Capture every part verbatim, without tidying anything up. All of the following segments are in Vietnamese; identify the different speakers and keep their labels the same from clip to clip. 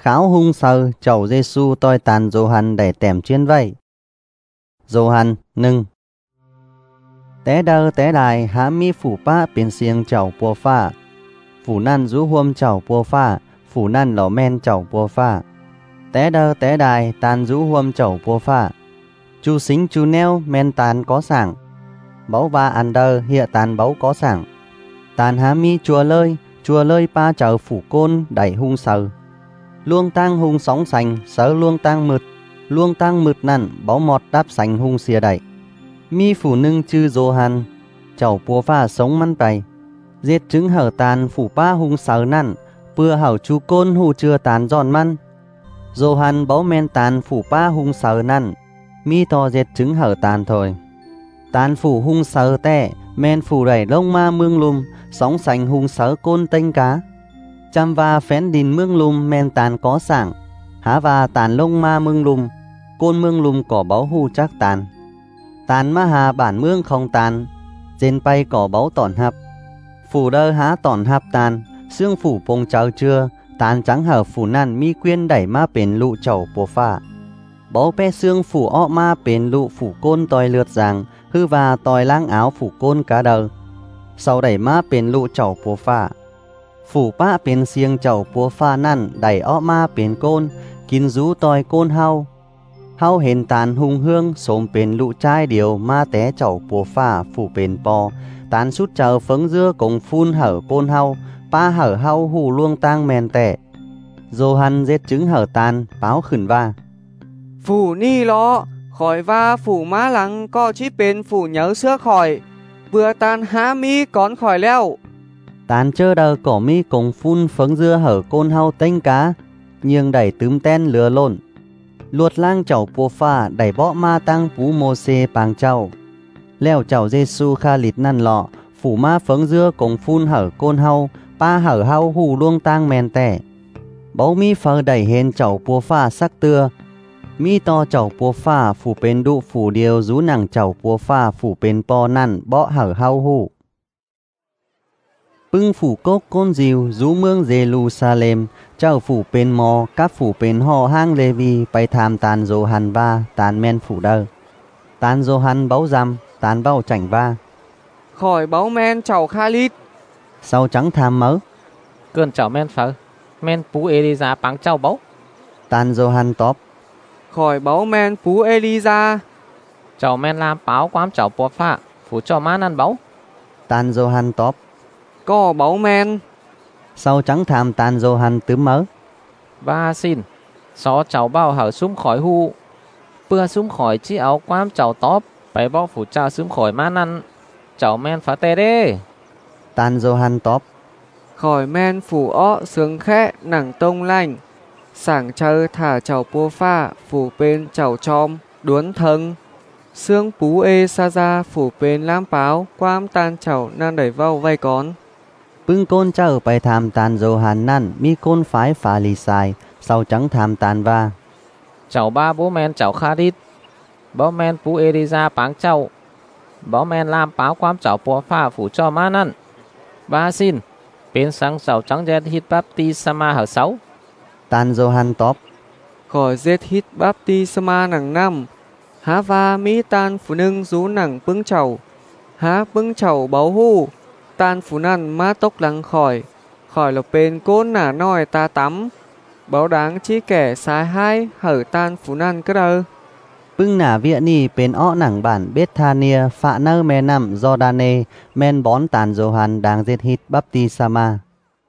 Speaker 1: kháo hung sờ chầu Giêsu tôi tàn Giô-hăn để tèm chuyên vậy. Giô-hăn nưng. Té đơ té đài há mi phủ pa bên xiêng chầu bùa pha. Phủ năn rú huôm chầu bùa pha, phủ năn lỏ men chầu bùa pha. Té đơ té đài tàn rú huôm chầu bùa pha. Chu xính chu neo men tàn có sảng. Báu ba ăn đơ hiện tàn báu có sảng. Tàn há mi chùa lơi, chùa lơi pa chờ phủ côn đẩy hung sờ. Luông tang hung sóng sành, sớ luông tang mực. Luông tang mực nặn, báu mọt đáp sành hung xìa đẩy. Mi phủ nưng chư Giô-hăn, chầu bùa pha sống măn bày. Giết trứng hở tàn phủ pa hung sờ nặn, bưa hở chú côn hù chưa tàn giòn măn. Giô-hăn báu men tàn phủ pa hung sờ nặn, mi to giết trứng hở tàn thôi. Tàn phủ hung sờ tè, men phủ đẩy lông ma mương lùm, sóng sành hung sớ côn tênh cá. Chăm va phén đìn mương lùm men tàn có sảng, há va tàn lông ma mương lùm, côn mương lùm cỏ báu hù chắc tàn. Tàn ma hà bản mương không tàn, trên bay cỏ báu tỏn hạp. Phủ đơ há tỏn hạp tàn, xương phủ bông chào chưa, tàn trắng hở phủ năn mi quyên đẩy ma bền lụ chầu bùa pha. Báu pe xương phủ ọ ma bền lụ phủ côn tòi lượt giàng, hư và tòi lang áo phủ côn cá đờ. Sau đẩy ma bền lụ chầu bùa pha. Phủ pa bền xiêng chầu bùa pha năn đẩy ọ ma bền côn, kín rú tòi côn hau. Hau hền tàn hung hương xôm bền lụ trai điều ma té chầu bùa pha phủ bền bò. Tàn sút chờ phấn dưa cùng phun hở côn hau, pa hở hau hù luông tang mèn tẻ. Giô-hăn giết trứng hở tàn, báo khửn va.
Speaker 2: Phủ ni lọ, khỏi va phủ má lăng có chí bền phủ nhớ xưa khỏi. Vừa tàn há mi còn khỏi leo.
Speaker 1: Tàn chơ đờ cỏ mi cùng phun phấn dưa hở côn hau tênh cá, nhưng đẩy tướm ten lừa lộn. Luột lang chầu bùa pha đẩy bọ ma tăng phú mô xê bàng chầu. Leo chầu Giêsu kha lịt năn lọ, phủ ma phấn dưa cùng phun hở côn hau, pa hở hau hù luông tang mèn tẻ. Báu mi phơ đẩy hên chầu bùa pha sắc tưa. Mi to chầu bùa pha phủ bên đụ phủ điều rú nằng chầu bùa pha phủ bên po năn bọ hở hau hù. Bưng phủ cốc côn diều rú mương Giê-lu-sa-lêm, chầu phủ bên mò các phủ bên hò hang Lê-vi bay tham tàn Giô-hăn va tàn men phủ đơ. Tàn Giô-hăn báu răm, tàn bao chảnh va.
Speaker 2: Khỏi báu men chầu kha lít.
Speaker 1: Sau trắng tham mớ.
Speaker 3: Cơn chầu men phở, men phú Ê-li-gia báng chầu báu.
Speaker 1: Tàn Giô-hăn tóp.
Speaker 2: Khỏi báu men phú Ê-li-gia.
Speaker 3: Chầu men lam báo quám chầu bùa pha, phủ cho má năn báu.
Speaker 1: Tàn Giô-hăn tóp.
Speaker 2: Có báu men.
Speaker 1: Sau trắng tham tàn Giô-hăn tướm mớ.
Speaker 3: Và xin, xó chầu bao hở súng khỏi hu. Bưa súng khỏi chi áo quám chầu tóp, bày bó phủ cha súng khỏi má năn. Chầu men phá tê đê.
Speaker 1: Tàn Giô-hăn tóp.
Speaker 2: Khỏi men phủ ọ sướng khẽ nẳng tông lành. Sảng chờ thả chầu bùa pha phủ bên chầu chom đuốn thân. Xương pú ê sa ra phủ bên lam báo quam tan chầu nan đẩy vào vay con.
Speaker 1: Bưng côn chờ bay tham tàn Giô-hăn năn mi côn phái phá lì sai, sau trắng tham tàn va.
Speaker 3: Chầu ba bố men chầu kha đít. Bó men phú Ê-li-gia báng chầu. Bó men lam báo quám chầu bùa pha phủ cho má năn. Và xin, bên sáng chầu trắng dẹt hít báp ti sa ma hở sáu.
Speaker 1: Tàn Giô-hăn tóp.
Speaker 2: Khỏi giết hít báp ti sa ma nằng năm. Há va mi tan phủ nưng rú nằng bưng chầu. Há bưng chầu báu hù. Tan phủ năn má tốc lắng khỏi. Khỏi lộc bên côn nả nòi ta tắm. Báo đáng chi kẻ sai hai hở tan phủ năn cơ đơ.
Speaker 1: Bưng nả vịa nì bên ọ nẳng bản Bết-tha-nia phạ nơ mê nằm Giô-đa-nê men bón tàn Giô-hăn đang giết hít bắp ti sa ma.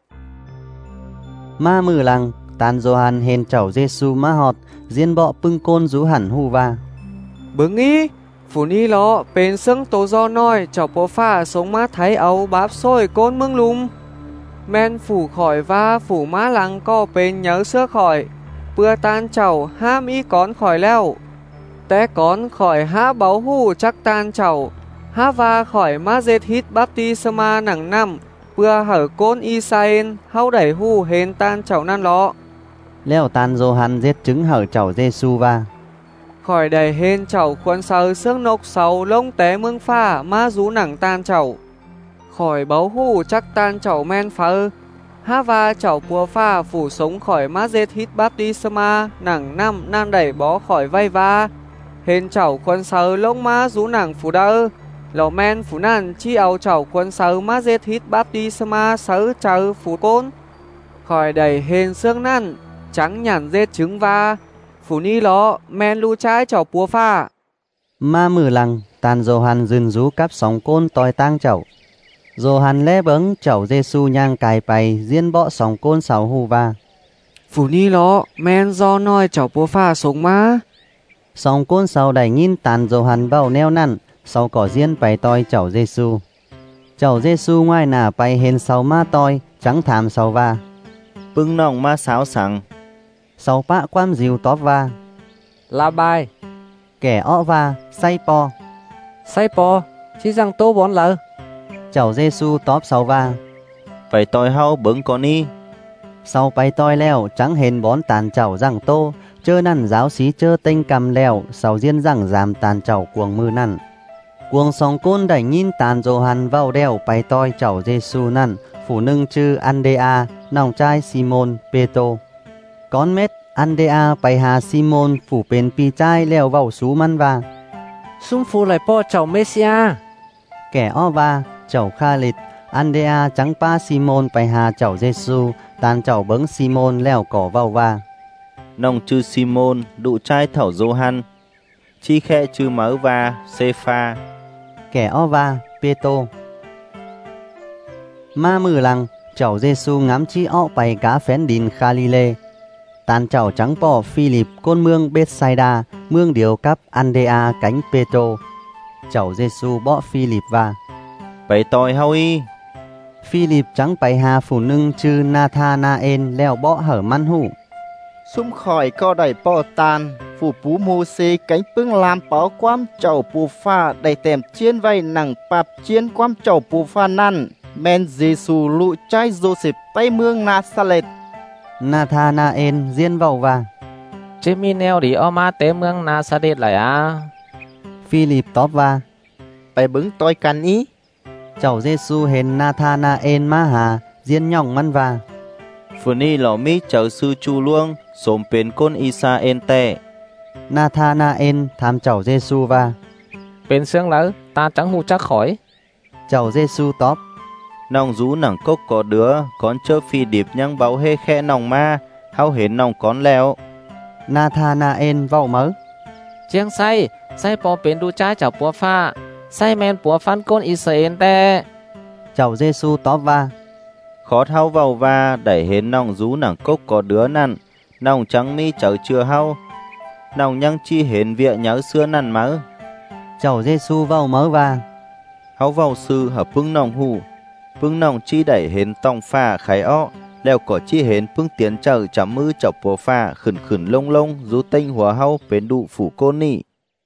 Speaker 1: Ma mừ lăng tàn Giô-hăn hên chầu Giêsu ma họt diên bọ bưng côn rú hẳn hù va.
Speaker 2: Bưng ý phủ ni lọ bên sưng tố do nói chầu bùa pha sống má thấy ấu báp xôi côn mương lùm. Men phủ khỏi va phủ má lăng có bên nhớ xưa khỏi. Bưa tan chầu ham ý con khỏi leo. Té con khỏi há báu hù chắc tan chầu. Há va khỏi má dệt hít báp ti sa ma nằng năm. Bưa hở côn y saen hau đẩy hù hên tan chầu nan lọ.
Speaker 1: Leo tàn Giô-hăn giết trứng hở chầu Giêsu va.
Speaker 2: Khỏi đẩy hên chầu khuôn sờ xương nộc sầu lông té mương pha ma rú nẳng tan chầu. Khỏi báu hù chắc tan chầu men phơ. há và cháu bùa pha phủ sống khỏi má dết hít baptisma nặng năm nan đẩy bó khỏi vay va. Hên cháu quân sờ lông má rú nặng phủ đơ. Lò men phủ nàn chi áo cháu quân sờ má dết hít baptisma sớ chờ phủ côn. Khỏi đầy hên xương năn trắng nhàn dết trứng va. Phủ ni ló men lưu trái cháu bùa pha.
Speaker 1: Ma mử lăng tàn Johan dừng rú cắp sóng côn tòi tang chậu. Johan lé bấng chậu Giêsu nhang cài bày diên bọ sóng côn sáu hù va.
Speaker 2: Phủ ni ló men do nói cháu bùa pha sống má.
Speaker 1: Sóng côn sáu đẩy nhìn tàn Johan vào neo năn sau cỏ diên bày toi chậu Giêsu. Chậu Giêsu ngoài nà bày hên sáu ma toi trắng thảm sáu va.
Speaker 4: Bưng nòng ma sáo sẵn.
Speaker 1: Sáu bạ quam diều tóp va.
Speaker 5: La bài.
Speaker 1: Kẻ ọ va say po.
Speaker 5: Say po chỉ rằng tô bón lờ.
Speaker 1: Chậu Giêsu tóp sáu va.
Speaker 4: Phải tôi hao bưng con đi.
Speaker 1: Sau bay toi leo trắng hên bón tàn chậu rằng tô. Chơ năn giáo xí chơ tinh cầm leo. Sau diên rằng giảm tàn chậu cuồng mư năn. Cuồng sóng côn đẩy nhìn tàn Johan vào đeo bay toi chậu Giêsu năn. Phủ nâng chư Andrea nòng trai Simon Petro. Con mết Andrea bay hà Simon phủ bên pi trai leo vào sú măn va.
Speaker 5: Xung phu lại po cháu Messia.
Speaker 1: Kẻ o va chậu Khalid Andrea trắng pa Simon bay hà chậu Giêsu tàn chậu bấng Simon leo cỏ vào va.
Speaker 4: Nòng chư Simon đụ trai thảo Johan. Chi khe chư mớ va Sepha.
Speaker 1: Kẻ o va Petro. Ma mử lăng chậu Giêsu ngắm chi ọ bay cá phén đìn Galilee. Tàn chậu trắng bỏ Philip côn mương Bethsaida mương điều cắp Andrea cánh Petro. Chậu Giêsu bỏ Philip va.
Speaker 4: Phải tôi hao y.
Speaker 1: Philip trắng bay hà phủ nâng chư Nathanael leo bỏ hở măn hủ.
Speaker 6: Xung khỏi co đẩy bỏ tàn phủ bú mô xê cánh bưng làm báo quam chậu bù pha đầy tèm chiên vay nặng bạp chiên quam chậu bù pha năn. Men Giêsu lụ trai Joseph bay mương Nazareth.
Speaker 1: Nathanael diên vào va.
Speaker 3: Chứ mi neo đi o ma tế mương Nazareth lại à.
Speaker 1: Philip tóp va.
Speaker 6: Bay bứng tôi cần ý.
Speaker 1: Chậu Giêsu hên Nathanael ma hà diên nhỏng măn va.
Speaker 4: Phụ ni lọ mi chậu sư chu luông xồm bên côn Isa en tè.
Speaker 1: Nathanael tham chậu Giêsu va.
Speaker 3: Bên xương lỡ ta chẳng hù chắc khỏi.
Speaker 1: Chậu Giêsu tóp.
Speaker 4: Nòng rú nặng cốc có đứa con chơ phi điệp nhang báo hê khe nòng ma hao hến nòng con leo.
Speaker 1: Nathanael vào mớ.
Speaker 3: Chiang say say po bên đu trái cháu bùa pha. Say men bùa phan côn Israel tè.
Speaker 1: Chậu Giêsu tóp va.
Speaker 4: Khó thao vào va đẩy hến nòng rú nặng cốc có đứa nặn. Nòng trắng mi chậu chưa hao. Nòng nhang chi hến vịa nháo xưa nặn mớ.
Speaker 1: Chậu Giêsu vào mớ va.
Speaker 4: Hao vào sư hợp bưng nòng hù. Bưng nòng chi đẩy hến tòng pha khái ọ. Leo có chi hến bưng tiến chờ chấm mư chọc bùa pha khẩn khẩn lông lông rú tinh hóa hao bến đụ phủ côn nị.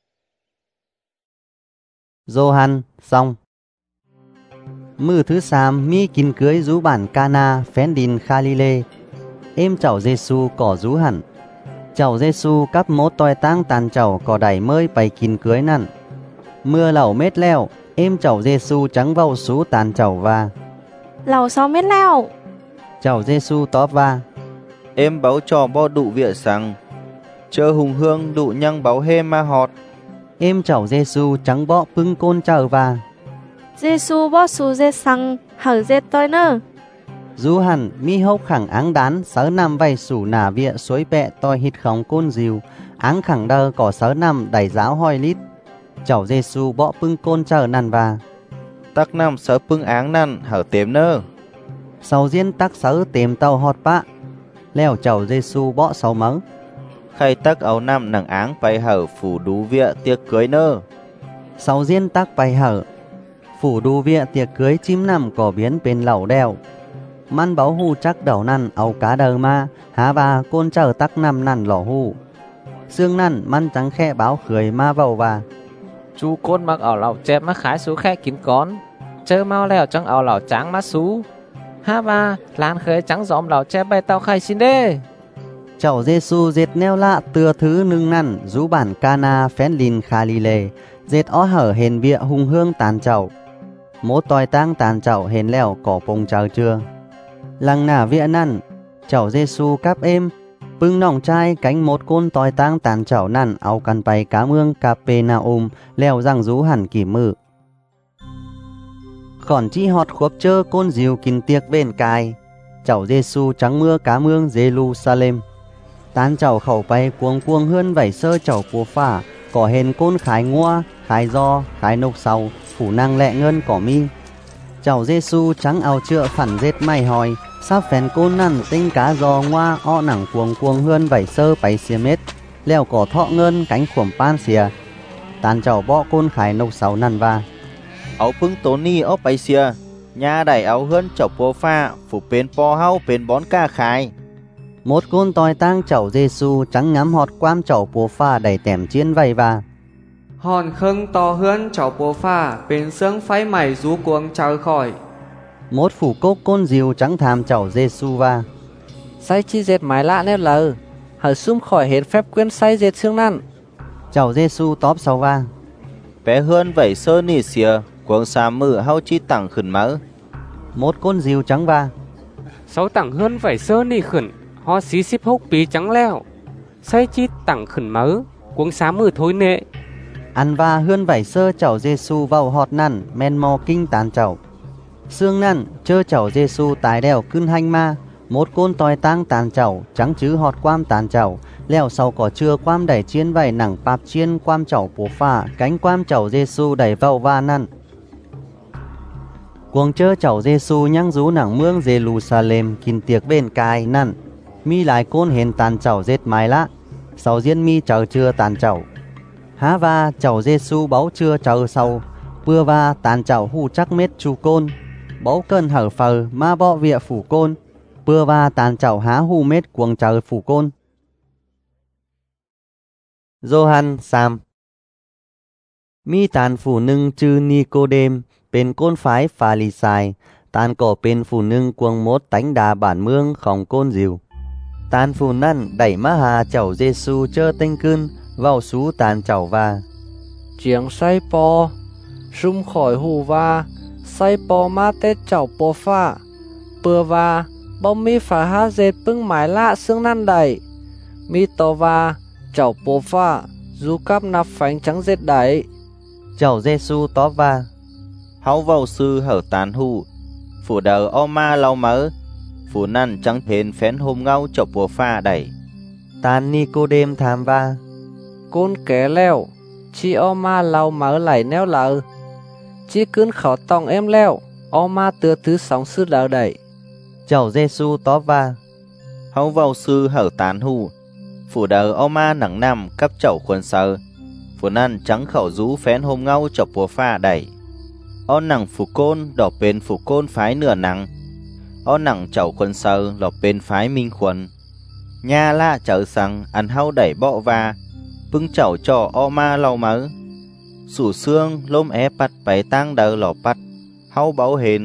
Speaker 1: Johan xong. Mư thứ xàm mi kín cưới rú bản Cana phén đìn Galilee. Em chậu Giêsu cỏ rú hẳn. Chậu Giêsu cắp mốt toi tang tàn chậu cỏ đẩy mới bày kín cưới nặn. Mưa lẩu mết leo. Em chậu Giêsu trắng vào sú tàn chậu va.
Speaker 7: Lẩu sao mết leo.
Speaker 1: Chậu Giêsu tóp va.
Speaker 4: Em báo trò bo đụ vịa sáng. Chơ hùng hương đụ nhăng báo hê ma họt.
Speaker 1: Em chậu Giêsu trắng bọ bưng côn chờ va.
Speaker 7: Giêsu bó su dê sang hở dê tôi nơ.
Speaker 1: Rú hẳn mi hốc khẳng áng đán sớ nằm vay sủ nà vịa suối bẹ toi hít khóng côn diều. Áng khẳng đơ có sớ nằm đẩy giáo hoi lít. Chậu Giêsu bọ bưng côn chờ nằn va.
Speaker 4: Tắc nằm sớ bưng áng nằn hở tếm nơ.
Speaker 1: Sau diên tắc sớ tếm tàu họt bạ. Leo chậu Giêsu bọ sáu mớ.
Speaker 4: Khay tắc áo nằm nặng áng bay hở phủ đú vịa tiệc cưới nơ.
Speaker 1: Sau diên tắc bay hở. Phủ đú vịa tiệc cưới chim nằm cỏ biến bên lẩu đèo. Man báo hù chắc đầu nằn áo cá đờ ma. Há va côn chờ tắc nằm nằn lỏ hù. Xương nằn man trắng khe báo khởi ma vào va.
Speaker 3: Chú côn mặc ảo lẩu chép má khái sú khe kín con. Chơ mau leo trong ảo lẩu trắng má sú. Ha ba lan khởi trắng gióm lẩu chép bay tao khai xin đê.
Speaker 1: Chậu Giêsu dệt neo lạ tưa thứ nưng nằn rú bản Cana phén lìn Galilee. Dệt ó hở hền vịa hùng hương tàn chậu. Mố toi tang tàn chậu hền leo cỏ bông chờ chưa. lăng nả vía năn chảo Giêsu cáp êm pưng nòng trai cánh một côn tòi tang tàn chảo năn áo căn bay cá mương cà pê na ôm leo răng rú hẳn kỷ mự khỏn chi họt khuốc chơ côn diều kín tiệc bên cài chảo Giêsu trắng mưa cá mương Jerusalem tán chảo khẩu bay cuồng cuồng hơn vảy sơ chảo của phả cỏ hền côn khái ngoa khái do khái nục sầu phủ năng lẹ ngân cỏ mi chảo Giêsu trắng áo chữa phản dệt mày hỏi sắp phèn côn nằn tinh cá giò ngoa o nẳng cuồng cuồng hơn vảy sơ bay xìa mết leo cỏ thọ ngân cánh khuẩm pan xìa tàn chảo bọ côn khái nục sầu nằn va
Speaker 4: áo pưng tố ni áo bay xìa nhà đẩy áo hơn chảo po pha phủ bên po hao bên bón ca khái
Speaker 1: một côn tòi tang chảo Giêsu trắng ngắm họt quam chảo po pha đầy tẻm chiến vầy va
Speaker 2: hòn khâng to hơn chảo po pha bên sương phái mày rú cuồng trời khỏi
Speaker 1: một phủ cốc côn diều trắng tham chảo Giêsu va
Speaker 5: Say chi dệt mái lạ nét lờ hở sum khỏi hết phép quyên say dệt xương năn
Speaker 1: chảo Giêsu tóp sau va
Speaker 4: bé hơn vảy sơ nỉ xìa cuồng xa mự hao chi tặng khẩn mỡ
Speaker 1: một côn diều trắng va
Speaker 8: sáu tặng hơn vảy sơ nỉ khẩn ho xí xíp hốc bí trắng leo say chi tặng khẩn mỡ cuồng xá mự thối nệ
Speaker 1: ăn va hơn vảy sơ chảo Giêsu vào họt năn men mò kinh tàn chảo xương năn chơ chảo Giêsu tái đèo cưng hanh ma một côn tòi tang tàn chảo trắng chứ họt quam tàn chảo leo sau cỏ chưa quam đẩy chiên vảy nẳng pap chiên quam chảo bố phà cánh quam chảo Giêsu đẩy vào va năn cuồng chơ chảo Giêsu nhăng rú nẳng mương Jerusalem kín tiệc bên cài năn mi lại côn hền tàn chảo dệt mái lạ sau diễn mi chảo chưa tàn chảo há va chảo Giêsu báu chưa chảo sau bưa va tàn chảo hù chắc mết chu côn báu cơn hở phờ ma bọ vịa phủ côn bưa va tàn chảo há hù mết cuồng chảo phủ côn Gioan Sam mi tàn phủ nưng chư Nicodemเป็นก้นฝายฟาริไซตานก็เป็นฝูหนึ่งกวงมดตังดาบ้านเมืองของก้นจิวตานฝูนั่นได้มาหาเจ้าเยซูเจอเต็งขึ้นเว้าสู่ตานเจ้าว่า
Speaker 5: Chiếng say po Sum khỏi hù va Say po ma tết chảo po pha Bừa va Bông mi phá ha dệt bưng mái lạ xương năn đẩy Mi to va Chảo po pha Du cắp nạp phánh trắng dệt đẩy
Speaker 1: Chảo Giêsu tó va
Speaker 4: háo vào sư hở tán hù phủ đầu o ma lau mỡ phủ năn trắng hến phén hôm ngau chọc bùa pha đẩy
Speaker 1: tàn Nicodem tham va
Speaker 5: Côn ké leo Chi o ma lau mỡ lẩy neo lợ Chi cơn khó tòng em leo O ma tưa thứ sóng sư đào đẩy
Speaker 1: Chảo Giêsu tó va
Speaker 4: háo vào sư hở tán hù phủ đầu o ma nặng nằm cấp chậu khuẩn sờ phủ năn trắng khẩu rú phén hôm ngau chọc bùa pha đẩy o nặng phủ côn đỏ bên phủ côn phái nửa nặng o nặng chậu khuẩn sờ đỏ bên phái minh khuẩn nha la chở sang ăn hao đẩy bọ va bưng chậu cho o ma lau mớ sủ xương lôm é bắt bày tang đờ lò bắt hao báu hền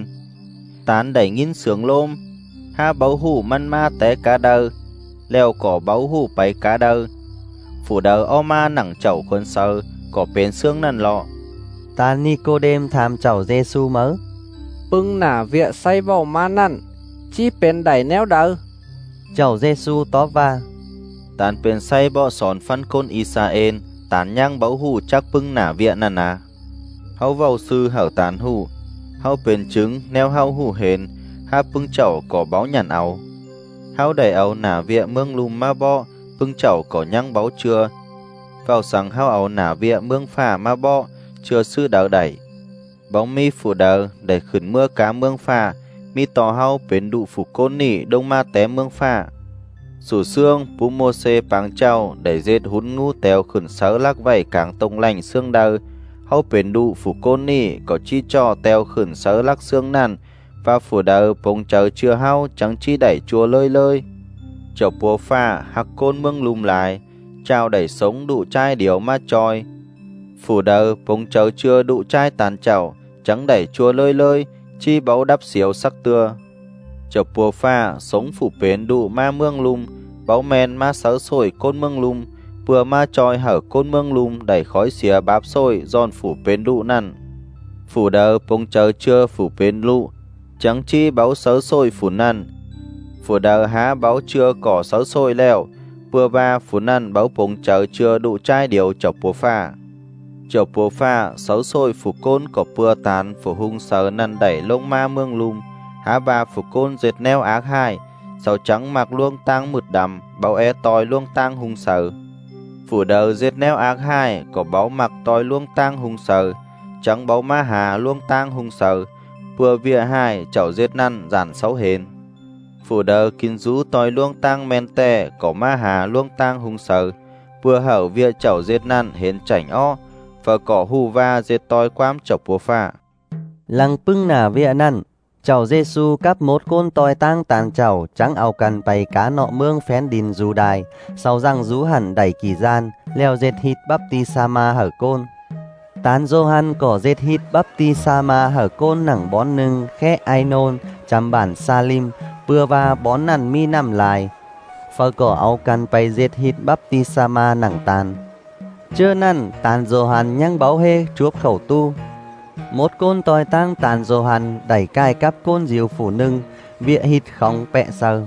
Speaker 4: tán đẩy nghìn sướng lôm ha báu hủ man ma té cá đờ leo cỏ báu hủ bày cá đờ phủ đờ o ma nặng chậu khuẩn sờ cỏ bên xương nằn lọ
Speaker 1: tàn Nicodem tham chảo Giêsu mớ
Speaker 5: Bưng nả vịa say vào ma năn Chi bên đẩy néo đờ
Speaker 1: Chảo Giêsu tó va
Speaker 4: tàn bên say bọ sòn phân côn Israel tán nhang báu hủ chắc bưng nả vịa nà nà hao vào sư hảo tán hủ hao bên trứng neo hao hủ hền ha bưng chậu cỏ báu nhàn áo hao đẩy áo nả vịa mương lùm ma bọ bưng chậu cỏ nhang báu chưa vào sáng hao áo nả vịa mương phà ma bọ chưa sư đào đẩy bóng mi phủ đờ để khẩn mưa cá mương phà mi tò hao bến đụ phủ côn nỉ đông ma té mương phà sủ xương bú mô xê báng trao để dệt hún ngu tèo khẩn sáu lắc vảy càng tông lành xương đờ hao bến đụ phủ côn nỉ có chi cho tèo khẩn sáu lắc xương nàn và phủ đờ bông chờ chưa hao trắng chi đẩy chua lơi lơi chậu búa phà hạc côn mương lùm lại trao đẩy sống đụ chai điều ma tròi phủ đờ bông chờ chưa đụ chai tàn chảo trắng đẩy chua lơi lơi chi báu đắp xíu sắc tưa chậu bùa pha sống phủ bến đụ ma mương lùm báu men ma sáu sổi côn mương lùm bừa ma tròi hở côn mương lùm đẩy khói xìa báp sôi giòn phủ bến đụ nằn phủ đờ bông chờ chưa phủ bến lụ trắng chi báu sáu sôi phủ nằn phủ đờ há báo chưa cỏ sáu xôi leo, bưa ba phủ năn báo bồng chờ chưa đủ trai điều chọc bùa pha. Chọc bùa pha sáu xôi phủ côn có bưa tán phủ hung sờ năn đẩy lông ma mương lùm, há ba phủ côn dệt neo ác hai, sáu trắng mặc luông tang mượt đầm, báo e tòi luông tang hung sờ. Phủ đờ dệt neo ác hai có báo mặc tòi luông tang hung sờ, trắng báo ma hà luông tang hung sờ, bưa vía hai chảo dệt năn giản sáu hến. Phủ đờ kinh rũ tòi luông tang men tè có ma hà luông tang hung sờ, bưa hở vía chảo dệt năn hến chảnh o, và có hù va dệt tòi quám chọc bùa pha.
Speaker 1: Lăng pưng nà vía năn, chảo Giê-xu cắp một côn tòi tang tàn chảo trắng ao cần bày cá nọ mương phén đình dù đài, sau răng rú hẳn đẩy kỳ gian, leo dệt hít bắp ti sa ma hở côn. Tán Johan có dệt hít bắp ti sa ma hở côn nẳng bón nưng khẽ ai nôn, chăm bản Salim, bưa va bón nằn mi nằm lại. Phở có ao cần bày dệt hít bắp ti sa ma nẳng tàn. Chưa năn tàn Johan nhăng báo hê chuốc khẩu tu. Một côn tòi tang tàn Johan đẩy cai cắp côn diều phủ nưng, vịa hít khóng bẹ sờ.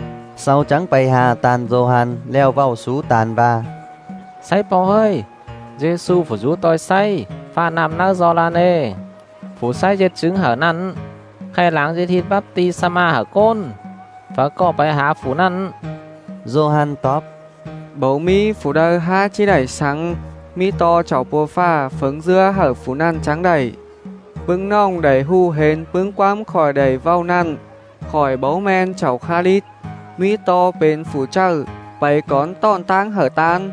Speaker 1: Sau trắng bày hà tàn Johan leo vào sú tàn ba.
Speaker 3: Say bò hơi, Giê-xu phủ rú tôi say, pha nằm nơ do lan ê. Phủ say dệt trứng hở năn, khai láng dệt thịt bắp ti sa ma hở côn, phở có bày hà phủ năn.
Speaker 1: Johan top.
Speaker 2: Bầu mi phủ đờ ha chi đẩy sáng, mi to chảo bùa pha phấn dưa hở phủ năn trắng đẩy. Bưng nong đẩy hu hến bưng quám khỏi đẩy vào năn, khỏi bấu men chảo kha lít. Mi to bên phủ chở, bày con tòn tang hở tan.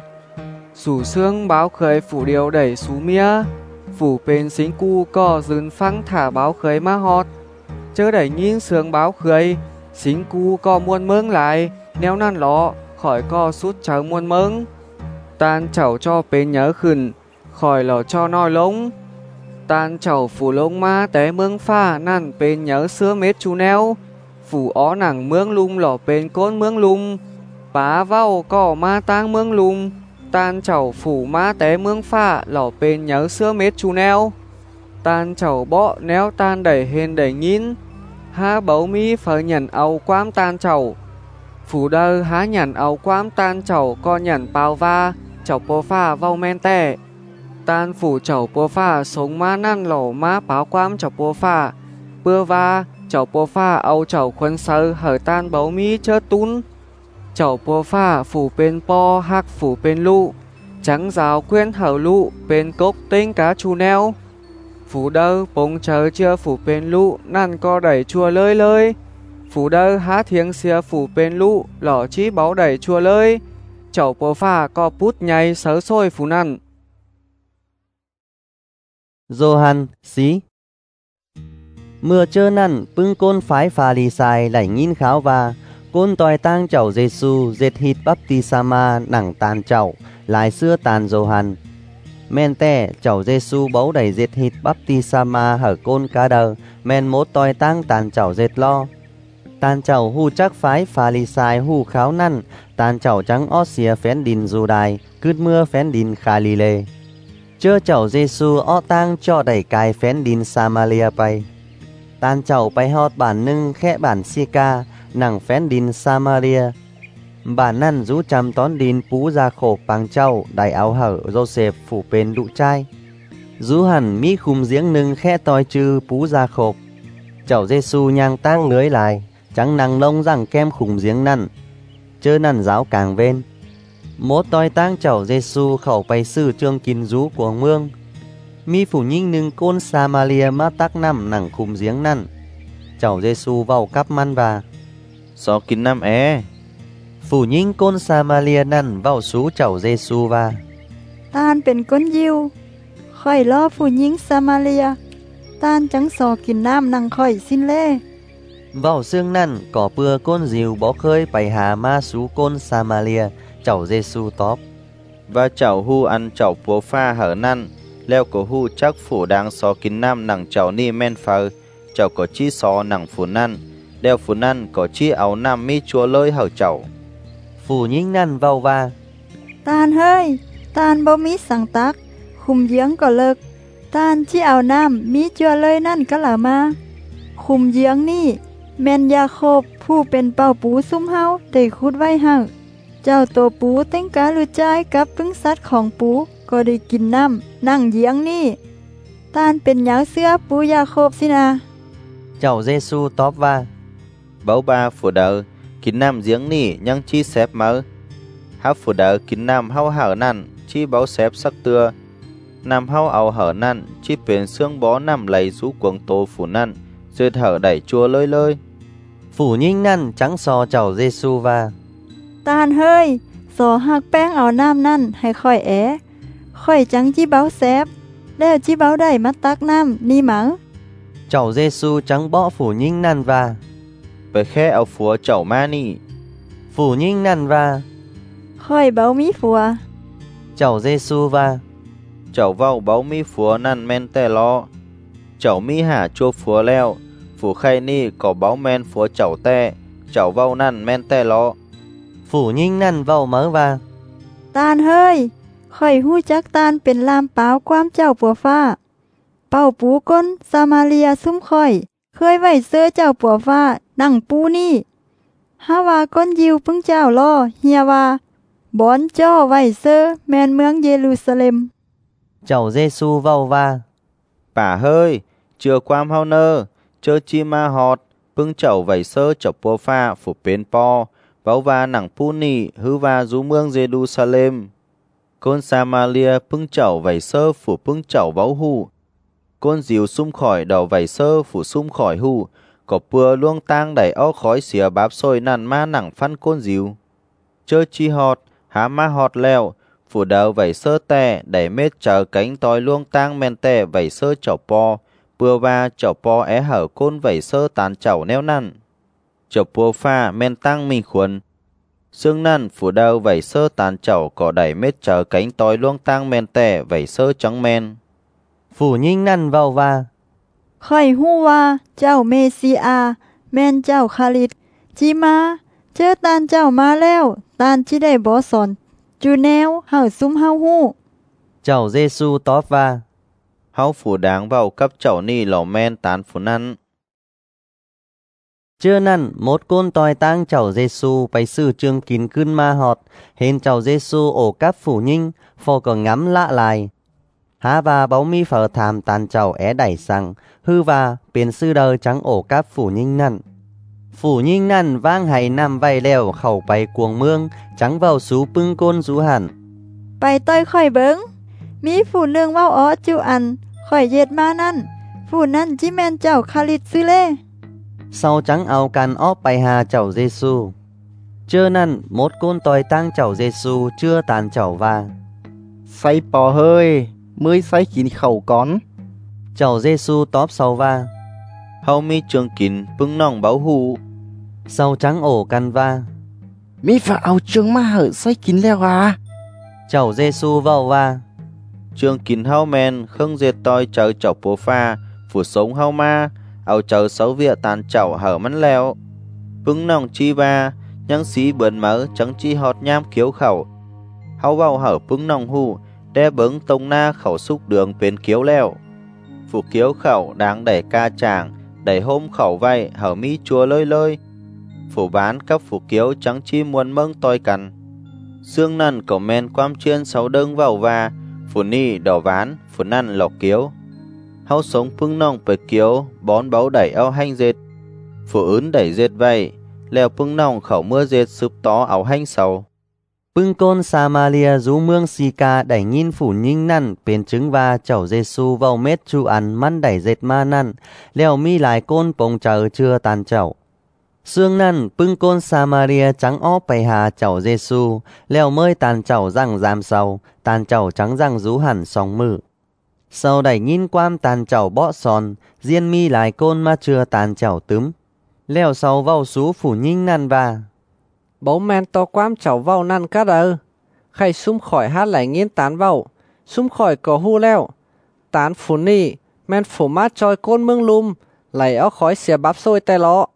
Speaker 2: Sủ xương báo khởi phủ điều đẩy xú mía, phủ bên xính cu có dừng phăng thả báo khởi ma hot. Chớ đẩy nhìn xương báo khởi, xính cu có muôn mương lại, neo năn lọ, khỏi co sút chớ muôn mương. Tan chảo cho bên nhớ khẩn, khỏi lò cho nói lống. Tan chảo phủ lông ma té mương pha năn bên nhớ xưa mết chú neo. Phủ ó nẳng mương lung lò bên côn mương lung, bá vào cỏ ma tang mương lung. Tan chảo phủ ma té mương pha lò bên nhớ xưa mết chú neo. Tan chảo bọ néo tan đẩy hên đẩy nhìn, há bấu mi phở nhận áo quám tan chảo. Phủ đơ há nhận áo quám tan chảo co nhận bao va, chảo bố pha vào men tè. Tan phủ chảo bố pha sống ma năn lò ma báo quám chảo bố pha, bưa va chảo bố pha áo chảo khuân sơ hở tan bấu mi chớ tún. Chảo bùa pha phủ bên po hạc phủ bên lụ, trắng rào quyên hở lụ bên cốc tinh cá chú neo. Phủ đơ bông chờ chưa phủ bên lụ năn co đẩy chua lơi lơi. Phủ đơ há thiêng xìa phủ bên lụ lỏ chí báo đẩy chua lơi. Chảo bùa pha co bút nhay sớ xôi phủ năn.
Speaker 1: Johan xí. Mưa chơ năn bưng côn phái phà lì xài lại nhìn kháo và côn tòi tang chảo Giê-xu dệt hít bắp ti sa ma nẳng tàn chảo lại xưa tàn Johan. Men tè chảo Giê-xu bấu đẩy dệt hít bắp ti sa ma hở côn cá đờ men mốt tòi tang tàn chảo dệt lo. Tàn chảo hu chắc phái phà lì xài hu kháo năn tàn chảo trắng ót xìa phén đình dù đài cứt mưa phén đình khà lì lê. Chơ chảo Giê-xu ót tang cho đẩy cài phén đình Samaria bay. Tàn chảo bay hót bản nưng khẽ bản Sica nẳng phén đình Samaria. Bản năn rú chăm tón đình pú ra khổ bằng châu đại áo hở Joseph phủ bên đụ trai. Rú hẳn mi khung giếng nưng khẽ toi chư pú ra khổ. Chảo Giê-xu nhang tang lưới lại, trắng nắng lông rằng kem khung giếng năn. Chơ năn giáo càng bên. Mốt toi tang chảo Giê-xu khẩu bày sư trương kín rú của mương. Mi phủ nhinh nưng côn Samaria mát tắc nằm nẳng khung giếng năn. Chảo Giê-xu vào cắp man và
Speaker 4: Xó kín năm é.
Speaker 1: Phủ nhinh côn Samaria năn vào sú chảo Giê-xu và
Speaker 9: ตานเป็นก้นยิวค่อยล้อผู้หญิงซามาเรียตานจังสอกินน้ำนังค่อยสิ้นเล่
Speaker 1: Vào xương năn có bưa côn diều bó khơi bày hà ma sú côn Samaria chảo Giê-xu tóp.
Speaker 4: Và chảo hu ăn chảo búa pha hở năn, leo cổ hu chắc phủ đang xó kín nam nặng chảo ni men phờ, chảo có chi xó nặng phủ năn, đeo phủ năn có chi áo nam mi chua lơi hở chảo.
Speaker 1: Phủ nhinh năn vào và
Speaker 9: ตานเฮ้ยตานบ่มีสังตักคุมเยื้องก็เลิกตานที่เอาน้ำมีจัวเลยนั่นก็ละมาคุมเยื้องนี่แม่นยาโคบผผู้เป็นเป่าปูซุ่มเฮาได้ขุดไว้หักเจ้าตัวปูเต้งกาลือใจายกับปึ้งสัตว์ของปูก็ได้กินน้ำนั่งเยียงนี่ตานเป็นหยังเสื้อปูยาโคบสินะ
Speaker 1: เจ้าเยซูตอบว่า
Speaker 4: Bảo ba phụ đỡ kín nam giếng nỉ nhăng chi xếp mơ. Há phụ đỡ kín nam hao hở năn chi báo xếp sắc tưa. Nam hao ảo hở năn chi biển xương bó nằm lấy rú quần tô phủ năn duyệt hở đẩy chua lơi lơi.
Speaker 1: Phủ nhinh năn trắng so จ้าเยซูว่า
Speaker 9: ตานเฮ้ยสอหักแป้งเอาน้ำนั่นให้ค่อยแอค่อยจังจีเบ้าแซบแล้วจีเบ้าได้มาตักน้ำนี่มั้ง
Speaker 1: เจ้าเยซูจังบ่phủ nhinh nănว่า
Speaker 4: Bởi khe ảo phúa chậu ma nỉ.
Speaker 1: Phủ nhinh nănว่า
Speaker 9: ค่อยเบ้ามีผัว
Speaker 1: เจ้าเยซูว่า
Speaker 4: Chậu vào báo mi phúa năn men tè lo. Chậu mi hả chua phúa leo. Phủ khay ni có báo men phúa chậu tè. Chậu vào năn men tè lo.
Speaker 1: Phủ nhinh năn เว้ามาว่า
Speaker 9: ตานเฮ้ยค่อยหู้จักตานเป็นลามเปล่าความเจ้าปัวฟ้าเป่าปูก้นซามาเรียซุ่มค่อยเคยไว้เสื้อเจ้าปัวฟ้านั่งปูนี่ฮาว่าก้นยิวพึ่งเจ้าล่อเฮียว่าบอนจ้อไว้เสื้อแมนเมืองเยรูซาเล็ม
Speaker 1: เจ้าเยซูเว้าว่า
Speaker 4: Bà hơi, chưa quam hao nơ, chơ chi ma họt, bưng chậu vầy sơ chọc bố pha phủ bến po, báo va nặng pu nị hư va rú mương Jerusalem. Côn Samaria bưng chậu vầy sơ phủ bưng chậu báo hù. Côn diều sum khỏi đầu vầy sơ phủ sum khỏi hù, có bừa luông tang đẩy ó khói xìa báp xôi nàn ma nặng phân côn diều. Chơ chi họt, há ma họt leo, phủ đầu vầy sơ tè đẩy mết chờ cánh toi luông tang men tè vầy sơ chậu po, bừa va chậu po é hở côn vầy sơ tàn chậu neo năn. Chậu po pha men tăng mi khuẩn. Sương năn phủ đầu vầy sơ tàn chậu có đẩy mết chờ cánh toi luông tang men tè vầy sơ trắng men.
Speaker 1: Phủ nhinh năn เว้าว่า
Speaker 9: ค่อยหู้ว่าเจ้าเมซีอาแม่นเจ้าคาริตจีมาเจอตานเจ้ามาแล้วตานที่ได้บ่สอนจูแนวเฮาซุ่มเฮาฮู้
Speaker 1: เจ้าเยซูตอบว่า
Speaker 4: Háo phủ đáng vào cấp chậu ni lò men tán phủ năn.
Speaker 1: เจอนั่นหมดก้นตอยตั้งเจ้าเยซูไปซื้อจึงกินขึ้นมาหอดเห็นเจ้าเยซูโอกับphủ nhinhฟอก็งำละลายหาว่าเบามีเฝอถามตันเจ้าแอได้สั่งฮือว่าเป็นซื้อเดอจังโอกับphủ nhinhนั่นphủ nhinhนั่นว่างให้นำไว้แล้วเข้าไปกวงเมืองจังเว้าสู่ปึ้งก้นสู่หัน
Speaker 9: ไปต้อยค่อยเบิงมีผู้หนึ่งเว้าอ๋อจูอันค่อยเย็ดมานั่นผู้นั้นจิแม่นเจ้าคาริตซื้อเล่
Speaker 1: เศร้าจังเอากันออกไปหาเจ้าเยซูเจอนั่นหมดก้นตอยตั้งเจ้าเยซูเชื่อตานเจ้าว่า
Speaker 6: Say bò hơi, mới say kín khẩu con.
Speaker 1: เจ้าเยซูตอบเศร้าว่า
Speaker 4: Háo mi trường kín bưng nòng báo hù.
Speaker 1: เศร้าจังโอกันว่า
Speaker 6: Mi phải ao trường ma hở say kín leo à.
Speaker 1: เจ้าเยซูเว้าว่า
Speaker 4: Trường kín hao men khâng dệt toi chờ chậu bố pha, phủ sống hao ma, ao chờ sáu vịa tàn chậu hở mắn leo. Bưng nòng chi ba, nhăng xí bướn mỡ trắng chi họt nham kiếu khẩu. Hao vào hở bưng nòng hù, đe bứng tông na khẩu xúc đường bên kiếu leo. Phủ kiếu khẩu đáng đẩy ca chàng, đẩy hôm khẩu vay hở mi chua lơi lơi. Phủ bán các phủ kiếu trắng chi muôn mâng toi cằn. Xương nần cổ men quam chuyên sáu đơn vào và, phủ ni đỏ ván, phủ năn lọc kiếu. Hao sống bưng nòng bật kiếu, bón báu đẩy áo hanh dệt. Phủ ướn đẩy dệt vay, leo bưng nòng khẩu mưa dệt sụp tó áo hanh sầu.
Speaker 1: ปึ้งก้นซามาเรียรู้เมืองซีกาได้ยินphủ nhinhนั่นเป็นจึงว่าเจ้าเยซูเว้าเม็ดจูอันมันได้เจ็ดมานั่นแล้วมีหลายก้นปงเจอเชื่อตานเจ้าเสื่องนั่นปึ้งก้นซามาเรียจังออกไปหาเจ้าเยซูแล้วเมื่อตานเจ้ารั่งยามเศร้าตานเจ้าจังรั่งรู้หันสองมือเศร้าได้ยินความตานเจ้าเบาะซอนเจียนมีหลายก้นมาเชื่อตานเจ้าตึมแล้วเศร้าเว้าสู่phủ nhinhนั่นว่า
Speaker 5: Bố men to quam cháu vào năn cá đờ. Khay sum khỏi hát lại nghiên tán vào. Sum khỏi có hu leo. Tán phủ nì. Men phủ mát trôi côn mương lùm. Lại áo khói xìa bắp xôi tay lọ.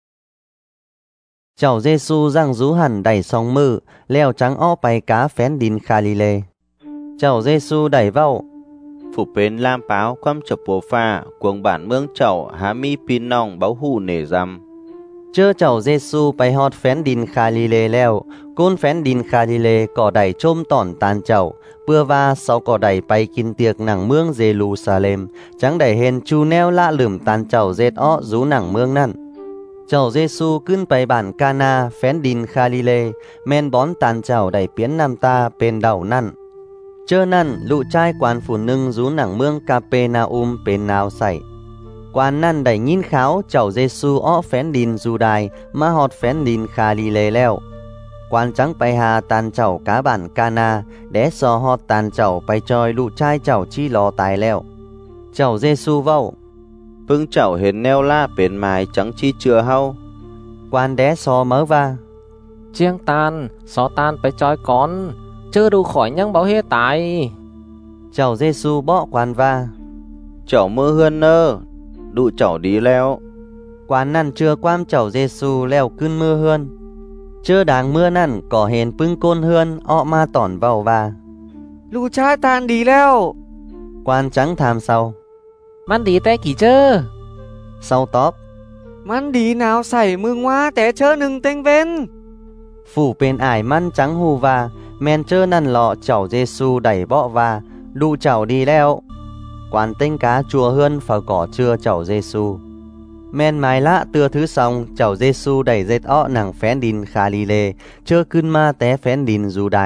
Speaker 1: เจ้าเยซูรั่งรู้หันได้สองมือแล้วจังออกไปกาแฟนดินคาลิเลเจ้าเยซูได้เว้า
Speaker 4: Phủ bến lam báo quam chọc bố pha, cuồng bản mương chậu há mi pin nòng báo hù nể rằm.
Speaker 1: เจอเจ้าเยซูไปฮอดแฟนดินคาลิเลแล้วก้นแฟนดินคาลิเลก็ได้ชมตอนตานเจ้าเพื่อว่าเสาก็ได้ไปกินเตียกหนังเมืองเยรูซาเล็มจังได้เห็นจูแนวละลืมตานเจ้าเจดอ้อจูหนังเมืองนั่นเจ้าเยซูขึ้นไปบ้านกานาแฟนดินคาลิเลแม่นบอนตานเจ้าได้เปลี่ยนน้ำตาเป็นเดานั่นเจอนั่นลูกชายกวานฝุ่นหนึ่งจูหนังเมืองกาเปนาอุมเป็นนาวใส่กวานนั่นได้ยินข่าวเจ้าเยซูอ้อแฟนดินจูไดมาฮอดแฟนดินคาลิเลแล้วกวานจังไปหาตานเจ้ากาบ้านกานาแดซอฮอดตานเจ้าไปจอยลูกชายเจ้าชี้รอตายแล้วเจ้าเยซูเว้า
Speaker 4: เพิ่งเจ้าเห็นแนวล่าเป็นหมายจังชี้เชื่อเฮาก
Speaker 1: วานแดซอเมื่อว่า
Speaker 3: เจียงตานสอตานไปจอยก่อนเจอดูข่อยยังเบาเฮตาย
Speaker 1: เจ้าเยซูบอกกวานว่า
Speaker 4: เจ้ามือเฮือนเนอดูเจ้าดีแล้ว
Speaker 1: กวานนั่นเชื่อความเจ้าเยซูแล้วขึ้นมือเฮือนเจอด่างเมื่อนั่นก็เห็นปึ้งก้นเฮือนออกมาตอนเบาว่า
Speaker 2: ลูกชายตานดีแล้ว
Speaker 1: กวานจังถามเศร้า
Speaker 3: มันดีแต่กี่เจอ
Speaker 1: เศร้าตอบ
Speaker 2: มันดีหนาวใส่มึงว่าแต่เชอหนึ่งเต็งเว้น
Speaker 1: ผู้เป็นอ้ายมันจังหูว่าแมนเจอนั่นหล่อเจ้าเยซูได้บอกว่าดูเจ้าดีแล้วกวานเต็งกาจัวเฮือนฝากก่อเชื่อเจ้าเยซูแม่นหมายละเตือถือซองเจ้าเยซูได้เจ็ดอ้อหนังแฟนดินคาลิเลเชื่อขึ้นมาแต่แฟนดินจูได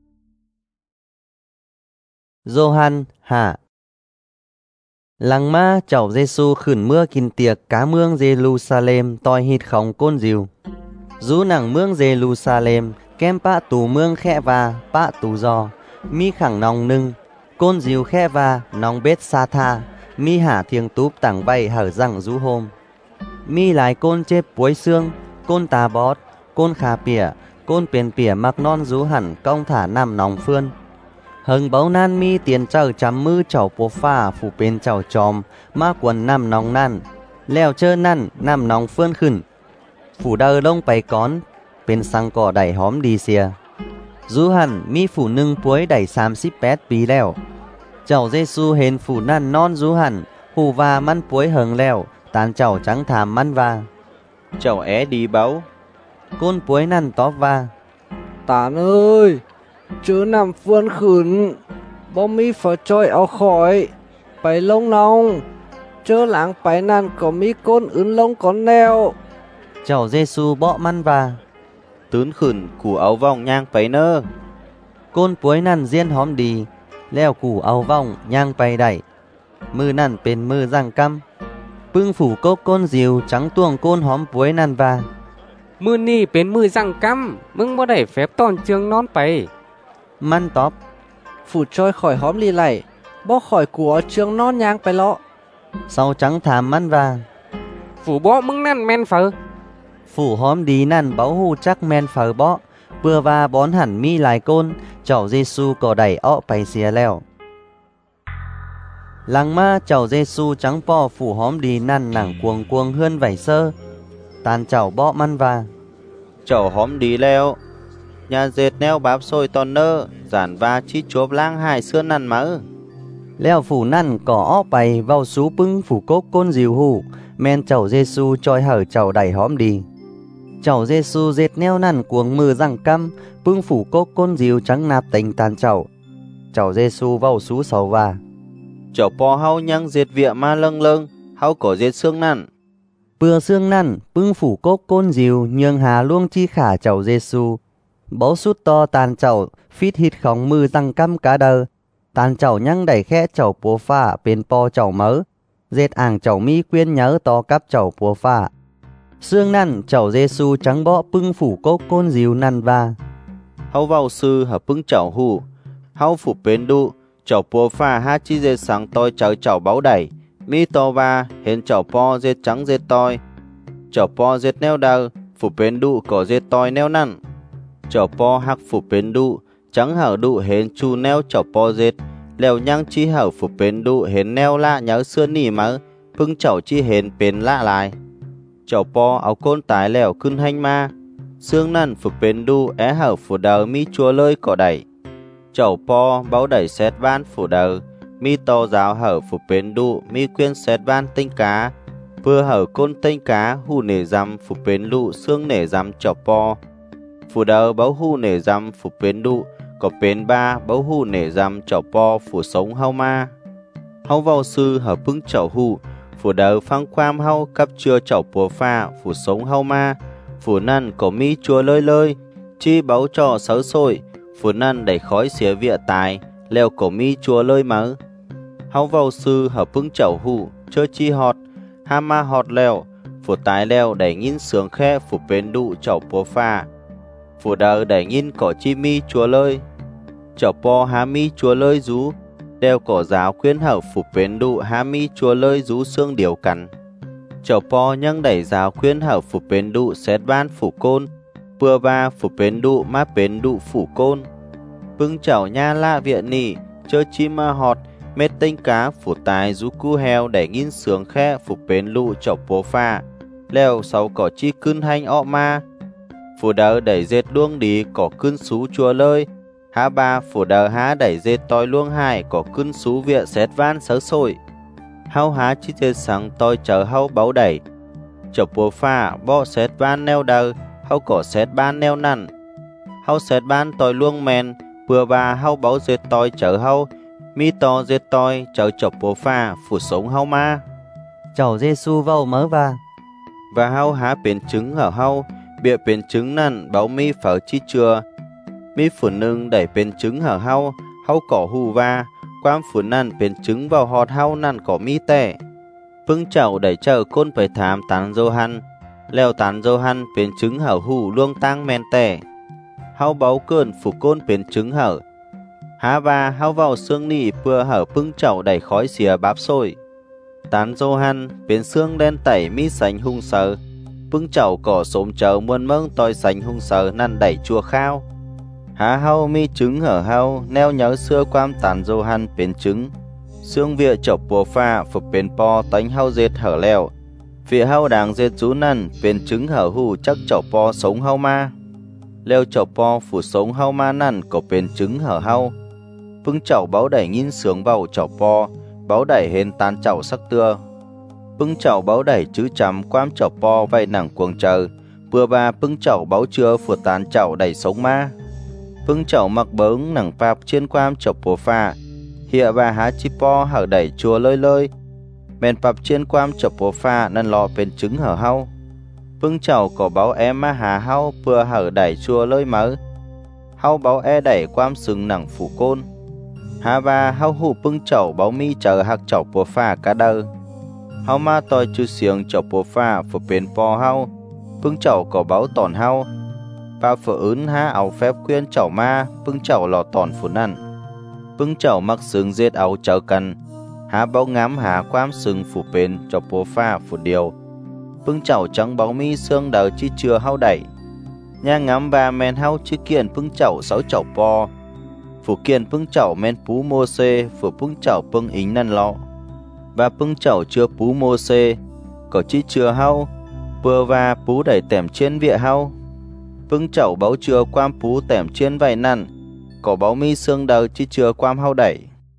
Speaker 1: โยฮันห้าหลังมาเจ้าเยซูขึ้นเมื่อกินเตียกกาเมืองเยรูซาเล็มต่อยหิดของก้นจิวจูหนังเมืองเยรูซาเล็มแก้มปะตูเมืองแค่ว่าปะตูจอมีขังนองหนึ่งก้นจิวแค่ว่าน้องเบสซาธามีหาเทียงตูบต่างใบหาจังจูโฮมมีหลายก้นเจ็บป่วยเสื่องก้นตาบอดก้นขาเปียก้นเป็นเปียมักนอนจูหันก้องถาน้ำนองเฟื่อนเฮิงเบานั่นมีเตียนเจ้าจำมือเจ้าปัวฟ้าผู้เป็นเจ้าจอมมากกว่าน้ำนองนั่นแล้วเจอนั่นน้ำนองเฟื่อนขึ้นผู้เดินลงไปก่อนเป็นสังก่อได้หอมดีเสียจูหันมีผู้หนึ่งป่วยได้สามสิบแปดปีแล้วเจ้าเยซูเห็นผู้นั่นนอนจูหันผู้ว่ามันป่วยเหิงแล้วตานเจ้าจังถามมันว่า
Speaker 4: เจ้าแอดีเบา
Speaker 1: ก้นป่วยนั่นตอบว่า
Speaker 5: ตานเอ้ยเจอน้ำเฟื่อนขึ้นบ่มีฝาจ้อยเอาคอยไปลงนองเจอหลังไปนั่นก็มีก้นอื่นลงก่อนแล้ว
Speaker 1: เจ้าเยซูบอกมันว่า
Speaker 4: ตื่นขึ้นกูเอาว่องย่างไปเนอ
Speaker 1: ก้นป่วยนั่นเจียนหอมดีแล้วกูเอาว่องย่างไปได้มือนั่นเป็นมือร่างกำปึ้งฝูกกก้นจิวจังต้วงก้นหอมป่วยนั่นว่า
Speaker 8: มือนี่เป็นมือจังกำมึงบ่ได้แฝบต้อนเจืองนอนไป
Speaker 1: มันตอบ
Speaker 5: ฝูจ้อยข่อยหอมลีไหลบ่ข่อยกลัวเชืองนอนยางไปเลาะ
Speaker 1: เศร้าจังถามมันว่า
Speaker 8: ฝูบ่มึงนั่นแม่นเฟอ
Speaker 1: ฝูหอมดีนั่นเบาหูจักแมนเฟอบ่เพื่อว่าบอนหันมีหลายก้นเจ้าเยซูก็ได้อ้อไปเสียแล้วหลังมาเจ้าเยซูจังป้อฝูหอมดีนั่นหนังกวงกวงเฮือนไหวเซอตานเจ้าบ่มันว่า
Speaker 4: เจ้าหอมดีแล้วยาเจ็ดแนวบาปซอยตอนเนอจานว่าชี้จบล้างหายเสื้อนั่นมา
Speaker 1: แล้วฝูนั่นก็อ้อไปเว้าสูปึ้งฝูกกก้นจิวหูแม่นเจ้าเยซูจอยเห่อเจ้าได้หอมดีเจ้าเยซูเจ็ดแนวนั่นกวงมือรังกำปึ้งฝูกกก้นจิวจังนับเต็งตานเจ้าเจ้าเยซูเว้าสูเสาว่า
Speaker 4: เจ้าปอเฮายังเจ็ดเวียมาเลิงเลิงเฮาก็เจ็ดเสื้อนั่น
Speaker 1: เปื่อเสื้องนั่นปึ้งฝูกกก้นจิวเยืองหาล่วงจี้ขาเจ้าเยซูบ่สุดต่อตานเจ้าฟิตฮิตของมือตั้งกำกาเดอตานเจ้ายังได้แค่เจ้าปัวฟ้าเป็นปอเจ้าเหมอเจ็ดอ่างเจ้ามีเกวียนเหยอต่อกับเจ้าปัวฟ้าเสื่องนั่นเจ้าเยซูจังบ่ปึ้งฝูกกก้นจิวนั่นว่า
Speaker 4: เฮาเว้าซื่อหาปึ้งเจ้าฮู้เฮาฝูเป็นดุเจ้าปัวฟ้าหาจิเจสังตอยเจ้าเจ้าเบาได้มีต่อว่าเห็นเจ้าปอเจ็ดจังเจ็ดตอยเจ้าปอเจ็ดแนวเดาฝูเป็นดุก็เจ็ดตอยแนวนั่นเจ้าปอหักฝูเป็นดุจังเห่าดุเห็นชูแนวเจ้าปอเจ็ดแล้วยังชี้เห่าฝูเป็นดุเห็นแนวละเหยาเสื้อนี่มาพึ่งเจ้าชี้เห็นเป็นละลายเจ้าปอเอาก้นตายแล้วขึ้นให้มาเสื่องนั่นฝูเป็นดุแอเห่าฝูเดามีชัวเลยก็ได้เจ้าปอเบาได้เซตบ้านฝูเดามีตอราวเห่าฝูเป็นดุมีเกวียนเซตบ้านติ้งกา Bưa hở côn tênh cá hù nể dăm phủ bến lụ xương nể dăm chọc po. Phủ đờ báo hù nể dăm phủ bến lụ có bến ba báo hù nể dăm chọc po phủ sống hao ma. Hao vào sư hở bưng chậu hù phủ đờ phang quam hao cấp chưa chậu bùa pha phủ sống hao ma. Phủ năn có mi chua lơi lơi chi báo trò sớ sội. Phủ năn đẩy khói xía vịa tài leo cổ mi chua lơi mớ. Hao vào sư hở bưng chậu hù chơ chi họt ha ma họt leo. Phủ tái leo đẩy nghìn sướng khe phủ bến đụ chậu bùa pha. Phủ đờ đẩy nghìn cỏ chi mi chua lơi. Chậu po há mi chua lơi rú. Đeo cỏ giáo khuyến hở phủ bến đụ há mi chua lơi rú xương điều cắn. Chậu po nhăng đẩy giáo khuyến hở phủ bến đụ xét ban phủ côn. Bưa ba phủ bến đụ má bến đụ phủ côn. Bưng chậu nha la viện nì chơ chi ma họt. Mết tinh cá phủ tài rú cu heo đẩy nghìn sướng khe phủ bến lụ chậu bố pha. Leo sau cỏ chi cưng hành ọ ma. Phủ đờ đẩy dệt luông đi cỏ cưng xú chua lơi. Há ba phủ đờ há đẩy dệt toi luông hai cỏ cưng xú viện xét van sớ sội. Hao há chi dệt sáng toi chờ hao báo đẩy. Chậu bố pha bỏ xét van neo đờ hao cỏ xét ban neo năn. Hao xét ban toi luông men bừa ba hao báo dệt toi chờ hao. Mi to dệt toi chờ chọc bố pha phủ sống hao ma.
Speaker 1: Chậu Giê-xu vào mớ va.
Speaker 4: Và hao há bến trứng hở hao. Bịa bến trứng năn báo mi phở chi chừa. Mi phủ nâng đẩy bến trứng hở hao. Hao cỏ hù va. Quam phủ năn bến trứng vào họt hao năn cỏ mi tẻ. Bưng chậu đẩy chờ côn phải thám tán dô hăn. Leo tán dô hăn bến trứng hở hù luông tăng men tẻ. Hao báo cơn phủ côn bến trứng hở. Há ba hao vào xương nỉ bưa hở bưng chậu đẩy khói xìa báp sôi. Tán dô hăn bến xương đen tẩy mi sánh hung sờ. Bưng chậu cỏ sốm chờ muôn mâng toi sánh hung sờ năn đẩy chua khao. Há hao mi trứng hở hao neo nhớ xưa quam tán dô hăn bến trứng. Xương vịa chọc bùa pha phục bến po tánh hao dệt hở leo. Vịa hao đáng dệt rú năn bến trứng hở hù chắc chọc po sống hao ma. Leo chọc po phủ sống hao ma năn có bến trứng hở hao. Bưng chậu báo đẩy nghìn sướng vào chậu po, báo đẩy hên tan chậu sắc tưa. Bưng chậu báo đẩy chứ chấm quam chậu po vay nặng cuồng chờ. Bưa ba bưng chậu báo chưa phượt tán chậu đẩy sống ma. Bưng chậu mặc bớng nặng pap trên quam chậu bùa pha. Hiện ba há chi po hở đẩy chua lơi lơi. Mền pap trên quam chậu bùa pha năn lò bên trứng hở hao. Bưng chậu có báo em ma hà hao bưa hở đẩy chua lơi mớ. Hao báo e đẩy quam sừng nặng phủ côn. Há ba hao hù bưng chậu báo mi chờ hạc chậu bùa pha cả đơ. Hao ma toi chư xiềng chậu bùa pha phủ bến po hao. Bưng chậu có báo tòn hao. Ba phở ứng há áo phép khuyên chậu ma. Bưng chậu lò tòn phủ năn. Bưng chậu mắc sừng dết áo chậu cần. Há báo ngắm há quám sừng phủ bến chậu bùa pha phủ điều. Bưng chậu trắng báo mi xương đờ chi chưa hao đẩy. Nha ngắm ba men hao chứ kiện bưng chậu sáu chậu po. Phủ kiện bưng chậu men pú mô xê phủ bưng chậu bưng ính năn lọ. Và bưng chậu chưa pú mô xê có chi chưa hao. Bưa va pú đẩy tẻm trên vịa hao. Bưng chậu báo chưa quam pú tẻm trên vài năn. Có báo mi xương đờ chi chưa quam hao đẩy.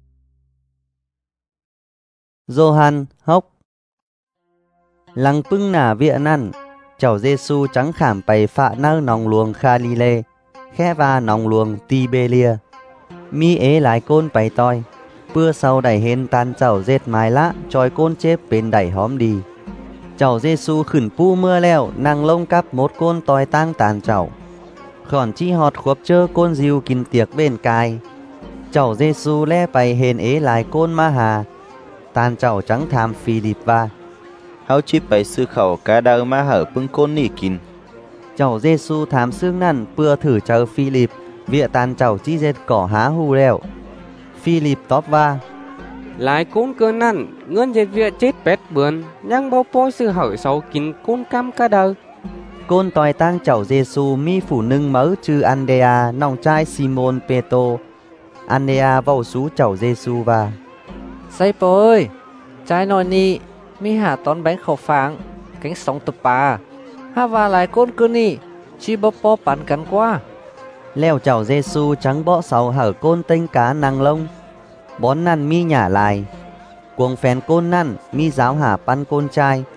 Speaker 1: Gioan hốc. Lăng bưng nả vịa năn. Chậu Giê-xu trắng khảm bày phạ nơ nòng luồng Kha-li-lê. Khe va nòng luồng Ti-bê-lia. Mi ế lại côn bày toi. Bưa sau đẩy hên tan chậu dệt mái lá. Choi côn chếp bên đẩy hóm đi. Chậu Giê-xu khửn pu mưa leo. Năng lông cắp một côn toi tăng tàn chậu. Khỏn chi họt khuấp chơ côn diêu kinh tiệc bên cài. Chậu Giê-xu le bày hên ế lại côn ma hà. Tàn chậu trắng tham Philip va.
Speaker 4: Hao chi bày sư khẩu cá đơ ma hở bưng côn nỉ kín.
Speaker 1: Chậu Giê-xu tham xương năn bưa thử chờ Philip. Vịa tàn chậu chi dệt cỏ há hù leo. Philip tóp va.
Speaker 8: Lại côn cơ năn ngân dệt vịa chết bét bướn. Nhang bao poi sư hở sâu kín côn cam cá đơ.
Speaker 1: Côn tòi tăng chậu Giê-xu mi phủ nâng mớ chư Andrea nòng trai Simon Peto. Andrea vào xú chậu Giê-xu va.
Speaker 5: Say po ơi, trái nồi nị, mi hạ tón bánh khẩu pháng, cánh sóng tập bà. Ha và lại côn cơ nị, chi bó bó bắn cắn qua.
Speaker 1: Leo chậu Giê-xu trắng bó sau hở côn tinh cá năng lông. Bón năn mi nhả lại. Cuồng phèn côn năn mi giáo hạ pan côn trai.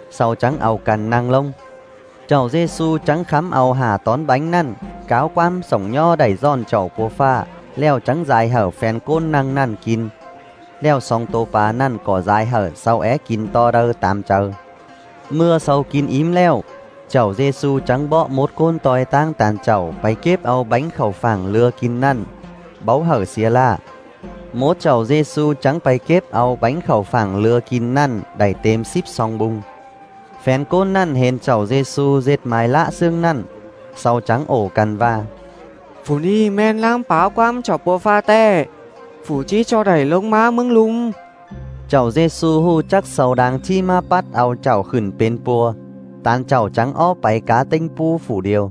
Speaker 1: sau trắng ao cằn năng lông. Chậu Giêsu trắng khắm ao hà tón bánh năn, cáo quam sổng nho đẩy giòn chậu bùa pha, leo trắng dài hở phèn côn năng năn kín. Leo song tô pá năn cỏ dài hở sau é kín to đơ tam chờ. Mưa sau kín ím leo, chậu Giêsu trắng bọ một côn tòi tang tàn chậu bày kếp ao bánh khẩu phẳng lưa kín năn, báu hở xìa la. Mốt chậu Giêsu trắng bày kếp ao bánh khẩu phẳng lưa kín năn đẩy têm xíp song bung. Phèn côn năn hên chậu Giêsu dệt mái lạ xương năn, sau trắng ổ cằn va.
Speaker 2: Phủ ni men lang báo quam chậu bùa pha tè, phủ chi cho đẩy lông má mưng lung.
Speaker 1: Chậu Giêsu hu chắc sầu đáng chi ma bắt ao chậu khửn bên pua, tàn chậu trắng ó bày cá tinh pu phủ điều.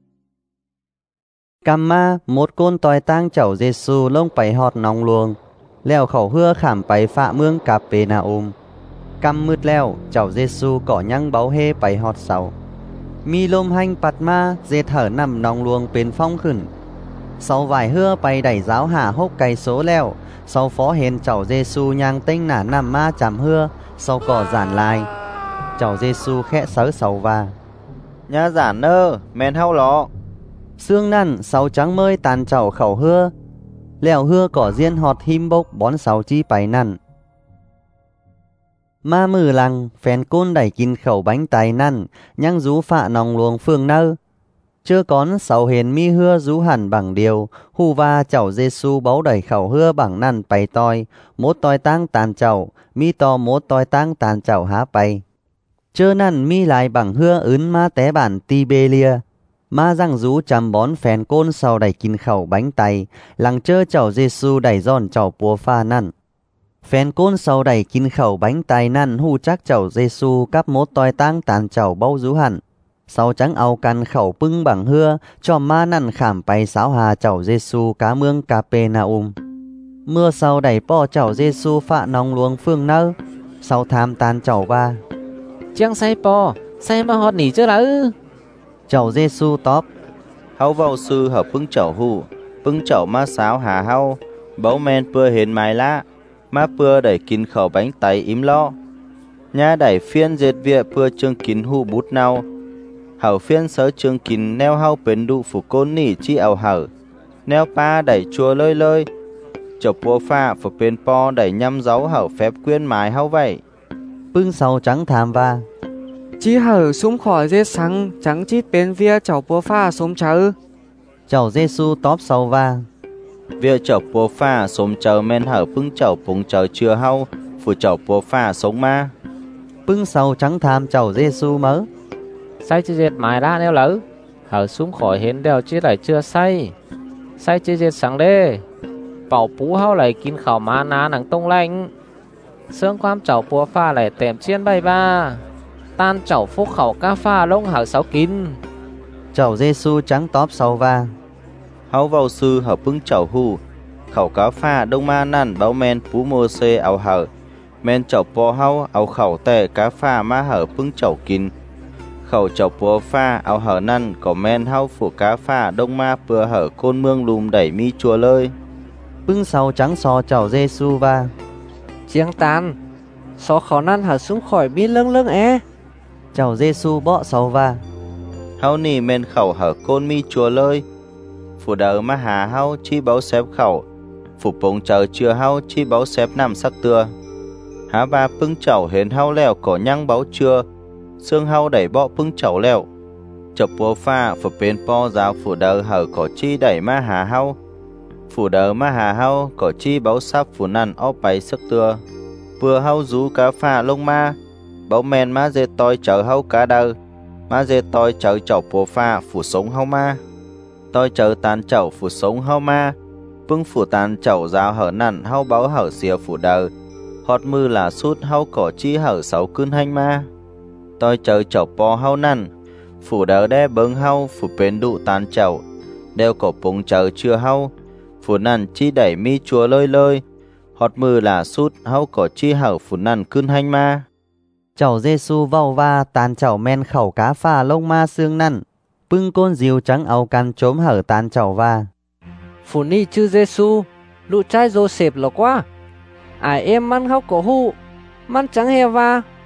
Speaker 1: Cam ma một côn tòi tang chậu Giêsu lông bày họt nòng luồng, leo khẩu hưa khảm bày phạ mương cạp bê na ôm. Căm mứt leo, chậu Giêsu cỏ nhăng báu hê bày họt sầu. Mi lôm hanh bạt ma, dệt hở nằm nòng luồng bên phong khửn. Sau vài hưa bày đẩy giáo hà hốc cây số leo, sau phó hên chậu Giêsu nhang tinh nả nằm ma chạm hưa, sau cỏ giản lai. Chậu Giêsu khẽ sớ sầu va.
Speaker 4: Nhá giản nơ, men hao lọ.
Speaker 1: Xương năn, sau trắng mơi tàn chậu khẩu hưa. Leo hưa cỏ riêng họt him bốc bón sáu chi bày năn. Ma mừ lăng, phèn côn đẩy kín khẩu bánh tài năn, nhăng rú phạ nòng luồng phương nơ. Chưa con sáu hền mi hưa rú hẳn bằng điều, hù va chậu Giêsu báu đẩy khẩu hưa bằng năn bày toi, mốt toi tang tàn chậu, mi to mốt toi tang tàn chậu há bày. Chơ năn mi lại bằng hưa ướn ma té bản Tibelia. Ma răng rú chăm bón phèn côn sau đẩy kín khẩu bánh tay, lăng chơ chậu Giêsu đẩy giòn chậu bùa pha năn. Phèn côn sau đẩy kín khẩu bánh tay năn hu chắc chậu Giêsu cắp mốt toi tang tàn chậu bao rú hẳn. Sau trắng ao căn khẩu pưng bằng hưa, cho ma năn khảm bày sáo hà chậu Giêsu cá mương Capernaum. Mưa sau đẩy po chậu Giêsu phạ nòng luồng phương nơ, sau tham tàn chậu ba.
Speaker 3: Chiang say po, say mà hot nỉ chưa là ư.
Speaker 1: Chậu Giêsu tóp.
Speaker 4: Hau vào sư hợp pưng chậu hù, pưng chậu ma sáo hà hau, báu men pưa hến mái lá, ma pưa đẩy kín khẩu bánh tay im lo. Nhà đẩy phiên dệt vịa pưa chương kín hù bút nào. Hảo phiên sớ chương kín neo hau bến đụ phủ côn nỉ chi ảo hở. Neo pa đẩy chua lơi lơi. Chậu bùa pha phủ bên po đẩy nhăm dấu hảo phép quyên mái hau vậy.
Speaker 1: Pưng sau trắng tham va.
Speaker 2: Chi hở súng khỏi dê sáng trắng chít bên vía chậu bùa pha sống chớ.
Speaker 1: Chậu Giêsu tóp sau va.
Speaker 4: Vía chậu bùa pha sống chớ men hở pưng chậu bùng chớ chưa hau, phủ chậu bùa pha sống ma.
Speaker 1: Pưng sau trắng tham chậu Giêsu mớ.
Speaker 3: Say chi dệt mái ra neo lỡ, hở xuống khỏi hến đèo chi lại chưa say. Say chi dệt sáng đê, bảo bú hao lại kín khảo má ná nắng tông lạnh. Sương quam chậu bùa pha lại tèm chiên bay ba, tan chậu phúc khẩu ca pha lông hở sáu kín.
Speaker 1: Chậu Giêsu trắng tóp sau va.
Speaker 4: Hau vào sư hợp pưng chậu hù, khẩu cá pha đông ma năn báo men pú mô xê áo hở. Men chậu bò hau áo khẩu tè cá pha ma hở pưng chậu kín. Khẩu chậu bùa pha áo hở năn có men hau phủ cá pha đông ma pưa hở côn mương lùm đẩy mi chùa lơi.
Speaker 1: Pưng sau trắng so chậu Giêsu va.
Speaker 5: Chiang tan, so khó năn hở xuống khỏi bi lưng lưng é.
Speaker 1: Chậu Giêsu bọ sau va.
Speaker 4: Hau nì men khẩu hở côn mi chùa lơi. Phủ đờ ma hà hau chi báo xếp khẩu. Phủ bông chờ chưa hau chi báo xếp nằm sắc tưa. Há ba pưng chậu hến hau leo cổ nhăng báo chưa. Xương hau đẩy bọ pưng chậu leo. Chọc bùa pha phủ bên po giáo phủ đờ hở cổ chi đẩy ma hà hau. Phủ đờ ma hà hau cổ chi báo sắp phủ năn ó bày sắc tưa. Vừa hau rú cá pha lông ma. Báo men má dê toi chở hau cá đờ. Má dê toi chở chọc bùa pha phủ sống hau ma. Toi chở tàn chậu phủ sống hau ma. Pưng phủ tàn chậu giáo hở năn hau báo hở xìa phủ đờ. Họt mư là sút hau cổ chi hở sáu cơn hành ma. Tôi chờ chậu bò hau năn, phủ đỡ đe bưng hau phủ bên đụ tàn chậu, đeo cổ bùng chờ chưa hau, phủ năn chi đẩy mi chùa lơi lơi, họt mư là sút hau cổ chi hở phủ năn cơn hành ma.
Speaker 1: Chậu Giêsu vào va tàn chậu men khẩu cá pha lông ma xương năn, pưng côn diều trắng áo căn chốm hở tàn chậu va.
Speaker 5: Phủ ni chư Giêsu, lũ trai Joseph lọ quá. Ai em man hau cổ hụ, man trắng he va,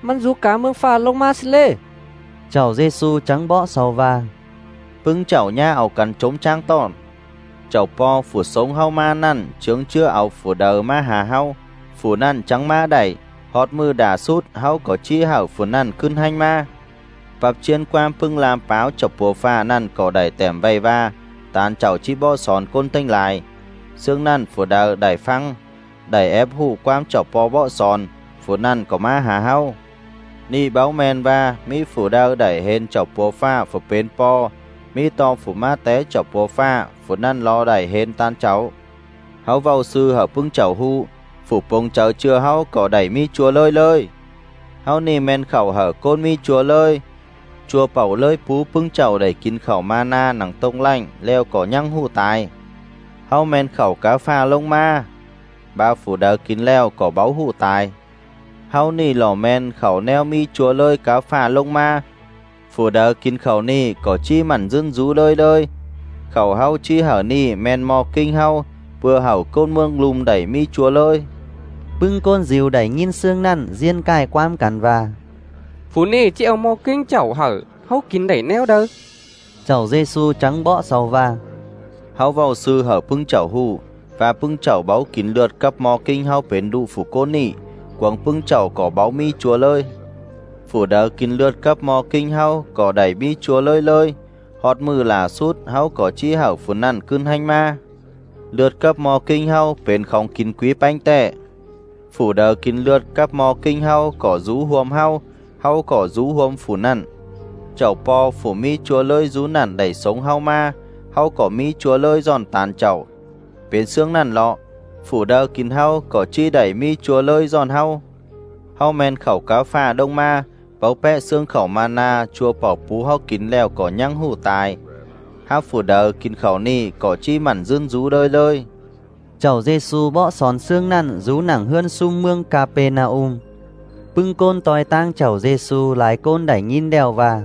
Speaker 5: มันdù cá mương pha lông ma xí lê.
Speaker 1: Chào Giêsu trắng bõ sau va.
Speaker 4: Pưng chảo nha ảo cần trống trang tòn. Chảo po phủ sống hao ma năn chướng chưa ảo phủ đờ ma hà hao. Phủ năn trắng ma đẩy. Hót mưa đà sút hao có chi hảo phủ năn khưn hành ma. Bạp chiên quam pưng làm báo chọc bùa pha năn có đẩy tèm vây va. Tàn chảo chi bo sòn côn tinh lại. Xương năn phủ đờ đẩy phăng. Đẩy ép hụ quam chọc po bọ sòn. Phủ năn có ma hà hao. Ni báo men va mi phủ đờ đẩy hên chọc bùa pha phủ bên po. Mi to phủ ma té chọc bùa pha phủ năn lo đẩy hên tan cháu. Hao vào sư hở pưng chảo hu. Phủ bông chờ chưa hao có đẩy mi chùa lơi lơi. Hao ni men khẩu hở côn mi chùa lơi. Chùa bảo lơi pú pưng chảo đẩy kín khẩu ma na nắng tông lạnh leo có nhăng hù tài. Hao men khẩu cá pha lông ma. Ba phủ đờ kín leo có báo hù tài. Hao ni lò men khẩu neo mi chùa lơi cá pha lông ma. Phủ đờ kín khẩu ni có chi mặn dưng rú lơi lơi. Khẩu hao chi hở ni men mò kinh hao. Vừa hảo côn mương lùm đẩy mi chùa lơi.
Speaker 1: Pưng côn dìu đẩy nhìn xương năn riêng cài quam cắn va.
Speaker 8: Phú nì chị eo mò kinh chảo hở. Hao kín đẩy neo đâu.
Speaker 1: Chào Giêsu trắng bõ sau va.
Speaker 4: Hao vào sư hở pưng chảo hù. Và pưng chảo báo kín lượt cấp mò kinh hao bến đủ phủ côn nị. Quảng pưng chảo có báo mi chùa lơi. Phủ đờ kín lượt cấp mò kinh hao có đẩy mi chùa lơi lơi. Hót mưa là sút hao có chi hảo phủ năn cưng hành ma. Lượt cấp mò kinh hao bến không kín quý bánh tệ. Phủ đờ kín lượt cấp mò kinh hao có rú huom hao. Hao có rú huom phủ năn. Chảo po phủ mi chùa lơi rú năn đẩy sống hao ma. Hao có mi chùa lơi giòn tàn chảo. Bên xương năn lọ. Phủ đờ kín hao có chi đẩy mi chùa lơi giòn hao. Hao men khẩu cá pha đông ma. Báo pẹ xương khẩu ma na chùa bỏ pú hao kín leo có nhăng hù tài. Hao phủ đờ kín khẩu ni có chi mặn dưng rú đơi lơi.
Speaker 1: Chào Giêsu bõ sòn xương năn rú nẳng hơn sum mương Capernaum. Pưng côn tòi tang chào Giêsu lại côn đẩy nhìn đèo và.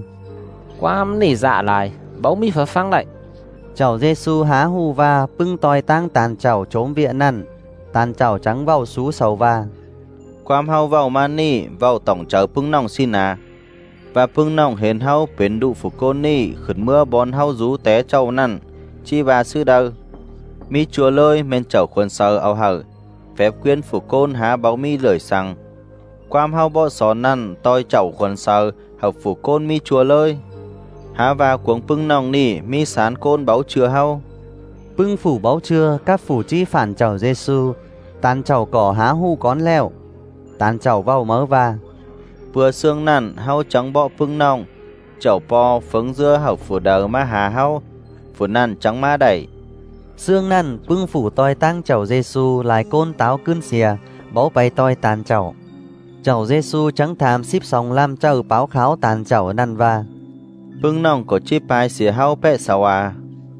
Speaker 3: Quam nỉ dạ lại. Bấu mi phá phăng lại.
Speaker 1: Chào Giêsu há hù va pưng tòi tang tàn chảo trốn vịa năn. Tàn chảo trắng vào xú sầu va.
Speaker 4: Quam hao vào ma ni vào tổng chờ pưng nòng xin à. Và pưng nòng hến hao bến đủ phủ côn ni khẩn mưa bón hao rú té trâu năn. Chi và sư đơ. Mi chùa lơi men chảo khuôn sờ ao hở. Phép quyên phủ côn há báo mi lời sang. Quam hao bọ xó năn toi chảo khuôn sờ học phủ côn mi chùa lơi. Há và cuống pưng nòng ni mi sán côn báo chừa hao.
Speaker 1: Pưng phủ báo chừa các phủ chi phản chào Giêsu. Tàn chảo cỏ há hu con leo. Tàn chảo vào mớ va.
Speaker 4: Vừa xương năn hao trắng bọ pưng nòng. Chảo po phấn dưa học phủ đờ ma hà hao. Phủ năn trắng ma đẩy.
Speaker 1: Xương năn pưng phủ toi tang chào Giêsu lại côn táo cươn xìa. Báo bay toi tàn chảo. Chào Giêsu trắng thảm xíp sòng làm chào báo kháo tàn chảo năn va.
Speaker 4: Pưng nòng có chi bài xìa hao pẹ sao à.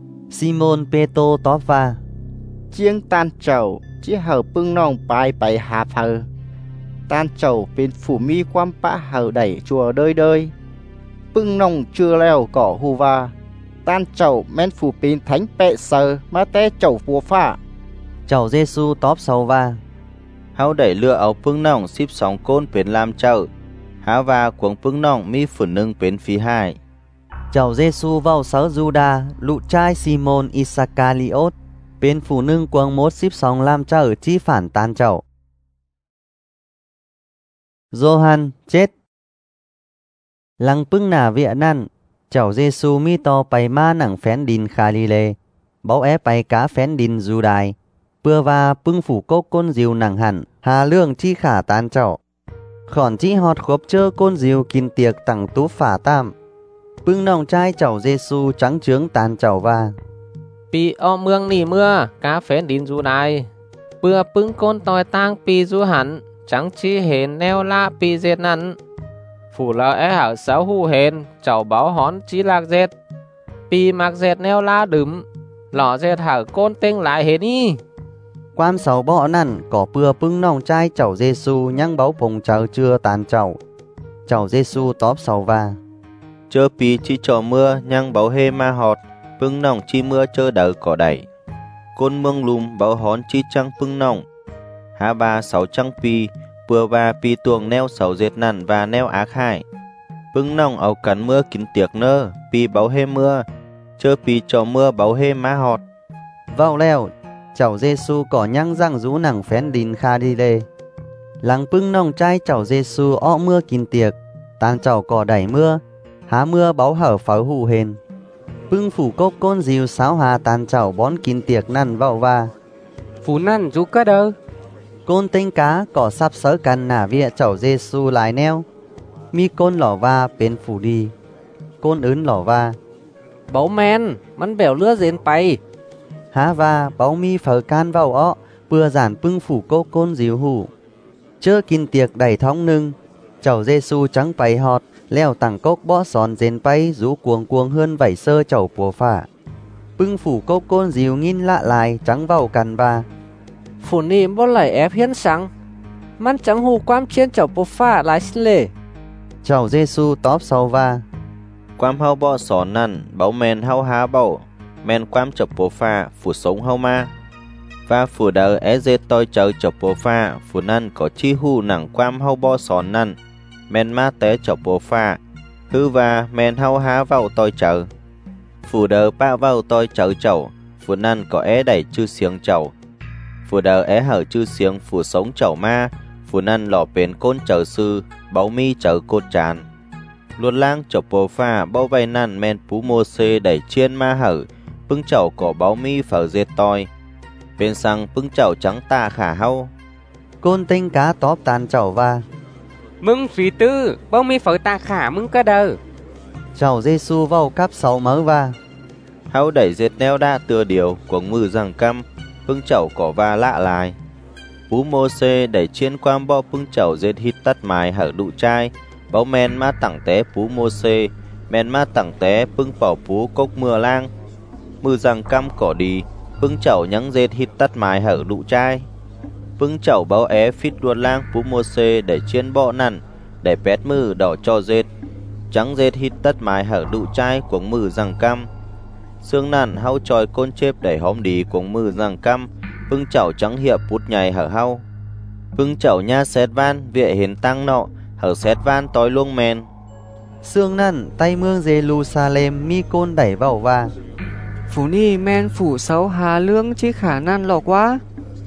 Speaker 1: Simon Peto tóp va.
Speaker 6: Chiêng tan chảo chỉ hở pưng nòng bài bài hạ phở. Tan chảo bên phủ mi quam bã hở đẩy chùa đơi đơi. Pưng nòng chưa leo cỏ hù va. Tan chảo men phủ bên thánh bẹ sờ mà té chảo bùa pha.
Speaker 1: Chào Giêsu tóp sau va.
Speaker 4: Hao đẩy lựa áo pưng nòng xíp sóng côn bên làm chảo. Há và cuống pưng nòng mi phủ nâng bên phí hai.
Speaker 1: Chào Giêsu vào sáu Juda lụ trai Simon Isacariot. Bên phủ nâng quang mốt xíp sóng làm chảo chi phản tan chảo. Gioan chết. Lăng pưng nà vịa năn. Chào Giêsu mi to bày ma nặng phén đìn Galilee. Báo é bày cá phén đìn Juday. Bưa va pưng phủ cốc côn diều nặng hẳn. Hà lương chi khả tan chảo. Khỏn chi họt khốp chơ côn diều kín tiệc tặng tú phả tam. Pưng nòng trai chào Giêsu trắng trướng tàn chảo va.
Speaker 3: Pi o mương nỉ mưa. Cá phén đín du đài. Bưa pưng côn tòi tang pi du hẳn. Trắng chi hến neo la pi dệt nắn. Phủ lỡ é hảo sáu hù hến. Cháu báo hón chi lạc dệt. Pi mặc dệt neo la đửm. Lọ dệt hảo côn tinh lại hến y.
Speaker 1: Quam sáu bọ năn có bưa pưng nòng trai chào Giêsu nhăng báo bồng chờ chưa tàn chảo. Chào Giêsu tóp sau va.
Speaker 4: Chơ pi chi trò mưa nhăng báo hê ma họt. Pưng nòng chi mưa chơ đỡ cỏ đẩy. Côn mương lùm báo hón chi trăng pưng nòng. Há ba sáu trăng pi. bừa và pi tuồng neo sầu dệt nằn và neo ác hại. Bưng nòng áo cắn mưa kín tiệc nơ, pi báo hê mưa, chơ pi cho mưa báo hê má họt.
Speaker 1: Vào leo, cháu Giêsu có nhăng răng rú nằng phén đìn kha đi lê. Lăng bưng nòng trai cháu Giêsu ọ mưa kín tiệc, tàn cháu có đẩy mưa, há mưa báo hở pháo hù hền. Bưng phủ cốc côn dìu sáo hà tàn cháu bón kín tiệc nằn vào va.
Speaker 8: Phủ năn rú cơ đâu.
Speaker 1: Côn tinh cá có sắp sớ cần nả vía cháu Giêsu lại neo. Mi côn lỏ va bên phủ đi. Côn ướn lỏ va.
Speaker 5: Báu men, mắn bẻo lứa dến bay.
Speaker 1: Há va báo mi phở can vào ọ, bừa giản bưng phủ cốc côn dìu hủ. Chớ kín tiệc đầy thóng nưng, cháu Giêsu trắng bay họt, leo tặng cốc bó sòn dến bay rú cuồng cuồng hơn vảy sơ cháu bùa phả. Bưng phủ cốc côn dìu nghìn lạ lại trắng vào cằn va.
Speaker 5: Phủ ni bó lại ép hiến sáng. Mắn trắng hù quám chiến cháu bùa phả lại xin lệ.
Speaker 1: Cháu Giêsu tóp sau va.
Speaker 4: Quam hao bọ sòn nằn, báo men hao há bầu, men quam chập bố pha, phủ sống hao ma. Và phủ đờ é dê tôi chờ chập bố pha, phủ nằn có chi hù nặng quam hao bọ sòn nằn, men ma tế chập bố pha, hư và men hao há vào tôi chờ. Phủ đờ ba vào tôi chờ chầu, phủ nằn có é đẩy chư xiếng chầu. Phủ đờ é hở chư xiếng phủ sống chầu ma, phủ nằn lỏ bến côn chờ sư, báo mi chờ cột tràn. Luôn lang chọc bố pha bao vây nằn men pú mô xê đẩy chiên ma hở, bưng chậu có báo mi phở dệt toi. Bên sang bưng chậu trắng ta khả hâu.
Speaker 1: Côn tinh cá tóp tàn chậu va.
Speaker 8: Mưng phí tư, bao mi phở ta khả mưng cơ đâu.
Speaker 1: Cháu Giêsu vào cắp sáu mớ va.
Speaker 4: Hâu đẩy dệt neo đa tựa điều, quầng mư rằng căm, bưng chậu có va lạ lại. Pú mô xê đẩy chiên quam bò bưng chậu dệt hít tắt mái hở đụ chai. Báo men ma tặng té pú mô xê, men ma tặng té bưng bảo pú cốc mưa lang. Mư rằng căm cỏ đi, bưng chậu nhắn dệt hít tắt mái hở đụ chai. Bưng chậu báo é phít luôn lang pú mô xê để chiên bọ nằn, để pét mư đỏ cho dệt. Trắng dệt hít tắt mái hở đụ chai của mư rằng căm. Xương nằn hao tròi côn chếp để hóm đi của mư rằng căm, bưng chậu trắng hiệp bút nhảy hở hao. Bưng chậu nha xét van, vịa hiến tăng nọ, hở xét van tối luông men.
Speaker 1: Sương nằn tay mương Jerusalem mi côn đẩy vào va.
Speaker 2: Phủ ni men phủ sáu hà lương chi khả năng lọ quá.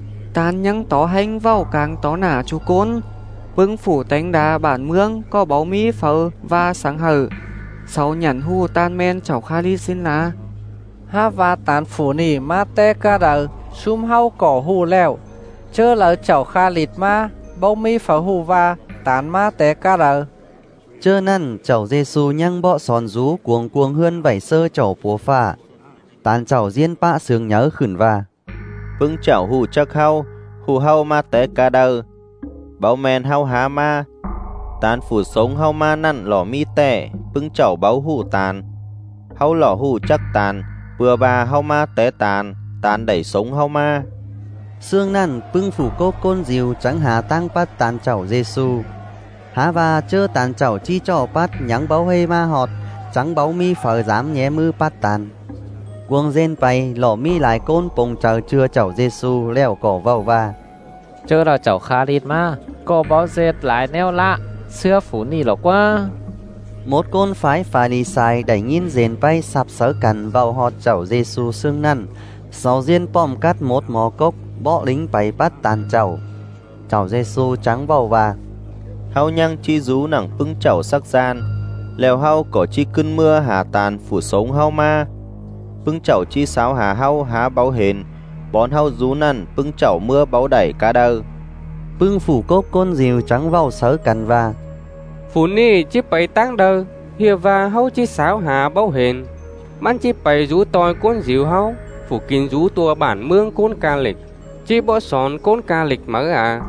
Speaker 2: Tàn nhăng tó hành vào càng tó nả chú côn. Bưng phủ tánh đá bản mương có báo mi phở và sáng hở. Sau nhắn hù tan men cháu khá đi xin lá.
Speaker 5: Ha va tán phủ ni ma tê ca đờ, xung hao cỏ hù leo. Chơ lỡ cháu khá lịt ma, bao mi phở hù va, tán ma tê ca đờ.
Speaker 1: Chơ nằn cháu Giêsu nhăng bọ sòn rú cuồng cuồng hơn vảy sơ cháu búa phả. Tàn cháu diên bạ sương nhớ khửn va.
Speaker 4: Bưng cháu hù chắc hao, hù hao ma té ca đờ. Báo men hao há ma. Tàn phủ sống hao ma nằn lỏ mi tẻ, bưng cháu báo hù tàn. Hao lỏ hù chắc tàn, bừa bà hao ma té tàn, tàn đẩy sống hao ma.
Speaker 1: Sương nằn bưng phủ cốc côn dìu trắng hà tăng bắt tàn cháu Giêsu. Há và chơ tàn cháu chi cho bắt nhắn báo hê ma họt, trắng báo mi phở dám nhé mư bắt tàn. Cuồng dên bay lỏ mi lại côn bồng chờ chưa cháu Giêsu leo cỏ vào va.
Speaker 3: Chơ là cháu khá lịt ma, có báo dệt lại neo lạ, xưa phủ ni lọ quá.
Speaker 1: Một côn phái phá đi sai đẩy nghìn dên bay sắp sớ cằn vào họt cháu Giêsu sương nằn. Sau diên bom cắt một mò cốc, bọ lính bay bắt tàn cháu. Cháu Giêsu trắng vào va.
Speaker 4: Hao nhăng chi rú nặng bưng chậu sắc gian, lèo hao có chi cơn mưa hà tàn phủ sống hao ma. Bưng chậu chi sáo hà hao há báo hền, bón hao rú nằn bưng chậu mưa báo đẩy cá đơ.
Speaker 1: Bưng phủ cốc côn dìu trắng vào sớ cằn va.
Speaker 8: Phủ ni chi bày tăng đơ, hiệp và hao chi sáo hà báo hền. Mắn chi bày rú toi côn dìu hao, phủ kín rú tua bản mương côn ca lịch. Chi bỏ sòn côn ca lịch mở à.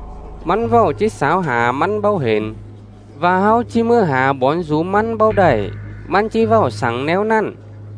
Speaker 8: Mắn vào chi sáo hà mắn báo hền. Và hao chi mưa hà bón rú mắn báo đẩy, mắn chi vào sáng néo năn.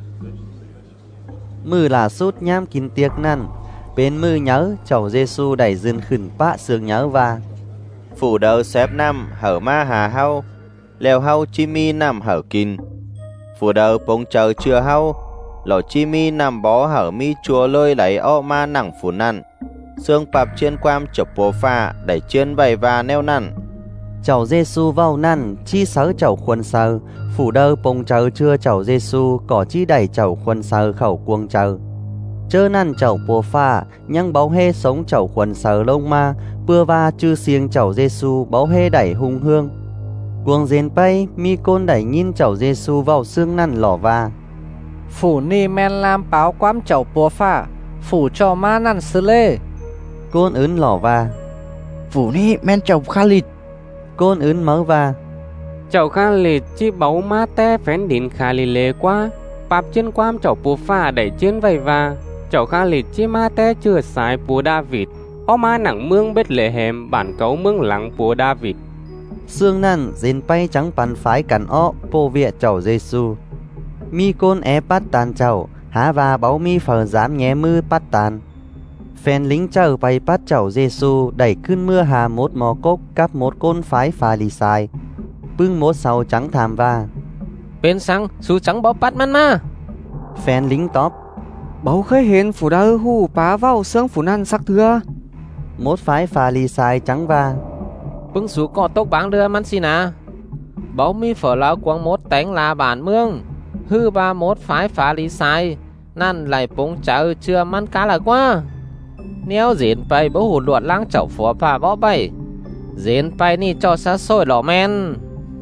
Speaker 1: Mư là sút nham kín tiệc nằn. Bên mư nhớ cháu Giêsu đẩy dừng khửn bạ sương nhớ va.
Speaker 4: Phủ đờ xếp năm hở ma hà hao, lèo hao chi mi nằm hở kín. Phủ đờ bông chờ chưa hao, lò chi mi nằm bó hở mi chùa lôi lấy o ma nặng phủ nằn. xương bạp chiên quam chọc bố pha đẩy chiên vầy và neo năn.
Speaker 1: Chầu Giêsu vào năn chi sớ chầu khuôn sơ, phủ đơ bông chờ chưa chầu Giêsu có chi đẩy chầu khuôn sơ khẩu cuông chờ. Chơ năn chầu bố pha nhăng báo hê sống chầu khuôn sơ lông ma, bưa va chư xiêng chầu Giêsu báo hê đẩy hung hương. Cuồng dên bay mi côn đẩy nhìn chầu Giêsu vào xương năn lỏ va.
Speaker 5: Phủ ni men lam báo quám chầu bùa pha, phủ cho ma năn sư lê.
Speaker 1: Côn ướn lỏ va.
Speaker 6: Phủ ni men chầu kha lịt.
Speaker 1: Côn ướn mớ va.
Speaker 8: Chầu kha lịt chi báu ma te phén đín khá lì lê quá. Bạp trên quám chầu bùa pha đẩy trên vầy va. Chầu kha lịt chi ma te chưa sai bùa David. Ó ma nặng mương bết lệ hèm bản cấu mương lắng bùa David.
Speaker 1: Xương năn dên bay trắng bàn phái cắn ó bồ vịa chầu Giêsu. Mi côn é bắt tàn chầu, há và báo mi phở dám nhé mư bắt tàn. Phèn lính chờ bay bắt chầu Giêsu đẩyขึ้นmưa hà một mò cốc cắp một côn phái phà lì sai. Bưng một sầu trắng thàm va.
Speaker 3: Bên sang su trắng báo bắt man ma.
Speaker 1: Phèn lính tóp.
Speaker 2: Báu khơi hến phủ đơ hù bá vào xương phủ năn sắc thưa.
Speaker 1: Một phái phà lì sai trắng va.
Speaker 3: Bưng su có tốc báng đưa man xin à. Báo mi phở lão quang một tánh là bản mương. Hư ba một phái phá lý sai. Năn lại bông chào chưa man cá là quá. Nếu diễn bay bố hù luột láng chậu phó phà bó bay. Diễn bay ni cho xa xôi lỏ men.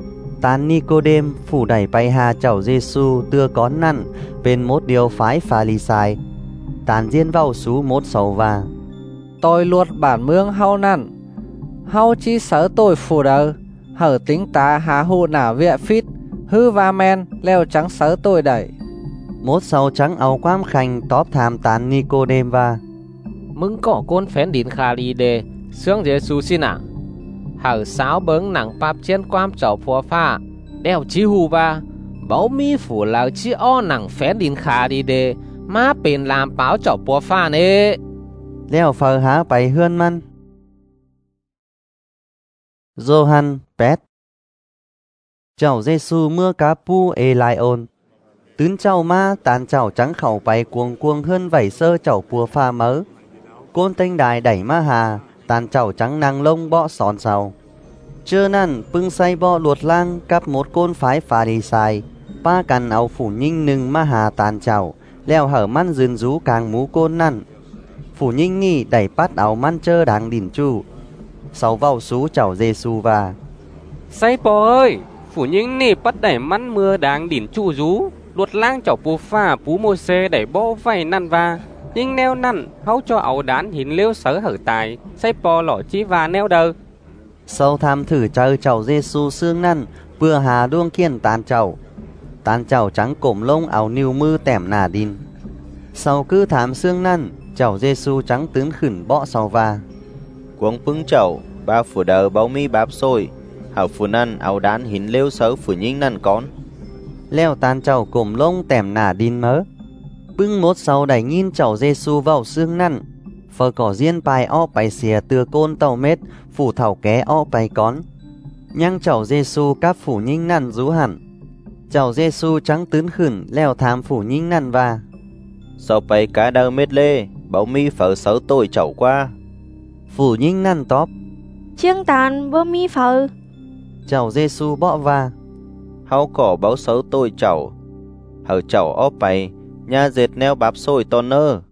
Speaker 1: Tàn Nicodem phủ đẩy bay hà chầu Giêsu tưa có năn bên một điều phái phà lì sai. Tàn diên vào xú một sầu va.
Speaker 5: Tôi luột bản mương hao năn. Hao chi sớ tôi phủ đờ. Hở tính ta há hù nả vịa phít. Hư va men leo trắng sớ tôi đẩy.
Speaker 1: Một sầu trắng áo quám khanh tóp tham tàn Nicodem va.
Speaker 3: Mưng có côn phén đín khá lì đề xương Giêsu xin ạ. Hở sáo bớng nặng bạp trên quám chậu phùa pha đeo chi hù va. Báo mi phủ lão chi o nặng phén đín khá lì đề má bền làm báo chậu phùa pha nê.
Speaker 1: Leo phở há bay hươn man. Johann Pet. Chầu Giêsu mưa cá pu e lai ôn. Tứ chầu ma tàn chầu trắng khẩu bay cuồng cuồng hơn vảy sơ chầu pua pha mớ. Côn tinh đài đẩy ma hà, tàn chầu trắng năng lông bọ sòn sầu. Chưa năn bưng say bọ luột lang cắp một côn phái phá đi sai. Ba cằn áo phủ nhinh nừng ma hà tàn chầu, leo hở man dườn rú càng mú côn năn. Phủ nhinh ni đẩy bắt áo man chơ đáng đỉnh chu. Sau vào xú chầu Giêsu và.
Speaker 8: Say bò ơi! Phủ những nì bắt đẩy mắn mưa đáng đỉnh chu rú. Luột lang chọc bù pha bú mô xê đẩy bó vay năn va. Nhưng neo năn hấu cho ẩu đán hình liêu sớ hở tài. Say bò lỏ chí và neo đơ.
Speaker 1: Sau tham thử chơi chầu Giêsu xương năn vừa hà đuông kiên tàn chầu. Tàn chầu trắng cổm lông áo niu mư tẻm nà đin. Sau cứ thám xương năn chầu Giêsu trắng tướng khửn bọ sau va.
Speaker 4: Cuống bưng chậu ba phủ đờ báo mi báp xôi. Hảo phủ năn áo đán hình liêu sớ phủ nhinh năn con.
Speaker 1: Leo tàn chầu cổm lông tẻm nà đin mớ. Bưng một sau đẩy nhìn chầu Giêsu vào xương năn. Phở cỏ riêng bài o bài xìa tưa côn tàu mết phủ thảo ké o bài con. Nhang chầu Giêsu cáp phủ nhinh năn rú hẳn. Chầu Giêsu trắng tướng khửn leo thám phủ nhinh năn va.
Speaker 4: Sau bài cá đơ mết lê báo mi phở sớ tôi chậu qua.
Speaker 1: Phủ nhinh năn tóp.
Speaker 7: Chiêng tàn bơ mi phở.
Speaker 1: Chầu Giêsu bọ va.
Speaker 4: Háo cỏ báo sớ tôi chậu. Hở chậu ó bài nha dệt neo báp xôi to nơ.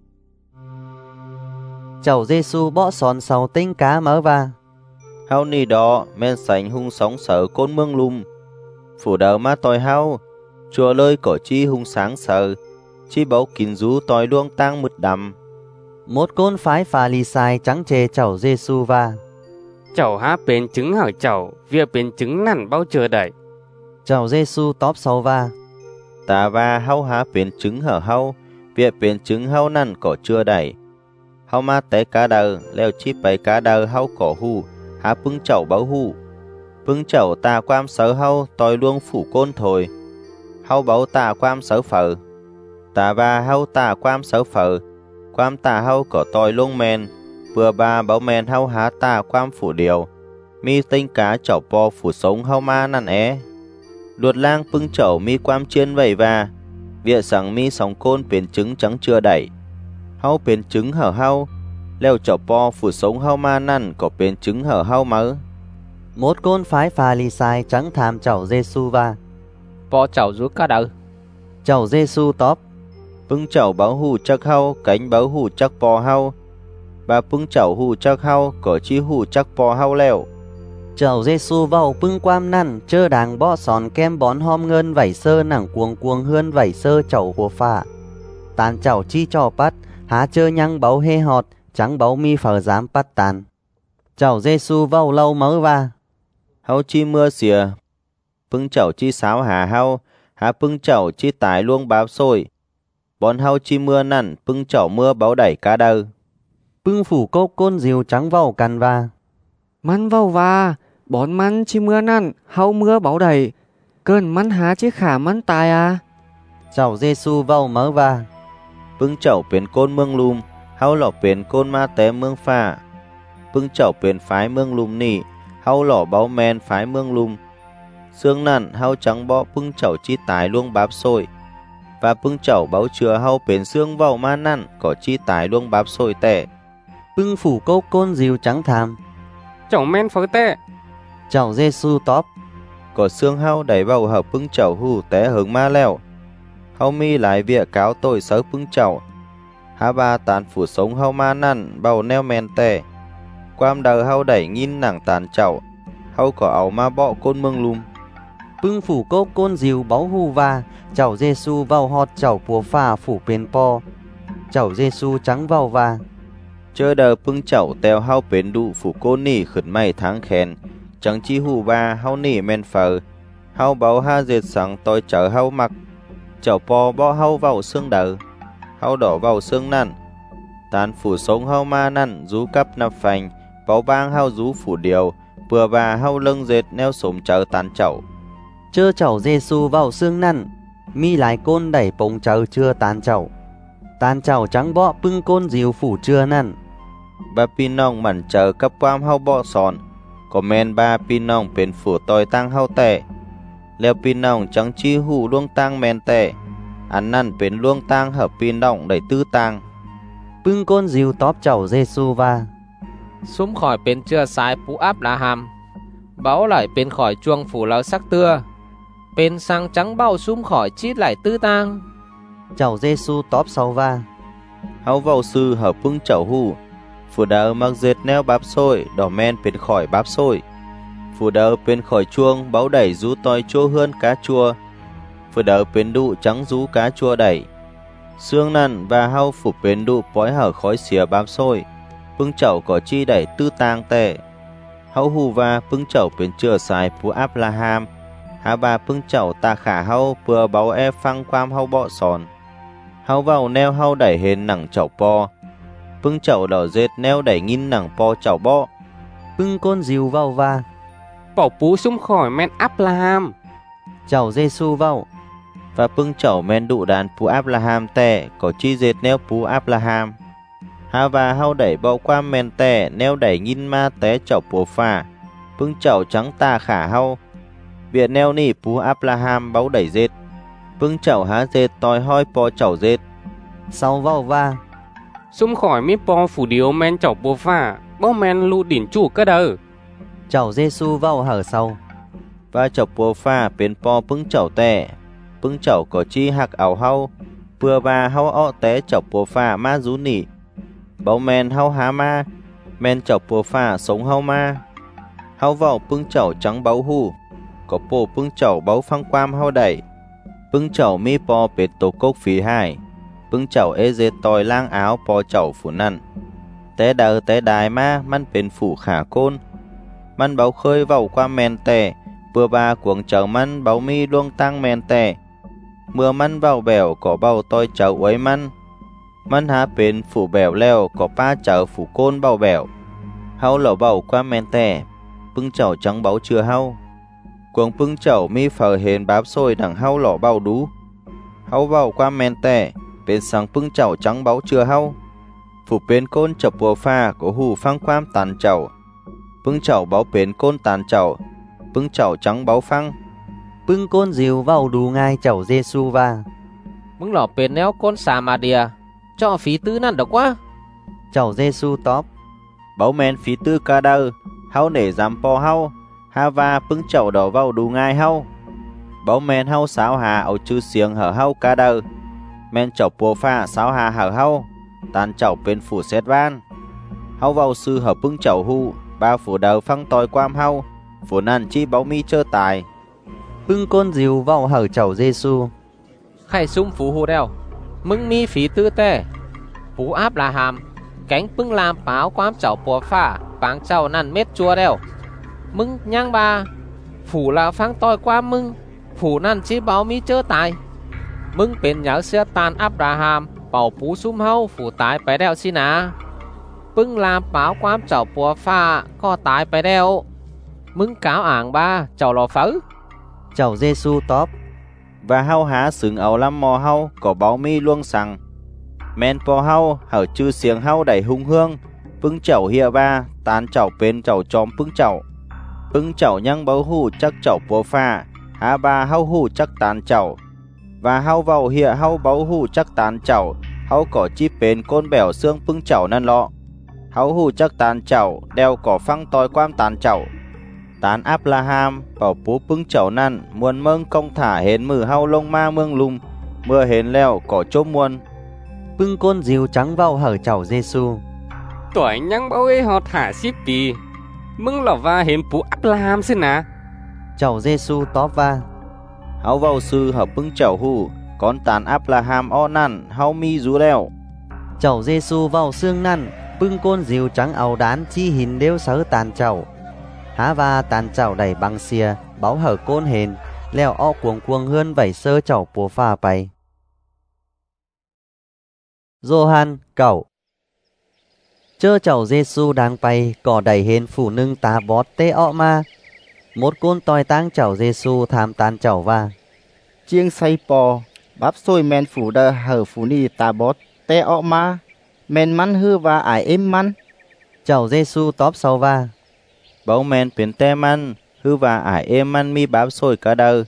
Speaker 1: Chầu Giêsu bọ sòn sau tinh cá mớ va.
Speaker 4: Háo ni đó men sánh hung sóng sở côn mương lùm. Phủ đờ má tôi háo. Chùa lơi cỏ chi hung sáng sở. Chi báo kín rú tôi luông tăng mực đầm.
Speaker 1: Một côn phái phà lì sai trắng chê chầu Giêsu va.
Speaker 8: Chậu há bến trứng hở chậu. Việc bến trứng nằn bao chờ đẩy.
Speaker 1: Chầu Giêsu tóp sau va.
Speaker 4: Ta va háo há bến trứng hở háo. Việc bến trứng háo nằn cỏ chưa đẩy. Háo má té cá đờ leo chi bày cá đờ háo cỏ hù. Há bưng chậu báo hù. Bưng chậu ta quam sớ háo tôi luông phủ côn thôi. Háo báo ta quam sớ phở. Ta va háo ta quam sớ phở. Quam ta háo cỏ tôi luông men. Vừa ba báo men háo há ta quam phủ điều. Mi tinh cá chậu po phủ sống háo ma năn é. Luột lang bưng chậu mi quam chiên vầy va. Vịa sẵn mi sóng côn bến trứng trắng chưa đẩy. Háo bến trứng hở háo. leo chảo po phủ sống hao ma năn có bên chứng hở hao mớ.
Speaker 1: Một côn phái phà lì sai trắng tham chảo Giê-xu va.
Speaker 3: Po chảo rú cá đờ.
Speaker 1: Chảo Giê-xu tóp.
Speaker 4: Pưng chảo báo hù chắc hao cánh báo hù chắc po hao. Bà pưng chảo hù chắc hao có chi hù chắc po hao leo.
Speaker 1: Chảo Giê-xu vào pưng quam năn chơ đàng bó sòn kem bón hom ngân vảy sơ nặng cuồng cuồng hơn vảy sơ chảo hồ phà. Tàn chảo chi cho bắt há chơ nhăng báo hê họt trắng báo mi phở dám bắt tàn. Chảo Giê-xu vào lâu mớ va.
Speaker 4: Hao chi mưa xìa. Pưng chảo chi sáo hà hao. Há pưng chảo chi tái luông báp xôi. Bón hao chi mưa năn pưng chảo mưa báo đẩy cá đơ.
Speaker 1: Pưng phủ cốc côn diều trắng vào cằn va.
Speaker 2: Mắn vào va. Bón mắn chi mưa năn hao mưa báo đẩy. Cơn mắn há chi khả mắn tài à.
Speaker 1: Chảo Giê-xu vào mớ va.
Speaker 4: Pưng chảo bên côn mương lùm. Hao lọ bên côn ma té mương pha. Pưng chảo bên phái mương lùm nỉ. Hao lọ báo men phái mương lùm. Sương nặn hao trắng bó pưng chảo chi tái luông báp xôi. Và pưng chảo báo chừa hao bền xương vào ma nặn có chi tái luông báp xôi tẻ.
Speaker 1: Pưng phủ cốc côn diều trắng tham.
Speaker 8: Chảo men phớ tẻ.
Speaker 1: Chảo Giê-xu tóp.
Speaker 4: Có xương hao đẩy vào hợp pưng chảo hù té hướng ma leo. Hao mi lại vịa cáo tội sớ pưng chảo. Há ba tàn phủ sống hao ma nặn bầu neo men tẻ. Quam đờ hao đẩy nghìn nặng tàn chảo. Hao có áo ma bọ côn mương lùm.
Speaker 1: Pưng phủ cốc côn diều báo hù va. Chảo Giê-xu vào họt chảo bùa phà phủ bên po. Chảo Giê-xu trắng vào va.
Speaker 4: Chơ đờ pưng chảo tèo hao bến đụ phủ côn nỉ khẩn mày tháng khen. Chẳng chi hù ba hao nỉ men phở. Hao báo ha dệt sáng tôi chở hao mặc. Chảo po bó hao vào xương đờ. Hao đỏ vào xương năn. Tàn phủ sống hao ma năn rú cắp nạp phành. Báo bang hao rú phủ điều. Bừa bà hao lưng dệt neo sốm chở tàn chảo.
Speaker 1: Chơ chảo Giê-xu vào xương năn. Mi lại côn đẩy bông chở chưa tàn chảo. Tàn chảo trắng bọ pưng côn diều phủ chưa năn.
Speaker 4: Ba pin nong mặn chở cấp quam hao bọ sòn. Có men ba pin nong bên phủ tòi tăng hao tẻ. Leo pin nong trắng chi hù luông tăng men tẻ. Ăn năn bên luông tăng hợp pin nong đẩy tư tăng.
Speaker 1: Pưng côn diều tóp chảo Giê-xu va.
Speaker 3: Xúm khỏi bên chưa sai Phú Áp La Hàm. Báo lại bên khỏi chuông phủ lỡ sắc tưa. Bên sang trắng bao xúm khỏi chít lại tư tang.
Speaker 1: Chảo Giê-xu tóp sau va.
Speaker 4: Hao vào sư hợp pưng chảo hù. Phủ đỡ mặc dệt neo báp xôi. Đỏ men bên khỏi báp xôi. Phủ đỡ bên khỏi chuông báo đẩy rú toi chua hơn cá chua. Phủ đỡ bên đụ trắng rú cá chua đẩy. Xương năn và hao phủ bên đụ bói hở khói xìa báp xôi. Pưng chảo có chi đẩy tư tang tệ. Hao hù va pưng chảo bên chưa xài Phú Áp La Hàm. Há ba pưng chảo ta khả hao bừa báo e phăng quam hao bọ sòn. Hao vào neo hao đẩy hên nặng chảo po. Pưng chảo đỏ dệt neo đẩy nghìn nặng po chảo bọ.
Speaker 1: Pưng côn diều vào va.
Speaker 8: Bảo pú xung khỏi men áp la ham.
Speaker 1: Chảo Giê-xu vào.
Speaker 4: Và pưng chảo men đụ đàn Phú Áp La Hàm tẻ có chi dệt neo Phú Áp La Hàm. Há và hao đẩy bọ quam men tẻ neo đẩy nghìn ma té chảo bùa phà. Pưng chảo trắng ta khả hao. Việt neo nỉ Phú Áp La Hàm báo đẩy dệt. Pưng chảo há dệt tòi hoi po chảo dệt.
Speaker 1: Sau vào va.
Speaker 8: Xung khỏi mi po phủ điếu men chảo bùa phà. Bó men lụ đỉnh chủ cơ đờ.
Speaker 1: Chảo Giê-xu vào hở sau.
Speaker 4: Và chảo bùa phà bên po pưng chảo tẻ. Pưng chảo có chi hạc ảo hao. Bừa bà hao ọ té chảo bùa phà ma rú nỉ. Báo men hao há ma. Men chảo bùa phà sống hao ma. Hao vào pưng chảo trắng báo hù. Có bộ pưng chảo báo phăng quam hao đẩy. Pưng chảo mi po bệt tổ cốc phí hai. Pưng chảo ê dệt tòi lang áo po chảo phủ năn. Té đờ té đài ma man bên phủ khả côn. Man báo khơi vào qua men tè. Bừa ba cuồng chảo man báo mi luông tăng men tè. Mưa man vào bèo có bao tôi chảo uấy man. Man há bên phủ bèo leo có ba chảo phủ côn bao bèo. Hao lẩu bầu qua men tè. Pưng chảo trắng báo chưa hao. Cuồng pưng chảo mi phở hền báp xôi đằng hao lỏ bao đú. Hao vào qua men tè. Bên sang pưng chảo trắng báo chưa hao. Phủ bên côn chập bùa pha có hù phăng quam tàn chảo. Pưng chảo báo bên côn tàn chảo. Pưng chảo trắng báo phăng.
Speaker 1: Pưng côn diều vào đủ ngay chảo Giê-xu va.
Speaker 3: Mừng lỏ bên néo con xà mà đìa. Cho phí tứ năn được quá.
Speaker 1: Chầu Giêsu tóm.
Speaker 4: Bảo men phí tư ca đơ, hao nể dám po hao, ha va pưng chậu đỏ vào đủ ngai hao. Bảo men hao sáo hà ẩu chư xiềng hở hao ca đơ, men chậu bùa pha sáo hà hở hao, tàn chậu bên phủ xét van. Hao vào sư hở pưng chậu hu, ba phủ đầu phăng tòi quam hao, phủ nàn chi bảo mi chơ tài.
Speaker 1: Pưng côn diều vào hở chầu Giêsu.
Speaker 3: Khai sum phú hù đeo, mưng mi phí tư tê. Phú áp là hàm, cánh pưng làm báo quám chậu bùa pha, báng chậu nằn mết chua đeo. Mưng nhang ba, phủ là phăng tòi quam mưng, phủ nằn chi bảo mi chơ tài. Mưng bên nhớ xưa tàn Abraham, bảo phú sum hâu phủ tái phải đeo xin à. Pưng làm báo quám chậu bùa pha, có tái phải đeo. Mưng cáo ảng ba, chậu lò phớ.
Speaker 1: Chầu Giêsu tóp.
Speaker 4: Và hao há sừng ẩu lăm mò hao, có báo mi luông sằng. Men po hao, hở chư xiềng hao đẩy hung hương, pưng chậu hìa ba, tán chậu bên chậu chóm pưng chậu. Pưng chậu nhăng báo hù chắc chậu bùa pha, há ba hao hù chắc tán chậu. Và hao vào hìa hao báo hù chắc tán chậu, hao có chi bên côn bẻo xương pưng chậu năn lọ. Hao hù chắc tán chậu, đeo cỏ phăng tòi quam tán chậu. Tán Abraham, bảo bố pưng chậu năn, muôn mương công thả hến mử hao lông ma mương lùm, mưa hến leo cỏ chốt muôn.
Speaker 1: Pưng côn diều trắng vào hở chầu Giêsu.
Speaker 8: Tuổi nhăng bao ấy họ thả ship đi. Mưng lò va hến bố Abraham xin à.
Speaker 1: Chầu Giêsu tóp va.
Speaker 4: Hao vào sư hợp pưng chậu hù, con tán Abraham o năn, hao mi rú leo.
Speaker 1: Chầu Giêsu vào xương năn, pưng côn diều trắng áo đán chi hình đeo sớ tàn chậu. Há va tàn chậu đẩy băng xìa, báo hở côn hền, leo o cuồng cuồng hơn vẩy sơ chậu bùa pha bay. Gioan cậu. Chơ chầu Giêsu đang bay, cỏ đẩy hền phủ nưng tá bót tê ọ ma. Một côn tòi tang chầu Giêsu tham tàn chậu va.
Speaker 6: Chiêng say po, bắp xôi men phủ đơ hở phủ ni tà bót tê ọ ma. Men mắn hư và ải êm mắn.
Speaker 1: Chầu Giêsu tóp sau va.
Speaker 4: Bảo men biến tê man, hư và ải êm man mi bám xôi cả đơ.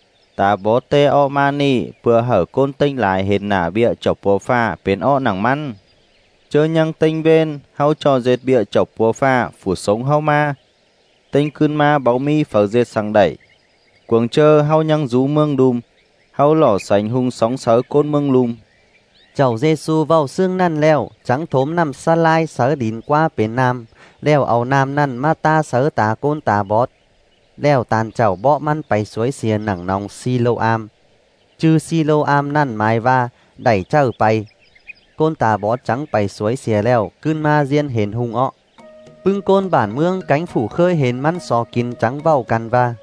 Speaker 4: Ta bó tê o mani, vừa hở côn tinh lại hệt nả bịa chọc bùa pha, biến o nặng man. Chơ nhăng tinh bên, hao cho dệt bịa chọc bùa pha, phủ sống hao ma. Tinh cươn ma báo mi phở dệt sang đẩy. Cuồng chơ hao nhăng rú mương đùm, hao lỏ sánh hung sóng sớ côn mương lùm.
Speaker 1: Chầu Giêsu vào xương năn leo, trắng thốm nằm xa lai sớ đín qua bên nam. Leo áo nam năn ma ta sớ tà côn tà bót. Leo tàn chậu bọ măn bay suối xìa nặng nòng Siloam. Chư Siloam năn mai va, đẩy chở bay. Côn tà bót trắng bay suối xìa leo, cươn ma diên hền hung ọ. Pưng côn bản mương cánh phủ khơi hền măn xó kín trắng vào căn va.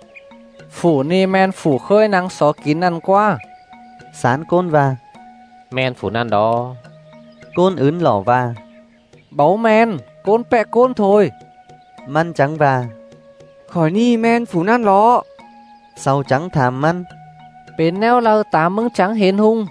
Speaker 5: Phủ ni men phủ khơi nắng xó kín ăn qua.
Speaker 1: Sán côn va.
Speaker 3: Men phủ năn đó.
Speaker 1: Côn ướn lỏ va.
Speaker 5: Báu men, côn pẹ côn thôi.
Speaker 1: Măn trắng va.
Speaker 2: Khỏi ni men phủ năn lọ.
Speaker 1: Sau trắng thàm măn.
Speaker 5: Bên neo lơ tá mưng trắng hến hung.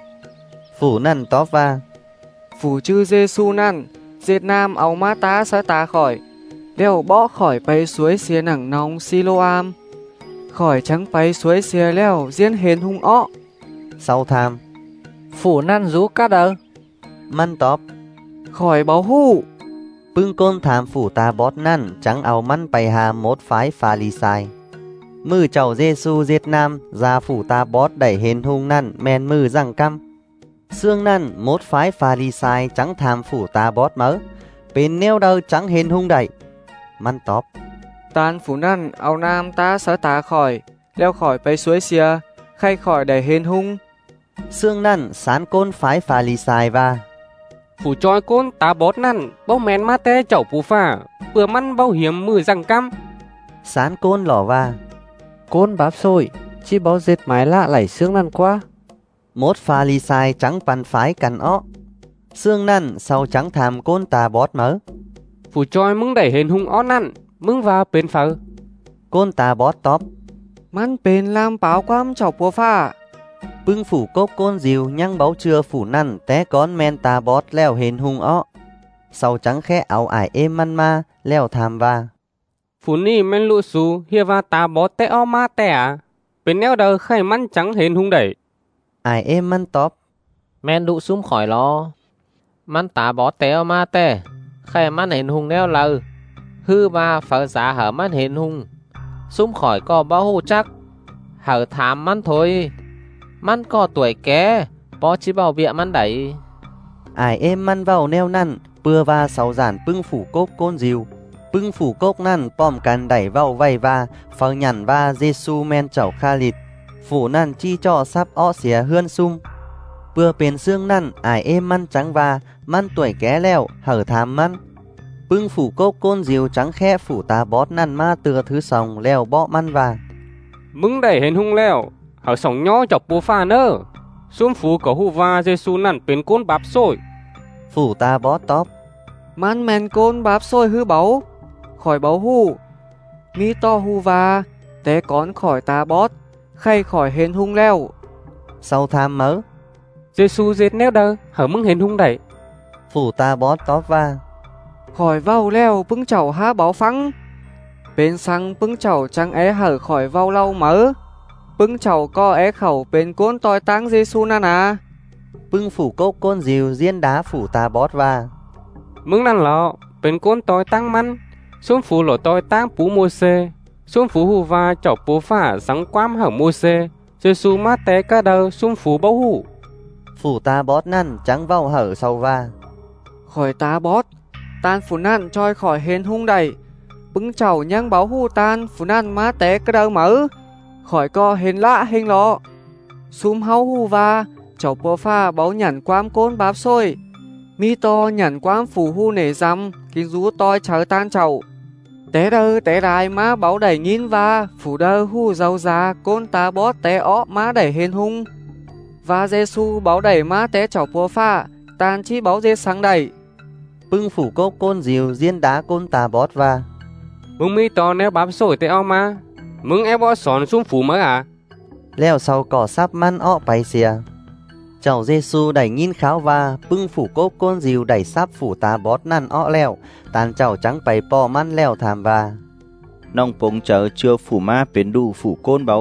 Speaker 1: Phủ năn tóp va.
Speaker 2: Phủ chư Giêsu năn, dệt nam áo ma tá sớ tá khỏi. Leo bõ khỏi bay suối xìa nặng nòng Siloam. Khỏi trắng bay suối xìa leo diên hến hung ọ.
Speaker 1: Sau tham.
Speaker 5: Phủ năn rú cá đơ.
Speaker 1: Măn tóp.
Speaker 2: Khỏi báo hù.
Speaker 1: Pưng côn thảm phủ tà bót năn trắng áo măn bày hà một phái pha ly sai. Mư chầu Giêsu diệt nam ra phủ tà bót đẩy hên hung năn men mư răng căm. Xương năn một phái pha ly sai trắng thảm phủ tà bót mớ. Bên neo đâu trắng hên hung đẩy. Măn tóp.
Speaker 2: Tàn phủ năn áo nam ta sớ tá khỏi. Leo khỏi bay suối xìa, khay khỏi đẩy hên hung.
Speaker 1: Xương năn sán côn phái pha ly sai va.
Speaker 8: Phủ choi côn tá bót năn, bao men ma tê chậu bùa pha, vừa măn bao hiểm mười răng căm.
Speaker 1: Sán côn lỏ va.
Speaker 5: Côn bắp xôi, chi báo dệt mái lạ lẩy xương năn qua.
Speaker 1: Một pha ly sai trắng pan phái cằn ó. Xương năn sau trắng thàm côn tà bót mớ.
Speaker 8: Phủ choi mưng đẩy hên hung ó năn, mưng vào bên phở.
Speaker 1: Côn tà bót tóp.
Speaker 2: Măn bên làm báo quam chọc bùa pha.
Speaker 1: Pưng phủ cốc côn diều nhăng báo chưa phủ năn té con men tà bót leo hên hung ó. Sau trắng khẽ áo ải êm măn ma leo tham va.
Speaker 8: Phủ ni men lụ xù hia va tá bót tê o ma tè à. Bên neo đờ khay măn trắng hên hung đẩy.
Speaker 1: Ải êm măn tóp.
Speaker 3: Men đụ sum khỏi lo. Măn tá bó té o ma tè. ใครมันเห็นหุงแล้วเลยฮือว่าฝาษาหามันเห็นหุงซุ้มข่อยก็บ่ฮู้จักหาถามมันโถยมันก็tuổiแก่ปอชิเบาเบียมันได
Speaker 1: Ai em man vào neo năn bưa va sáu giản bưng phủ cốc côn diều bưng phủ cốc năn pom can đẩy vào vay va phao nhằn va Giêsu men chảo kha lịt phủ năn chi cho sắp ó xía hươn sum bưa bền xương năn ai em man trắng va man tuổi ké leo hở thám man bưng phủ cốc côn diều trắng khe phủ ta bót năn ma tưa thứ sòng leo bọ man va
Speaker 8: มึงได้เห็นหุงแล้วเขาสองย่อจับปูฟ้าเนอซุ่มฝูก็ฮู้ว่าเยซูนั่นเป็นคนบาปโซย
Speaker 1: phủ ta bót tóp
Speaker 2: Man men côn báp xôi hư báu khỏi báu hu mi to hu va té cón khỏi ta bót khay khỏi hên hung leo
Speaker 1: sau tham mớ
Speaker 8: เยซูเจ็ดแนวเด้อเขามึงเห็นหุงได้
Speaker 1: phủ ta bót tóp va
Speaker 2: khỏi vau leo bưng chảo há báu phăng bên sang bưng chảo trắng é hở khỏi vau lau mớ bưng chảo co é khẩu bên côn toi táng Giêsu na nà
Speaker 1: bưng phủ cốc côn diều diên đá phủ ta bót va
Speaker 8: มึงนั่นเหรอเป็นคนต่อยตั้งมันซุ่มฝูหล่อต่อยตั้งปูโมเสซุ่มฝูฮู้ว่าเจ้าปูฟ้าสังความหาโมเสเยซูมาแต่กะเดอซุ่มฝูบ่ฮู้
Speaker 1: phủ ta bót năn trắng vào hở sau va
Speaker 2: khỏi tá bót tan phủ năn choi khỏi hên hung đầy bưng chảo nhang báo hu tan phủ năn má té cái đơ mỡ khỏi co hên lạ hên lọ xúm hau hu va chảo bò pha báo nhằn quám côn báp xôi mi to nhằn quám phủ hu nể răm kín rú toi chở tan chảo té đơ té đài má báo đẩy nhìn va phủ đơ hu giàu già côn tá bót té ó má đẩy hên hung và Giêsu báo đẩy má té chảo bò pha tan chi báo dê sáng đẩy
Speaker 1: bưng phủ cốc côn diều diên đá côn ta bót va
Speaker 8: มึงมีตอนแนวบาปโซยแต่เอามามึงแอบบ่สอนซุ่มฝูมาอ่ะ
Speaker 1: leo sau cỏ sắp man ọ bay xìa chảo Giêsu đẩy nhìn kháo va bưng phủ cốc côn diều đẩy sắp phủ ta bót năn ọ leo tàn chảo trắng bay po man leo thàm va
Speaker 4: น้องปงเจอเชื่อฝูมาเป็นดูฝูโกนเบา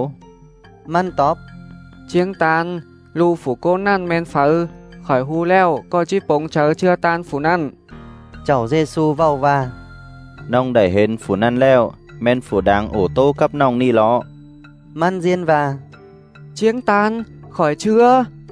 Speaker 1: man tóp
Speaker 2: chiêng tan lu phủ côn năn men phở khỏi hu leo co chi bóng chớ chưa tan phủ năn
Speaker 1: chảo Giêsu vào va
Speaker 4: น้องได้เห็นฝูนั่นแล้วแม่นฝูดังโอโต้กับน้องนี่ล้อ
Speaker 1: man diên va
Speaker 2: chiêng tan khỏi chưa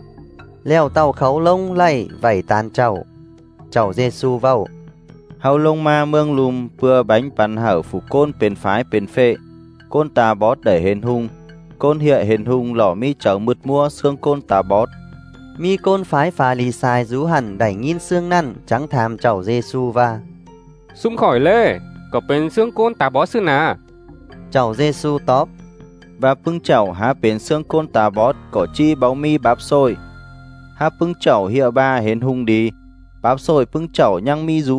Speaker 1: leo tàu khấu lông lay vảy tàn chảo chảo Giêsu vào
Speaker 4: เฮาลงมาเมืองลุมเพื่อบัญปันเห่าฝูโกนเป็นฝายเป็นเฟะโกนตาบอดได้เห็นหุงโกนเหียเห็นหุงหล่อมีเจ้ามืดมัวเสื่องโกนตาบอด
Speaker 1: mi côn phái phá lì sai rú hẳn đẩy nhìn xương năn trắng thàm chảo Giêsu va
Speaker 8: ซุ่มข่อยเลยก็เป็นเสื่องโกนตาบอดซื่อนา
Speaker 1: chảo Giêsu tóp
Speaker 4: ว่าพึ่งเจ้าหาเป็นเสื่องโกนตาบอดก็จี้เบามีบาปโซยหาพึ่งเจ้าเหียบาเห็นหุงดีบาปโซยพึ่งเจ้ายังมีรู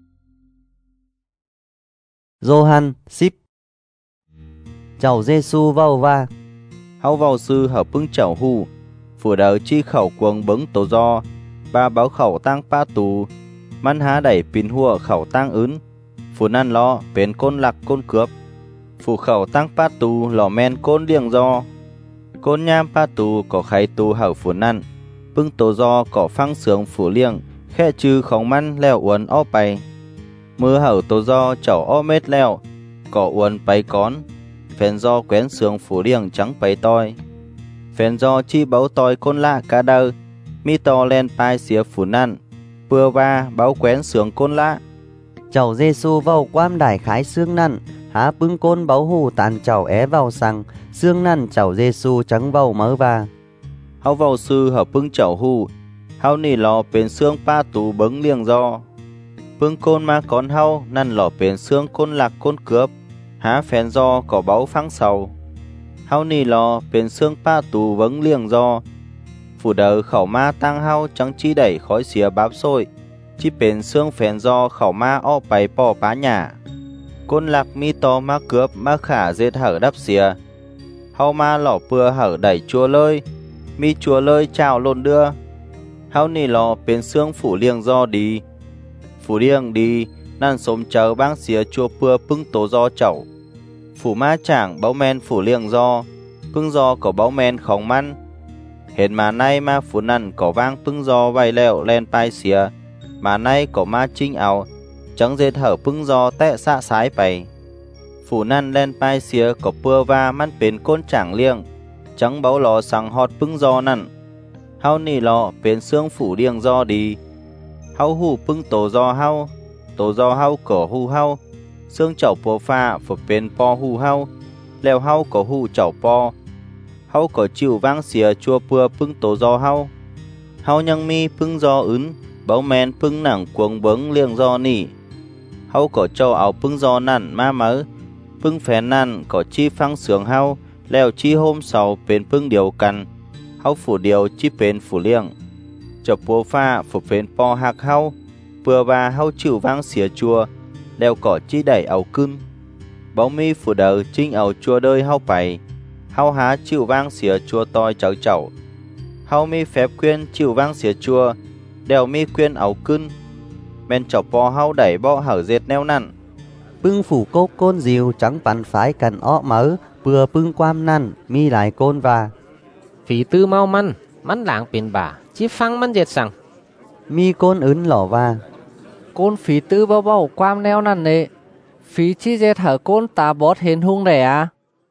Speaker 1: Gioan ship chảo Giêsu vào va
Speaker 4: เฮาเว้าซื่อเฮาพึ่งเจ้าฮู้ฝูเดาจี้เข้ากวงเบิงโตจอบาเบาเข้าตั้งป้าตูมันหาได้ปินหัวเข้าตั้งอื่นฝูนั่นล้อเป็นก้นหลักก้นเกือบฝูเข้าตั้งป้าตูหล่อแมนก้นเลี้ยงจอก้นยามป้าตูก็ไขตูเฮาฝูนั่นปึ้งโตจอก็ฟังเสียงฝูเลี้ยงแค่ชื่อของมันแล้วอวนอ้อไปมือเฮาโตจอเจ้าอ้อเม็ดแล้วก็อวนไปก่อนแฟนจอแขวนเสียงฝูเลี้ยงจังไปต้อยแฟนจอที่เบาตอยคนละกะเดอมีตอแลนปลายเสียฝูนั่นเปื่อว่าเบาแขวนเสียงคนละ
Speaker 1: chảo Giêsu vào quam đài khái xương năn há bưng côn báo hù tàn chảo é vào sang xương năn chảo Giêsu trắng vào mớ va
Speaker 4: เฮาเว้าซื่อเฮาปึ้งเจ้าฮู้เฮานี่หล่อเป็นเสื่องป้าตูเบิงเลี้ยงจอปึ้งโกนมาก่อนเฮานั่นหล่อเป็นเสื่องคนหลักคนเกือบหาแฟนจอก็เบาฟังเศร้าเฮานี่หล่อเป็นเสื่องป้าตูเบิงเลี้ยงจอผู้เดอเข้ามาตั้งเฮาจังจี้ได้ขอยเสียบาปโซยที่เป็นเสื่องแฟนจอเข้ามาอ้อไปป้อป้าหญ้าคนหลักมีตอมาเกือบมาขาเจ็ดเหอดับเสียเฮามาหล่อเปือเหอได้จัวเลยมีจัวเลยเจ้าล้นเดือเฮานี่หล่อเป็นเสื่องฝูเลี้ยงจอดีฝูเลี้ยงดีนั่นสมเจอบางเสียจัวเปือปึ้งโตจอเจ้าฝูมาจ่างเบาแมนฝูเลี้ยงจอปึ้งจอก็เบาแมนของมันเห็นมาในมาฝูนั่นก็วางปึ้งจอไว้แล้วแลนไปเสียมาในก็มาจิ้งเอา chẳng dệt hở pưng do tệ xạ sái bày phủ năn lên pai xía có bưa va manเป็นก้นchẳng liêng chẳng báo lò sang hot pưng do năn hao nì lò เป็น xương phủ điêng do đi hao hù pưng tổ do hao tổ do hao cổ hù hao xương chậu po pha phủ เป็น po hù hao leo hao có hù chậu po hao có chịu vang xía chua pưa pưng tổ do hao hao nhang mi pưng do ứng báo men pưng nặng cuồng bướng liêng do nỉ hao có châu áo pưng do năn ma mớ pưng phèn năn có chi phăng sướng hao leo chi hôm sau เป็น pưng điềuกันเฮาฝูเดียวจิเป็นฝูเลี้ยงเจ้าปัวฟ้าฝูเป็นปอหักเฮาเพื่อว่าเฮาชิววางเสียจัวแล้วก็จิได้เอาขึ้นบ่มีฝูเดอจิงเอาจัวเดยเฮาไปเฮาหาชิววางเสียจัวตอยเจ้าเจ้าเฮามีแฟบเกวียนชิววางเสียจัวแล้วมีเกวียนเอาขึ้นแม่นเจ้าปอเฮาได้บ่เห่าเจ็ดแนวนั้น
Speaker 1: Pưng phủ cốt côn diều chẳng bắn phái cần ó mở bừa pưng quam năn mi lại côn và
Speaker 3: phí tư mau man man làngเป็นบ่า chỉ phăng man dệtสั่ง
Speaker 1: mi côn ứng lỏ và
Speaker 5: côn phí tư bao bao quam neo năn nệ phí chi dệt hở côn tà bót hên hung đẻ à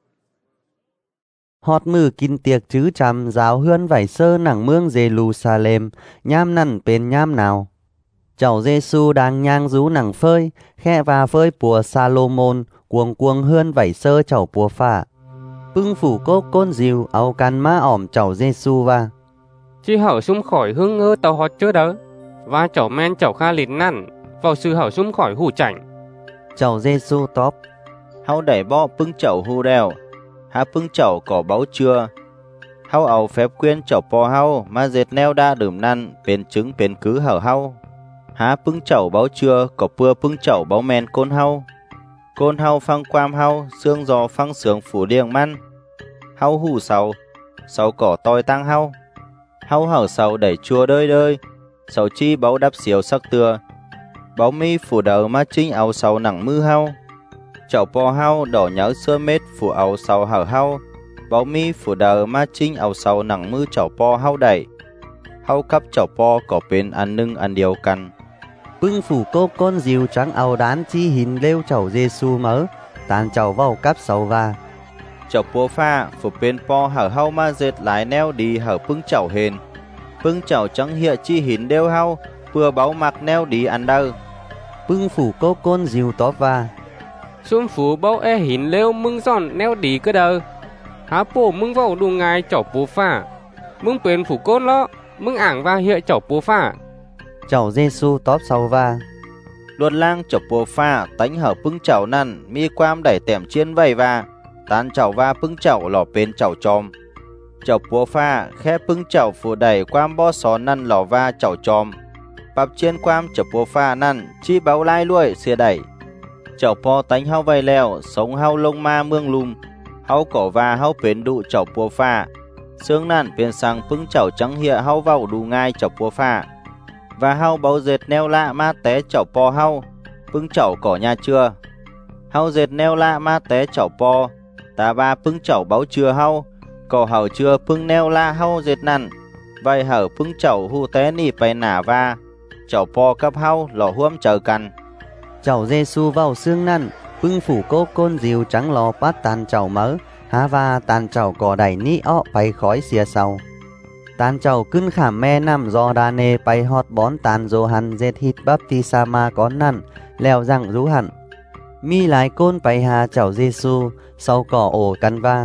Speaker 1: họt mừ kinh tiệc chứ chằm giáo hươn vảy sơ nẳng mương Jerusalem nham năn bên nham nào cháu Giêsu đang nhang rú nẳng phơi khe và phơi pùa Salomon cuồng cuồng hươn vảy sơ cháu pùa phả pưng phủ cốt côn diều áo can má ỏm cháu Giêsu và
Speaker 8: chi hảo sum khỏi hương ngơ tàu hot chưa đỡ và cháu men cháu kha lịt năn vào sư hảo sum khỏi hủ chảnh
Speaker 1: cháu Giêsu top
Speaker 4: hao đẩy bo pưng chậu hu đeo há pưng chậu có báu chưa hao ảo phép quyên chậu po hao mà dệt neo đa đửm năn bên trứng bên cứ hở hao há pưng chậu báu chưa có pưa pưng chậu báu men côn hao côn hao phăng quam hao xương giò phăng sướng phủ điềng man hao hù sầu sầu cỏ toi tăng hao hao hở sầu đẩy chua đơi đơi sầu chi báu đắp xiều sắc tưa báu mi phủ đờ má chính áo sầu nặng mư hao chậu po hao đỏ nhớ sơ mết phủ áo sầu hở hao báu mi phủ đờ má chính áo sầu nặng mư chậu po hao đẩy hao cấp chậu po có bên ăn nưng ăn điều căn
Speaker 1: pưng phủ cốt con diều trắng áo đán chi hình lêu cháu Giêsu mớ tàn cháu vào cắp sầu và
Speaker 4: chậu po pha phủ bên po hở hao ma dệt lái neo đi hở pưng chậu hền pưng chậu trắng hiện chi hình đeo hao vừa báo mặc neo đi ăn đâu
Speaker 1: pưng phủ cốt con diều top và
Speaker 8: xuân phủ bao e hình lêu mưng giòn neo đi cơ đờ há po mưng vào đu ngài chậu po pha mưngเป็นphủ cốt lo mưng ảng và hiện chậu po pha
Speaker 1: cháu Giêsu top sau và
Speaker 4: luật lang chậu po pha tánh hở pưng chậu năn mi quam đẩy tẻm chiên vầy và tán chậu va pưng chậu lò bên chậu chòm chậu po pha khe pưng chậu phủ đẩy quam bo xó năn lò va chậu chòm bắp chiên quam chậu po pha năn chi báo lai luôi xìa đẩy chậu po tánh hao vầy leo sống hao lông ma mương lùm hao cổ va hao bến đụ chậu po pha xương năn bên sang pưng chậu trắng hiện hao vào đu ngai chậu po pha và hao báo dệt neo lạ ma té chậu po hao pưng chậu cỏ nhà chưa hao dệt neo lạ ma té chậu po ta ba pưng chậu báo chưa hao cỏ hở chưa pưng neo lạ hao dệt năn vậy hở pưng chậu hu té nì bay nả va chậu po cấp hao lò huôm chờ căn
Speaker 1: cháu Giêsu vào xương năn pưng phủ cốt côn diều trắng lò bắt tàn cháu mớ há và tàn cháu cỏ đẩy ní ọ bay khói xìa sau tàn cháu cưng khảm me nằm do đà nê bay hot bón tàn dô hẳn dệt hít bắp ti sa ma có năn leo răng rú hẳn mi lái côn bay hà cháu Giêsu sau cỏ ổ căn va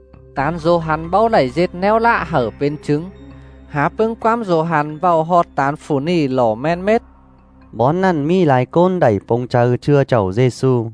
Speaker 5: tán dô hẳn bao đẩy dệt neo lạ hở bên trứng há pưng quam dô hẳn vào hot tán phủ nì lỏ men mết
Speaker 1: bón năn mi lái côn đẩy pông chờ chưa cháu Giêsu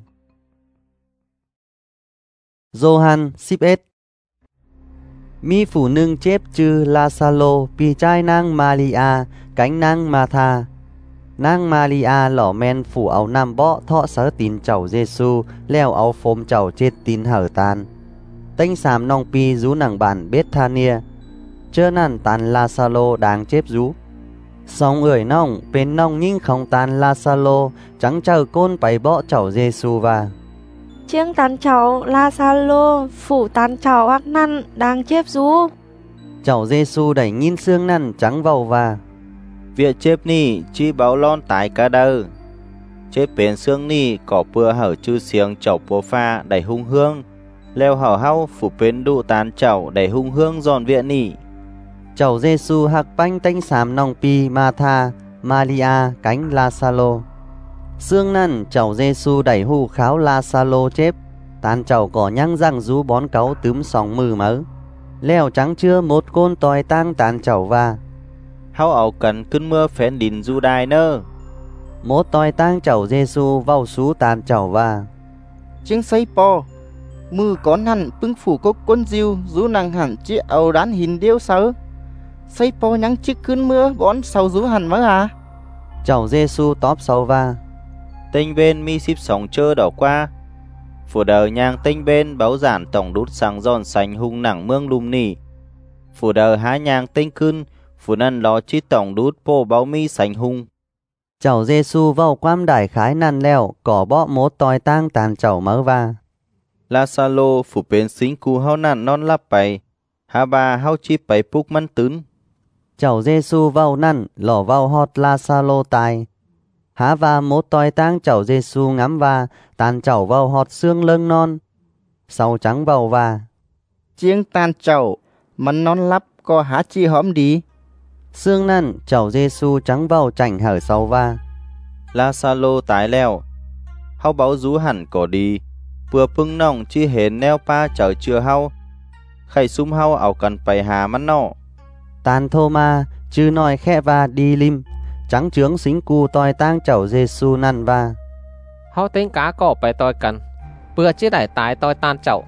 Speaker 1: Gioan ship ết mi phủ nương chép chư Lazaro pi trai nang Maria cánh nang Martha nang Maria lỏ men phủ áo nam bó thọ sớ tin cháu Giêsu leo áo phôm cháu chết tin hở tàn tênh sàm nong pi rú nằng bản Bethania chơ nàn tàn Lazaro đang chép rú song ưỡi nong bên nong nhưng không tàn Lazaro trắng chờ côn bay bó cháu Giêsu và
Speaker 7: chiêng tán cháu Lazaro phủ tán cháu ác năn đang chép rú
Speaker 1: cháu Giêsu đẩy nhìn xương năn trắng vào và
Speaker 4: việc chép ni chi báo lon tải cả đời chế bến xương ni có bưa hở chư xiềng chậu bố pha đầy hung hương, leo hở hao phủ bến đụ tán chậu đầy hung hương giòn viện nỉ.
Speaker 1: Chậu Giêsu hạc bánh tanh xám nòng pi Martha, Maria cánh Lazaro. Xương năn chậu Giêsu đẩy hù kháo Lazaro chép, tàn chậu có nhăng răng rú bón cáu túm sóng mừ mớ. Leo trắng chưa một côn tòi tang tàn chậu va.
Speaker 4: Hao ảo cần cơn mưa phén đìn du đài nơ.
Speaker 1: Một tòi tang chậu Giêsu vào sú tàn chậu va.
Speaker 6: Chiếng xây po, mư con hẳn bưng phủ có con diêu rú năng hẳn chiếc ảo đán hình điêu sớ. Xây po nhắn chiếc cơn mưa bón sau rú hẳn mớ à.
Speaker 1: Chậu Giêsu tóp sau va.
Speaker 4: Tinh bên mi xíp sóng chơ đỏ qua. Phủ đời nhang tinh bên báo giản tổng đút sang giòn xanh hung nặng mương lùm nỉ. Phủ đời há nhang tinh cưng, phủ năn ló chí tổng đút bồ báo mi xanh hung.
Speaker 1: Chậu Giêsu vào quam đài khái năn leo, có bọ mốt tòi tang tàn chậu mớ va.
Speaker 4: Lazaro phủ bên xính cú hao năn non lắp bày, há ba hao chí bày búc măn tứng.
Speaker 1: Chậu Giêsu vào năn, lỏ vào hot Lazaro tài. Há va mốt tòi tang chậu Giêsu ngắm va, tàn chậu vào hot xương lưng non. Sau trắng vào va.
Speaker 6: Chiếng tàn chậu, mắn non lắp có há chi hóm đi.
Speaker 1: Xương năn chậu Giêsu trắng vào chảnh hở sau va.
Speaker 4: Lazaro tái leo, hao báo rú hẳn có đi. Vừa pưng nòng chi hến neo pa chở chưa hao. Khải sum hao ảo cần bày hà mắn nọ.
Speaker 1: Tàn thô ma, chứ nói khẽ va đi lim. Trắng trướng xính cu tòi tang chậu Giêsu năn va.
Speaker 3: Hao tính cá cỏ bày tòi cần, bữa chế đải tái tòi tan chậu.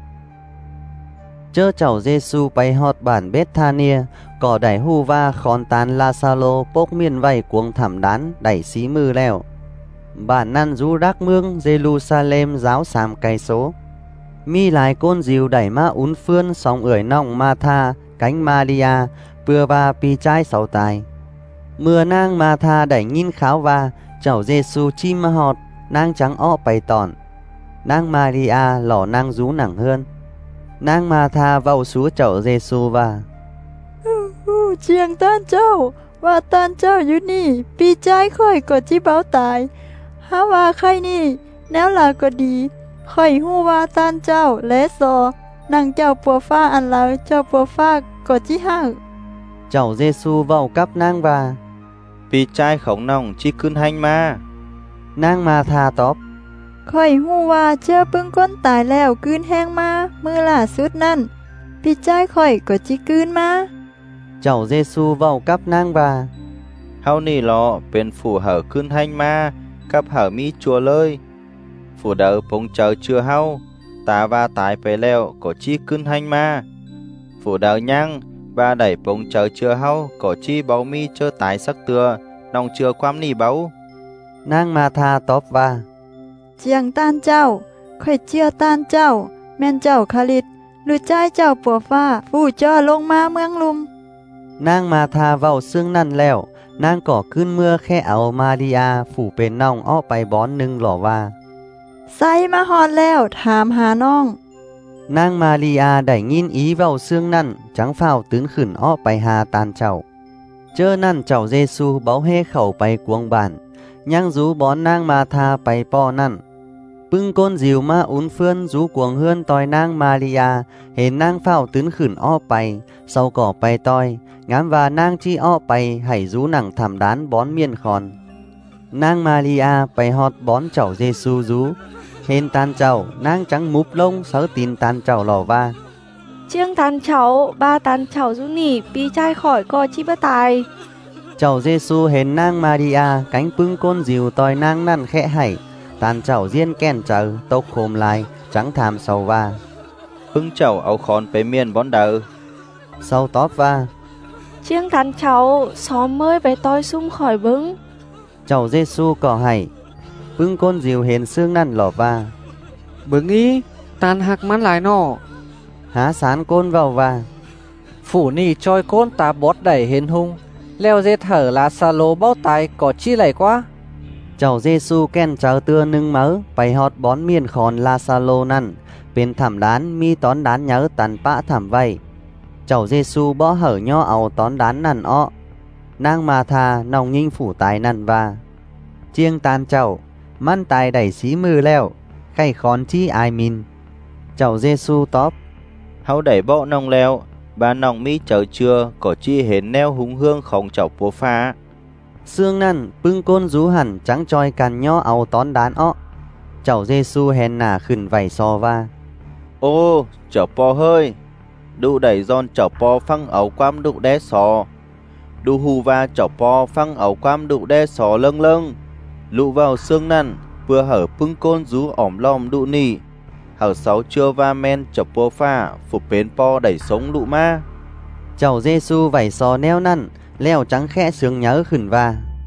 Speaker 1: Chơ chậu Giêsu bay hot bản Bethania, cỏ đẩy hu va khòn tán Lazaro bốc miên vầy cuồng thảm đán đẩy xí mư leo. Bản năn rú rác mương Jerusalem giáo xàm cây số. Mi lại côn diều đẩy ma ún phương song ưỡi nòng Martha cánh Maria bừa va pi trai sáu tài. Mưa nang Martha đẩy nhìn kháo va chậu Giêsu chim ma hot nang trắng o bày tòn. Nang Maria lỏ nang rú nặng hơn. Nang Martha vào xuống chậu Giêsu va.
Speaker 9: Chiêng tan chậu, và tan chậu yu ni, pi trai khỏi có chi báo tài. Há va khay ni, nếu là có đi, khỏi hu va tan chậu lẽ sò, nàng chậu bùa pha ăn lão chậu bùa pha có chi hạng.
Speaker 1: Chậu Giêsu vào cắp nang va.
Speaker 4: Pi trai khổng nòng chi cưng hành ma.
Speaker 1: Nang Martha tóp.
Speaker 9: Khỏi hu va chưa bưng con tài leo cươn hang ma, mưa là suốt năn. Pi trai khỏi có chi cươn ma.
Speaker 1: Chậu Giêsu vào cắp nang va.
Speaker 4: Hao nì lọ bên phủ hở cưng hành ma, cắp hở mi chùa lơi. Phủ đỡ bông chờ chưa hao, ta va tái bế leo có chi cưng hành ma. Phủ đỡ nhang, ba đẩy bông chờ chưa hao, có chi báo mi chơ tái sắc tựa, nòng chưa quam nì báo.
Speaker 1: Nang Martha tóp va.
Speaker 9: Chiang tan chậu, khỏi chưa tan chậu, men chậu khalit, lư trai chậu bùa pha, phủ cho lông ma mương lùm.
Speaker 1: Nang Martha vào xương năn leo, nang cỏ cơn mưa khe áo Maria phủ bền nòng ó bay bón nưng lỏ va.
Speaker 9: Say ma hòn leo thảm hà nong.
Speaker 1: Nang Maria đẩy nhìn ý vào xương năn, trắng phào tướng khửn ó bay hà tàn chậu. Chơ năn chậu Giêsu báo hê khẩu bay cuồng bản, nhang rú bón nang Martha bay po năn. Bưng côn diều ma ún phương rú cuồng hươn tòi nang Maria, hên nang phào tướng khửn ó bay, sau cỏ bay toi, ngắm và nang chi ó bay hãy rú nặng thảm đán bón miên khòn. Nang Maria bay hot bón chậu Giêsu rú, hên tan chậu nang trắng múp lông sáu tin tan chậu lò va.
Speaker 7: Chiêng tan chậu, ba tan chậu rú nỉ, pi trai khỏi có chi bá tài.
Speaker 1: Chậu Giêsu hên nang Maria cánh bưng côn diều tòi nang năn khẽ hãy, tan chậu riêng kèn chờ tốc khôm lại trắng thảm sầu va.
Speaker 4: Bưng chậu áo khòn bế miên bón đỡ.
Speaker 1: Sau tóp va.
Speaker 7: Chiêng tan chậu, xóm mới về tôi sum khỏi bứng.
Speaker 1: Chậu Giêsu cỏ hãy, bưng côn diều hên xương năn lò va.
Speaker 2: Bứng ý, tan hạc mắn lại nọ.
Speaker 1: Há sán côn vào va.
Speaker 5: Phủ ni trôi côn tá bót đẩy hên hung, leo dê thở Lazaro bao tài có chi lầy quá.
Speaker 1: Chậu Giêsu ken chờ tưa nưng mớ, bay hot bón miên khòn Lazaro năn, bên thảm đán mi tón đán nhớ tàn pã thảm vầy. Chậu Giêsu bó hở nho ảo tón đán năn ọ. Nang Martha nòng nhinh phủ tài năn va. Chiêng tan chậu, มันตายได้สีมือแล้วไข่คอนที่อายมินเจ้าเยซูตอบ
Speaker 4: Hậu đẩy bộ nông leo, bà nông mi chở chưa có chi hến neo húng hương không chọc bố phá.
Speaker 1: เสื่องนั้นปึ้งก้นจูหันจังจอยกันย่อเอาตอนดานอ้อเจ้าเยซูแหนหน้าขึ้นไหวซอว่า
Speaker 4: Ô, chở po hơi, đu đẩy giòn chở po phăng ấu quam đụ đe sò. Đu hù va chở po phăng ấu quam đụ đe sò lâng lâng. Lụ vào xương năn, vừa hở pưng côn rú ỏm lòm đụ nì. Hở sáu chưa va men chở po pha, phục bến po đẩy sống lụ ma.
Speaker 1: เจ้าเยซูไหวซอแนวนั้นแล้วจังแค่เสืองเหยอขึ้นว่า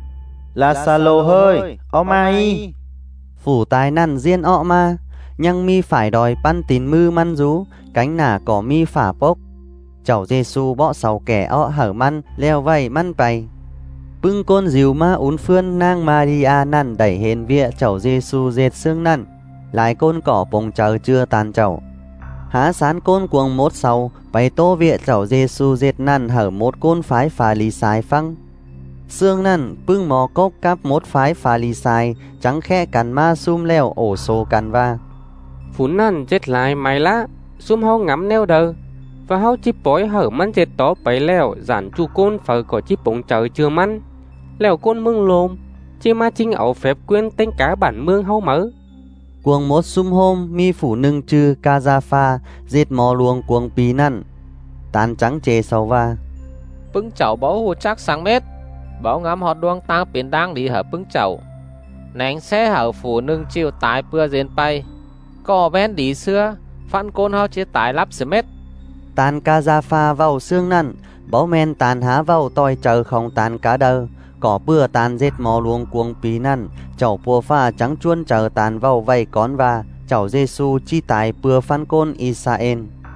Speaker 4: Là xa lô hơi, ó mai.
Speaker 1: ฝูตายนั่นเจียนอ้อมายังมีฝ่ายดอยปั้นตีนมือมันรูcánhหน้าก็มีฝาปกเจ้าเยซูเบาะเสาแก่อ้อเหอมันแล้วไว้มันไปปึ้งก้นจิวมาอุ่นเฟื่อนนางมารีอานั่นได้เห็นเวียเจ้าเยซูเจ็ดซึ่งนั่นหลายก้นก่อปงเจอเจือตานเจ้าหาสารก้นกวงมดเสาไปโตเวียเจ้าเยซูเจ็ดนั่นเหอมดก้นฝายฟาลีสายฟังเสื่องนั่นปึ้งหมอกกกับมดฝายฟาลีสายจังแค่กันมาซุ่มแล้วโอโซกันว่า
Speaker 8: Phủ năn chết lại mày lá, xung hao ngắm neo đờ. Và hao chip bói hở mắn chết tó bấy leo, giản chu côn phở có chip bóng trời chưa mắn. Leo côn mương lồm, chi ma chinh ảo phép quyên tên cả bản mương hao mở.
Speaker 1: Cuồng mốt xung hôm mi phủ nâng chư ca gia pha, giết mò luồng cuồng pí năn. Tán trắng chê sau va.
Speaker 3: Pưng chậu báu hồ chắc sáng mét, báu ngắm họt đuông tăng biến đang đi hở pưng chậu. Nánh xe hở phủ nâng chiều tái bưa dên bay. Có bên đi xưa, phán côn hao chế tái lắp xe mét.
Speaker 1: Tàn ca gia pha vào xương năn, báu men tàn há vào toi chờ không tàn cá đơ. Có bưa tàn giết mò luồng cuồng pí năn, chậu bùa pha trắng chuôn chờ tàn vào vay con và chậu Giê-xu chi tài bưa phán côn Israel.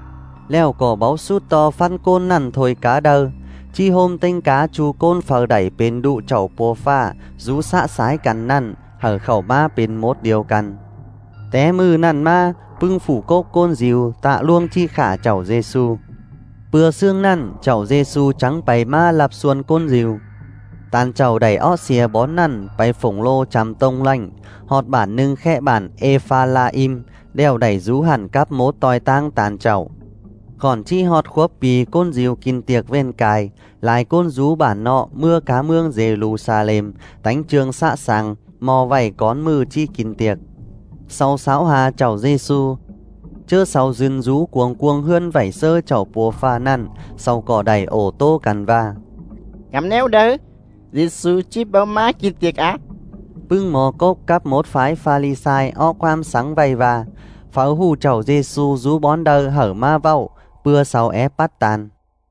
Speaker 1: Leo có báu sút to phán côn năn thôi cá đơ. Chi hôm tinh cá chú côn phở đẩy bên đụ chậu bùa pha, rú xã sáiกันนั่น hở khẩu ma bên một điềuกัน แต่มือนั่นมาปึ้งฝูโกกโกนจิวตะล่วงที่ขาเจ้าเยซูเปื่อเสื่องนั่นเจ้าเยซูจังไปมารับส่วนก้นจิวตานเจ้าได้อ้อเสียบอนนั่นไปฝงโลจำตรงลั่งฮอดบ้านหนึ่งแค่บ้านเอฟาลาอิมเดี่ยวได้จูหันกับโมตอยตั้งตานเจ้าก่อนที่ฮอดควบปีก้นจิวกินเตียกเว้นกายหลายก้นจูบ้านเนาะเมื่อกาเมืองเยรูซาเล็มตั้งเจืองสะสังมอไว้ก้อนมือที่กินเตียกsau sáu hà chào Giê-xu chớ sau dưng rú cuồng cuồng hươn vảy sơ chào bùa pha năn sau cỏ đầy ổ tô cằn va
Speaker 6: ngắm néo đỡ Giê-xu chỉ bao má kia tiệc á
Speaker 1: pưng mò cốc cắp mốt phái pha ly sai o quam sáng vầy và pháo hù chào Giê-xu rú bón đơ hở ma vậu bưa sau ép bắt tàn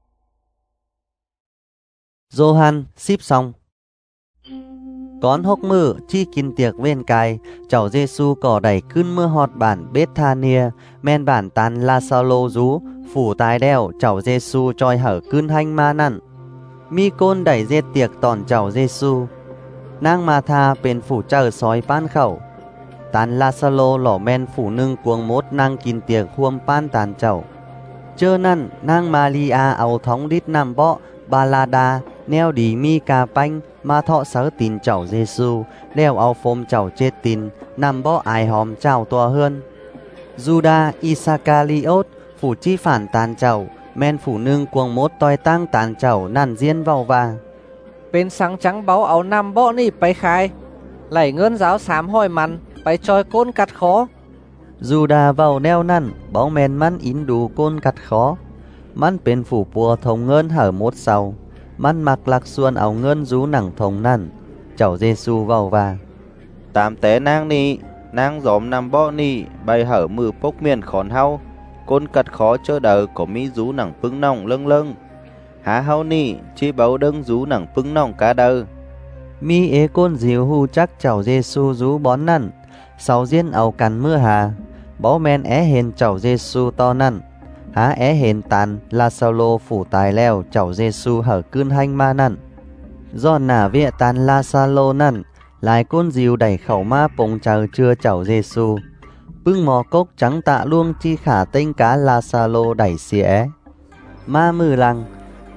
Speaker 1: Gioan ship xong Con hốc mưa chi kinh tiệc bên cài cháu Giê-xu cỏ đẩyขึ้น mưa họt bản Bethania men bản tàn La Sao-lô rú phủ tái đeo cháu Giê-xu trôi hởขึ้น hành ma nặn mi côn đẩy dê tiệc tòn cháu Giê-xu nang ma thaเป็นphủ chờ sói pan khẩu tàn La Sao-lô lỏ men phủ nâng cuồng mốt nang kinh tiệc huôm pan tàn cháu chơ năn nang Maria ao thống đít nằm bọ ba la đa neo đi mi cà panhมาเทาะเสาตีนเจ้าเยซูแล้วเอาโฟมเจ้าเจตินนำบ่อายหอมเจ้าตัวเฮือนจูดาอิสากาลิโอตฝูจี้ฝ่านตานเจ้าแม่นฝูหนึ่งกวงมดต้อยตั้งตานเจ้านั่นเจียนเว้าว่า
Speaker 5: เป็นสังจังเบาเอานำบ่อนี่ไปขายไหลเงินสาวสามห้อยมันไปจอยก้นกัดคอ
Speaker 1: จูดาเว้าแนวนั่นบ่แม่นมันอินดูก้นกัดคอมันเป็นฝูปัวทงเงินเห่อมดเศร้ามันมักลักส่วนเอาเงินรูหนังทงนั่นเจ้าเยซูเว้าว่า
Speaker 4: Tạm té nang ni nang gióm nằm bó ni bay hở mưa bốc miền khón hao côn cật khó chơ đờ có mi rú nặng pưng nòng lâng lâng há hao ni chi báu đâng rú nặng pưng nòng cá đờ
Speaker 1: mi ế côn diều hu chắc cháuเยซูrú bónนั่นเสาเจียนเอากันเมื่อหาบ่แม่นแอเห็นเจ้าเยซูตอนั่นหาแอเห็นตันลาซาโลฝูตายแล้วเจ้าเยซูเหอขึ้นhànhมานั่นย้อนหน้าเวียตันลาซาโลนั่นหลายก้นจิวได้เข้ามาปงเจอเชื่อเจ้าเยซูปึ้งหมอกกจังตะล่วงที่ขาเต้งกาลาซาโลได้เสียมามือลังฝ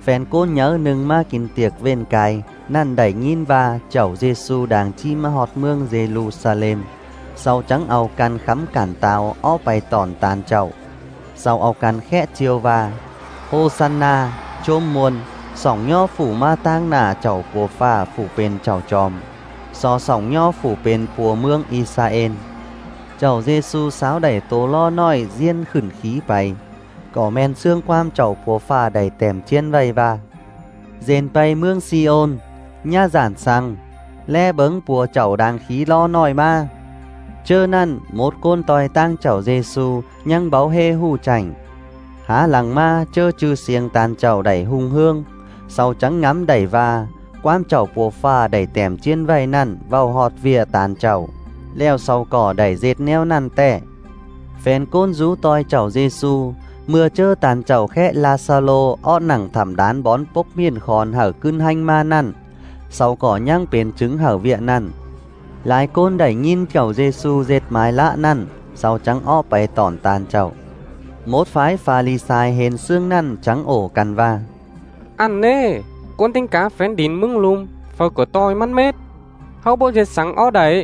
Speaker 1: phèn côn nhớ nâng ma kín tiệc bên cài năn đẩy nhìn và chậu Giêsu đang chi ma họt mương Jerusalem sau trắng ao can khắm cản tàu ó bày tòn tàn chậu sau ao can khẽ chiêu và Hosanna chôm muôn sỏng nho phủ ma tang nà chậu của pha phủ bên chậu tròm so sỏng nho phủ bên của mương Israel chậu Giêsu sáo đẩy tố lo nói riêng khửn khí bày cỏ men xương quam chậu của pha đẩy tèm chiên vầy và dền bay mương Sion nha giản sang le bấng của chậu đang khí lo nói ma chơ năn một côn tòi tang chậu Giêsu nhăng báo hê hù chảnh há lằng ma chơ chư xiềng tàn chậu đẩy hung hương sau trắng ngắm đẩy va quam chậu của pha đẩy tèm chiên vầy năn vào họt vía tàn chậu leo sau cỏ đẩy dệt neo năn tẻ phèn côn rú toi chậu Giêsu mưa chơ tàn chậu khẽ la sa lô ó nẳng thảm đán bón bốc miền khòn hở cưng hanh ma năn sau cỏ nhang bền trứng hở viện năn lại côn đẩy nhìn chậu Giêsu dệt mái lạ năn sau trắng ó bày tòn tàn chậu mốt phái pha ly sai hên xương năn trắng ổ cằn va
Speaker 8: ăn nê con tinh cá phén đín mưng lùm phở của tôi mắt mết hao bộ dệt sáng ó đẩy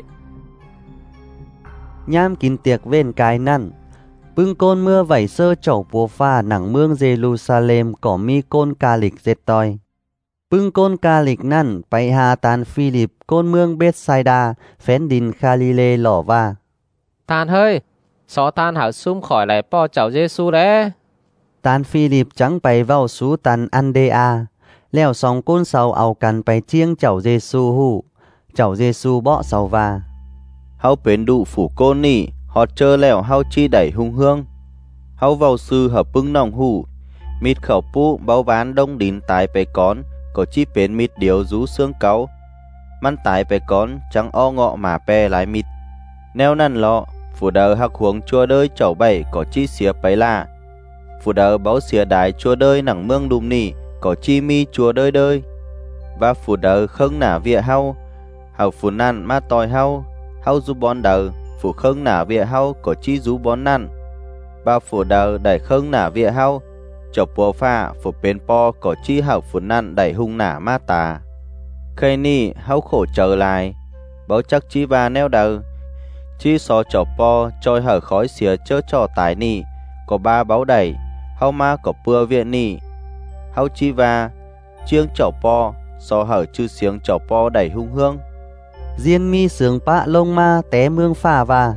Speaker 1: nham kín tiệc bên cái năn bưng côn mưa vẩy sơ chậu bùa pha nẳng mương Jerusalem có mi côn ca lịch dệt toi bưng côn ca lịch năn bay hà tàn Philip côn mương Bethsaida phén đín Galilee lỏ va
Speaker 3: Tàn hơi xó tàn hảo sum khỏi lại po chậu Giêsu đấy
Speaker 1: tàn Philip trắng bay vào sú tàn Andea leo sòng côn sầu ao cằn bay chiêng chậu Giêsu hụ chậu Giêsu bọ sầu va
Speaker 4: hao bến đụ phủ côn nỉ họt chơ lèo hao chi đẩy hung hương hao vào sư hợp bưng nòng hủ mít khẩu pu bao bán đông đín tái bè con có chi bến mít điếu rú xương cáu măn tái bè con trắng o ngọ mà bè lái mít neo năn lọ phủ đờ hạc huống chua đơi chậu bảy có chi xía bấy là phủ đờ báo xía đái chua đơi nẳng mương đùm nỉ có chi mi chua đơi đơi và phủ đờ khâng nả vịa hao hảo phủ năn ma tòi hao hao du bón đờ phủ khâng nả vịa hao có chi rú bón năn ba phủ đờ đẩy khâng nả vịa hao chọc bùa pha phủ bên po có chi hảo phủ năn đẩy hung nả ma tà khơi ni hao khổ trở lại báo chắc chi ba neo đờ chi so chọc po trôi hở khói xía chớ cho tài ni có ba báo đẩy hao ma có bưa viện ni hao chi va chiêng chọc po so hở chư xiếng chọc po đẩy hung hương
Speaker 1: diên mi sướng pạ lông ma té mương phà và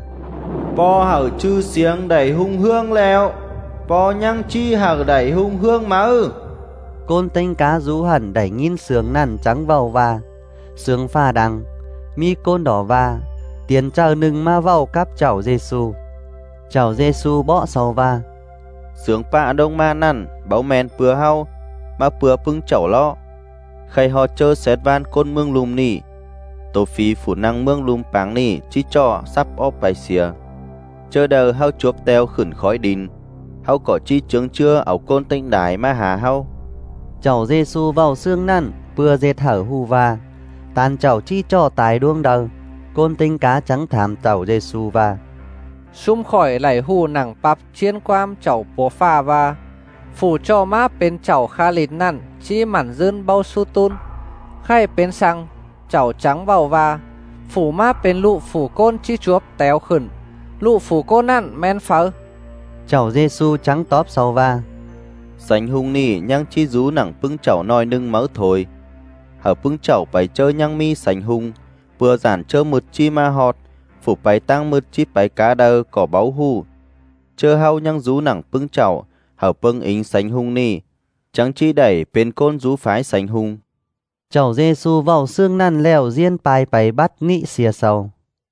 Speaker 6: po hở chư xiếng đẩy hung hương lèo po nhăng chi hở đẩy hung hương mà ư
Speaker 1: côn tinh cá rú hẳn đẩy nhìn sướng nằn trắng vào và sướng phà đằng mi côn đỏ và tiền chờ nừng ma vào cắp chảo Giêsu chảo Giêsu bọ sau va
Speaker 4: sướng pạ đông ma nằn báo men pừa hao ma pừa pưng chảo lo khay họ chơ xét van côn mương lùm nỉ tổ phí phủ năng mương lùm páng nỉ chi cho sắp óp bài xìa chơ đờ hao chuốc teo khửn khói đín hao có chi trướng chưa ảo côn tinh đái ma hà hao
Speaker 1: chảo Giêsu vào xương năn pừa dệt hở hù va tàn chảo chi cho tài đuông đờ côn tinh cá trắng thảm chảo Giêsu va
Speaker 5: sum khỏi lại hù nẳng pap chiên quam chậu bùa pha và phủ cho má bên chậu kha lít năn chi mặn dơn bao su tun khay bên sang chậu trắng vào và phủ má bên lụ phủ côn chi chuốc téo khẩn lụ phủ côn năn men phở
Speaker 1: chảo Giêsu trắng tóp sau va
Speaker 4: sánh hung nỉ nhang chi rú nẳng pưng chảo nòi nưng máu thổi hở pưng chảo bày chơ nhang mi sánh hung vừa giản chơ mực chi ma họt phủ bày tăng mực chi bày cá đơ có báo hù chơ hao nhang rú nẳng pưng chảo hở pưng ính sánh hung nỉ trắng chi đẩy bên côn rú phái sánh hung
Speaker 1: chảo Giêsu vào xương năn lèo riêng bài bày bắt nị xìa sầu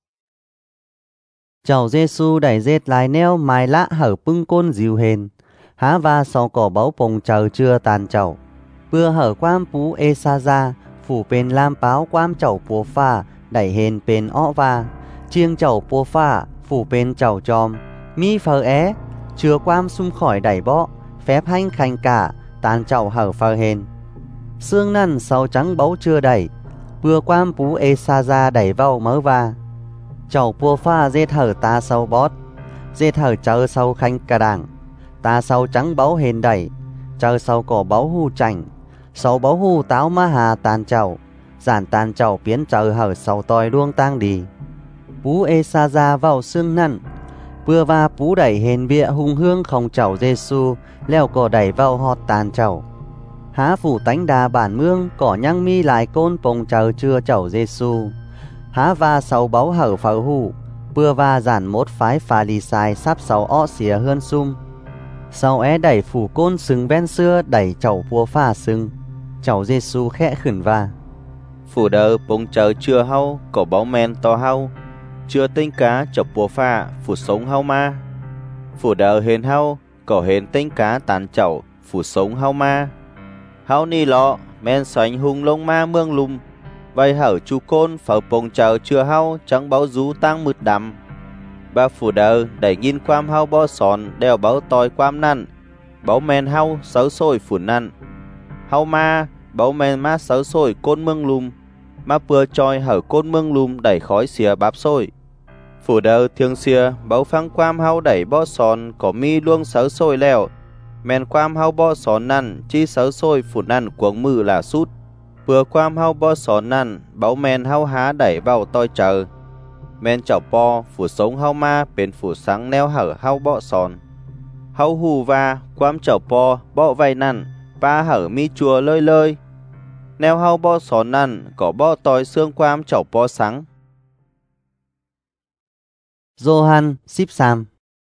Speaker 1: chảo Giêsu đẩy dệt lại neo mài lạ hở pưng côn dìu hền há va sau cỏ báu bồng chờ chưa tàn chảo vừa hở quam pú ê sa ra phủ bên lam báo quam chảo bùa pha đẩy hền bên ọ va chiêng chảo bùa pha phủ bên chảo chòm mi phờ é chưa quam sum khỏi đẩy bọ phép hanh khanh cả tàn chảo hở phờ hền xương năn sau trắng báu chưa đẩy vừa quam pú ê sa ra đẩy vào mớ va chảo bùa pha dệt hở ta sau bót dệt hở chờ sau khanh cả đảng ta sau trắng báu hền đẩy chờ sau cỏ báu hù chảnh sau báo hu táo ma hà tàn chậu giản tàn chậu biến trời hở sau tòi đuông tang đi bú ê sa ra vào xương năn bưa va bú đẩy hền bịa hung hương không chậu Giêsu leo cỏ đẩy vào họt tàn chậu há phủ tánh đà bản mương cỏ nhăng mi lại côn pồng chờ chưa chậu Giêsu há va sau báo hở phở hù bưa va giản mốt phái phà lì xài sắp sau ọ xìa hơn sum sau é đẩy phủ côn sừng ven xưa đẩy chậu bùa pha sừng chậu Giêsu khẽ khửn va
Speaker 4: phủ đờ pồng chờ chưa hau cỏ báo men to hau chưa tinh cá chọc bùa pha phủ sống hau ma phủ đờ hền hau cỏ hền tinh cá tàn chậu phủ sống hau ma hau ni lọ men sánh hung lông ma mương lùm vay hở chu côn phở pồng chờ chưa hau trắng báo rú tang mượt đầm ba phủ đờ đẩy nghìn quam hau bo sòn đeo báo tòi quam năn báo men hau sấu sôi phủ năn hau ma báo men ma sấu sôi côn mương lùm ma pưa choi hở côn mương lùm đẩy khói xìa báp sôi phủ đờ thương xìa báo phăng quam hau đẩy bo sòn có mi luông sấu sôi leo men quam hau bo sòn năn chi sấu sôi phủ năn cuống mư là sút vừa quam hau bo sòn năn báo men hau há đẩy vào toi chờ men chảo po phủ sống hau ma bên phủ sáng neo hở hau bọ sòn hau hù va quam chảo po bọ vay năn ba hở mi chùa lơi lơi neo hau bo sòn năn có bo toi xương quam chảo po sáng
Speaker 1: Johann ship sam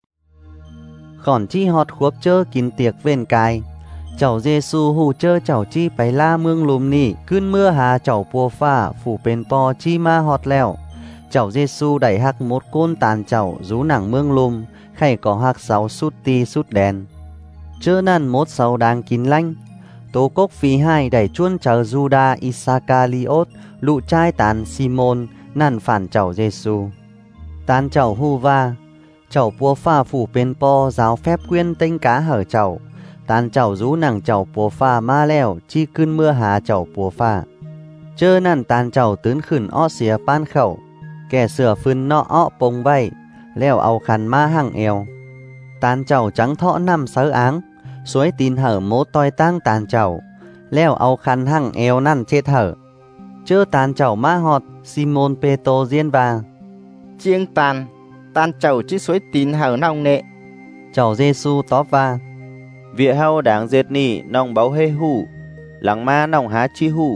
Speaker 1: khỏn chi họt khuốc chơ kín tiệc vên cài chậu Giêsu hù chơ chậu chi bày la mương lùm nỉ cơn mưa hà chậu pua pha phủ bên po chi ma họt leo chậu Giêsu đẩy hạc một côn tàn chậu rú nặng mương lùm khay có hạc sáu sút ti sút đèn chơ năn mốt sáu đang kín lanh tố cốc phí hai đẩy chuôn chờ Juda Iscariot lụ trai tàn Simon năn phản chậu Giêsu tàn chậu hu va chậu pua pha phủ bên po giáo phép quyên tinh cá hở chậu tàn chậu rú nặng chậu pua pha ma leo chi cơn mưa hà chậu pua pha chơ năn tàn chậu tướn khửn ọ xìa pan khẩu kẻ sửa phun nọ ọ pông vay leo ao khăn ma hằng eo tàn chậu trắng thọ năm sớ áng suối tin hở mố toi tang tàn chậu leo ao khăn hằng eo năn chết hở chơ tàn chậu ma họt Simon Peto diên va
Speaker 6: chiêng tàn tàn chậu chi suối tin hở nong nệ
Speaker 1: chậu Giêsu tóp va
Speaker 4: vịa hau đáng dệt nỉ nong báo hê hù lắng ma nong há chi hù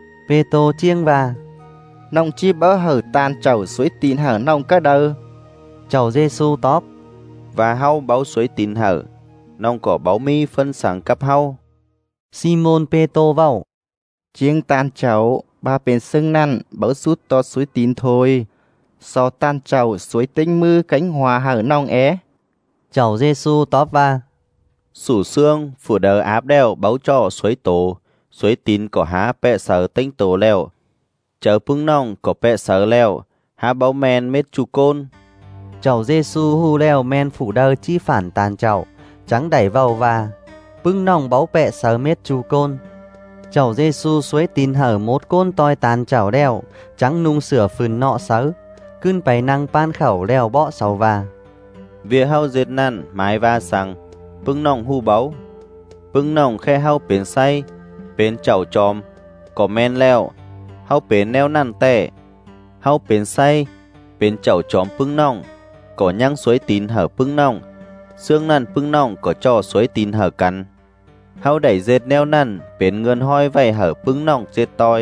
Speaker 1: Peto chiêng va
Speaker 6: nong chi bớ hở tàn chậu suối tin hở nong cá đơ
Speaker 1: chậu Giêsu tóp
Speaker 4: và hau báo suối tin hở nong có báo mi phân sáng cặp hau
Speaker 1: Simon Peto vào
Speaker 6: chiêng tàn chậu ba bên sưng năn báo sút to suối tin thôi so tàn chậu suối tinh mư cánh hòa hở nong é
Speaker 1: chậu Giêsu tóp va
Speaker 4: sủ xương phủ đờ áp đeo báo cho suối tổ suối tin có há pẹ sở tinh tổ leo chợ pưng nong có pẹ sở leo há báo men mết chu côn
Speaker 1: chậu Giêsu hu leo men phủ đơ chi phản tàn chậu trắng đẩy vào và pưng nong báo pẹ sở mết chu côn chậu Giêsu suối tin hở một côn toi tàn chậu đeo trắng nung sửa phừng nọ sớ cưng bày năng pan khẩu leo bọ sầu và
Speaker 4: vía hau dệt năn mái va sang pưng nong hu báo pưng nong khe hau bến say bến chậu chòm có men leo hau bến neo năn tẻ hau bến say bến chậu chòm pưng nong có nhang suối tin hở pưng nong xương năn pưng nong có cho suối tin hở cắn hau đẩy dệt neo năn bến ngân hoi vay hở pưng nong dệt toi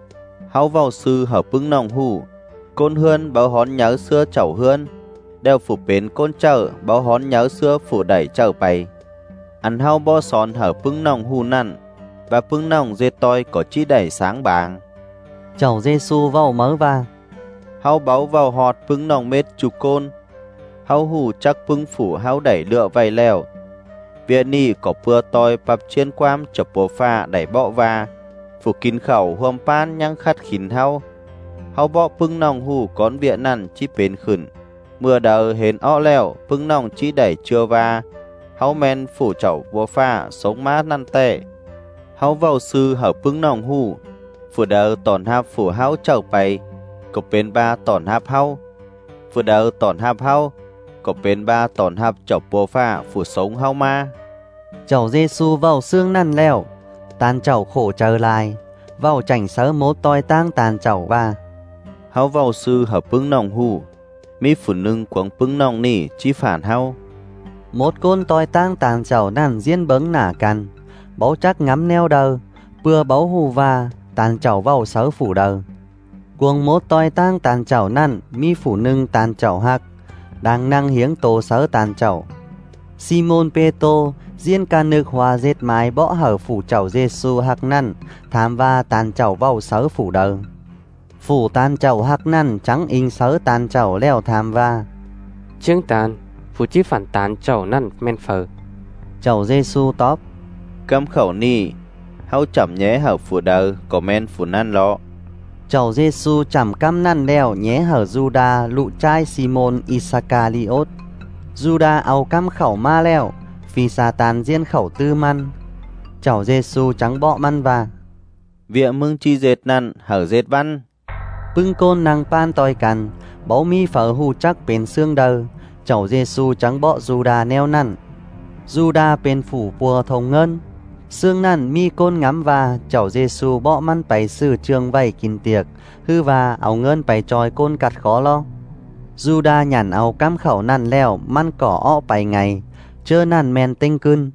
Speaker 4: hau vào sư hở pưng nong hu côn hươn báo hón nhớ xưa chậu hươn đeo phủ bến côn chợ báo hón nhớ xưa phủ đẩy chợ bày ăn hau bo sòn hở pưng nong hu năn và pưng nong dệt toi có chi đẩy sáng bàng
Speaker 1: chậu Giêsu vào mớ va
Speaker 4: hau báo vào họt pưng nong mết chu côn hau hù chắc pưng phủ hau đẩy lựa vầy leo viện ni có pưa toi bắp chiên quam chập bồ pha đẩy bọ va phủ kín khẩu huom pan nhang khát khín hau hau bọ pưng nong hù con viện năn chi bến khửn mưa đờ hến ọ leo pưng nong chi đẩy chưa va hau men phủ chậu bồ pha sống mát năn tệ hau vào sư hở pưng nong hù phủ đờ tòn hạp phủ hau chậu bày có bên ba tòn hạp hau phủ đờ tòn hạp hau có bên ba tòn hạp chậu bồ pha phủ sống hau ma
Speaker 1: chậu Giêsu vào xương năn leo Tàn chậu khổ trở lại, vào chảnh sớ mốt toi tang tàn chậu và
Speaker 4: hao vào sư hợp bưng nòng hù, mi phụ nâng quăng bưng nòng nỉ chi phản hao.
Speaker 1: Một côn toi tang tàn chậu nàn diên bấng nả căn, báu chắc ngắm neo đờ, bưa báu hù và tàn chậu vào sớ phủ đờ. Cuồng mốt toi tang tàn chậu năn mi phủ nâng tàn chậu hạc, đang năng hiếng tổ sớ tàn chậu. Simon Peto diên ca nước hòa dệt mái bỏ hở phủ chậu Giêsu hạc năn, tham va tàn chậu vào sớ phủ đờ. Phủ tàn chậu hạc năn trắng in sớ tàn chậu leo tham va.
Speaker 8: Chương tàn, phủ chi phản tàn chậu năn men phở.
Speaker 1: Chậu Giêsu tóp.
Speaker 4: Căm khẩu nì, hao chậm nhé hở phủ đờ, có men phủ năn lọ.
Speaker 1: Chậu Giêsu chầm căm năn leo nhé hở Juda lụ trai Simon Iscariot. Juda ao căm khẩu ma leo, vì Satan diên khẩu tư măn. Chậu Giêsu trắng bọ măn và
Speaker 4: Vịa mưng chi dệt năn hở dệt văn.
Speaker 1: Bưng côn năng pan toi cằn, báu mi phở hù chắc bên xương đờ. Chậu Giêsu trắng bọ Juda neo năn. Juda bên phủ bùa thông ngân. Xương năn mi côn ngắm và chậu Giêsu bọ măn bày sư trường vầy kín tiệc, hư và áo ngân bày tròi côn cặt khó lo. Juda nhằn áo cắm khẩu năn leo măn cỏ ọ bày ngày, chơ năn men tinh cưng.